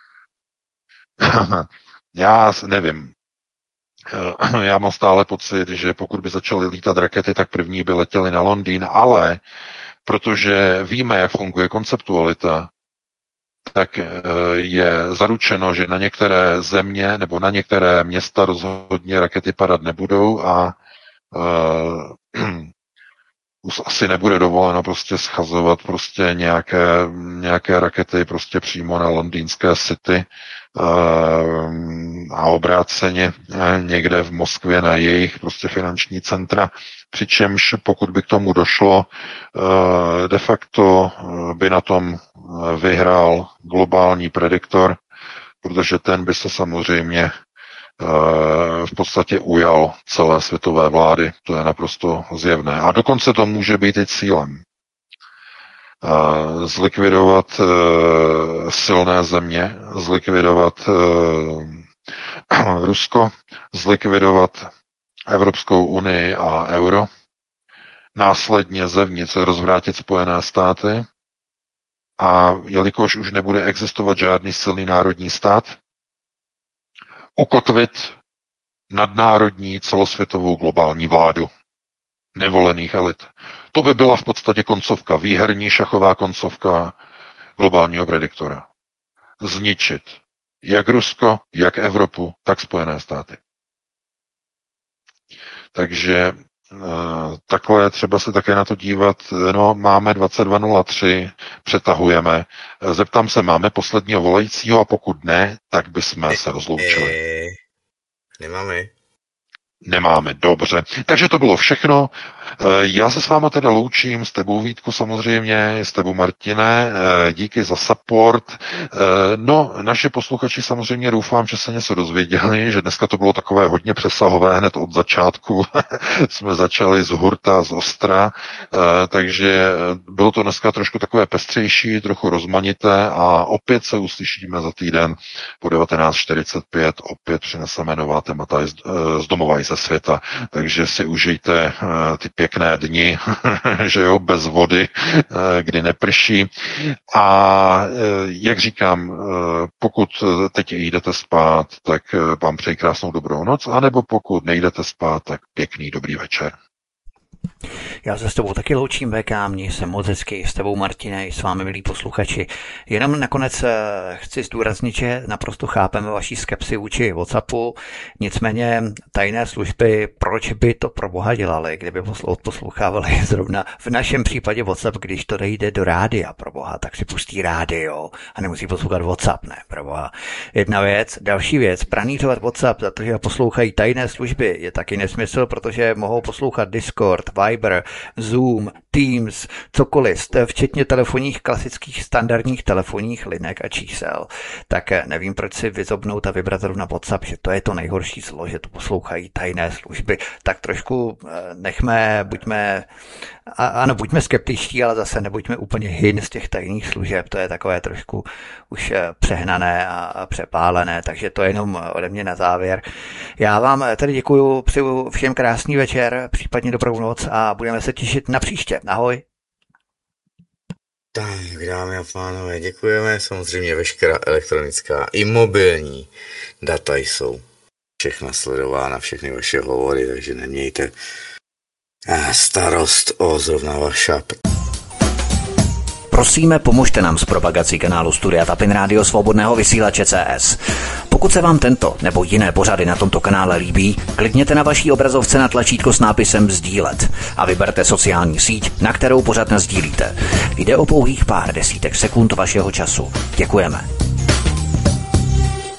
Já nevím. Já mám stále pocit, že pokud by začaly lítat rakety, tak první by letěly na Londýn, ale protože víme, jak funguje konceptualita, tak je zaručeno, že na některé země nebo na některé města rozhodně rakety padat nebudou a uh, už asi nebude dovoleno prostě schazovat prostě nějaké, nějaké rakety prostě přímo na londýnské City a obráceně někde v Moskvě na jejich prostě finanční centra, přičemž pokud by k tomu došlo, de facto by na tom vyhrál globální prediktor, protože ten by se samozřejmě v podstatě ujal celé světové vlády, to je naprosto zjevné. A dokonce to může být i cílem. Zlikvidovat silné země, zlikvidovat Rusko, zlikvidovat Evropskou unii a euro, následně zevnitř rozvrátit Spojené státy a jelikož už nebude existovat žádný silný národní stát, ukotvit nadnárodní celosvětovou globální vládu nevolených elit. To by byla v podstatě koncovka, výherní šachová koncovka globálního prediktora. Zničit jak Rusko, jak Evropu, tak Spojené státy. Takže takhle třeba se také na to dívat, no máme dvacet dva nula tři, přetahujeme. Zeptám se, máme posledního volajícího a pokud ne, tak bychom se rozloučili. Nemáme. Nemáme, dobře. Takže to bylo všechno. Já se s váma teda loučím, s tebou Vítku samozřejmě, s tebou Martine, díky za support. No, naše posluchači samozřejmě doufám, že se něco dozvěděli, že dneska to bylo takové hodně přesahové, hned od začátku jsme začali z hurta, z ostra, takže bylo to dneska trošku takové pestřejší, trochu rozmanité a opět se uslyšíme za týden po devatenáct čtyřicet pět, opět přineseme nová témata z domova i ze světa, takže si užijte ty pěkné dni, že jo, bez vody, kdy neprší. A jak říkám, pokud teď jdete spát, tak vám přeji krásnou dobrou noc, anebo pokud nejdete spát, tak pěkný dobrý večer. Já se s tebou taky loučím, V K, měj se moc hezky, s tebou Martine i s vámi, milí posluchači. Jenom nakonec chci zdůraznit, že naprosto chápeme vaši skepsi vůči WhatsAppu, nicméně tajné služby, proč by to pro boha dělali, kdyby odposlouchávali zrovna v našem případě WhatsApp, když to jde do rádia, pro boha, tak si pustí rádio a nemusí poslouchat WhatsApp, ne, pro boha. Jedna věc, další věc, pranířovat WhatsApp, protože poslouchají tajné služby, je taky nesmysl, protože mohou poslouchat Discord, WhatsApp, Viber, Zoom, Teams, cokoliv, včetně telefonních klasických standardních telefonních linek a čísel, tak nevím, proč si vyzobnout a vybrat zrovna WhatsApp, že to je to nejhorší zlo, že to poslouchají tajné služby. Tak trošku nechme, buďme, ano, buďme skeptičtí, ale zase nebuďme úplně hin z těch tajných služeb, to je takové trošku už přehnané a přepálené, takže to je jenom ode mě na závěr. Já vám tady děkuju, přeju všem krásný večer, případně dobrou noc a budeme se těšit na příště. Ahoj. Tak, dámy a pánové, děkujeme. Samozřejmě veškerá elektronická i mobilní data jsou všechna sledována, všechny vaše hovory, takže nemějte starost o zrovna vaša. Prosíme, pomožte nám s propagací kanálu Studia Tapin Rádio Svobodného vysílače C S. Pokud se vám tento nebo jiné pořady na tomto kanále líbí, klikněte na vaší obrazovce na tlačítko s nápisem sdílet a vyberte sociální síť, na kterou pořad nasdílíte. Jde o pouhých pár desítek sekund vašeho času. Děkujeme.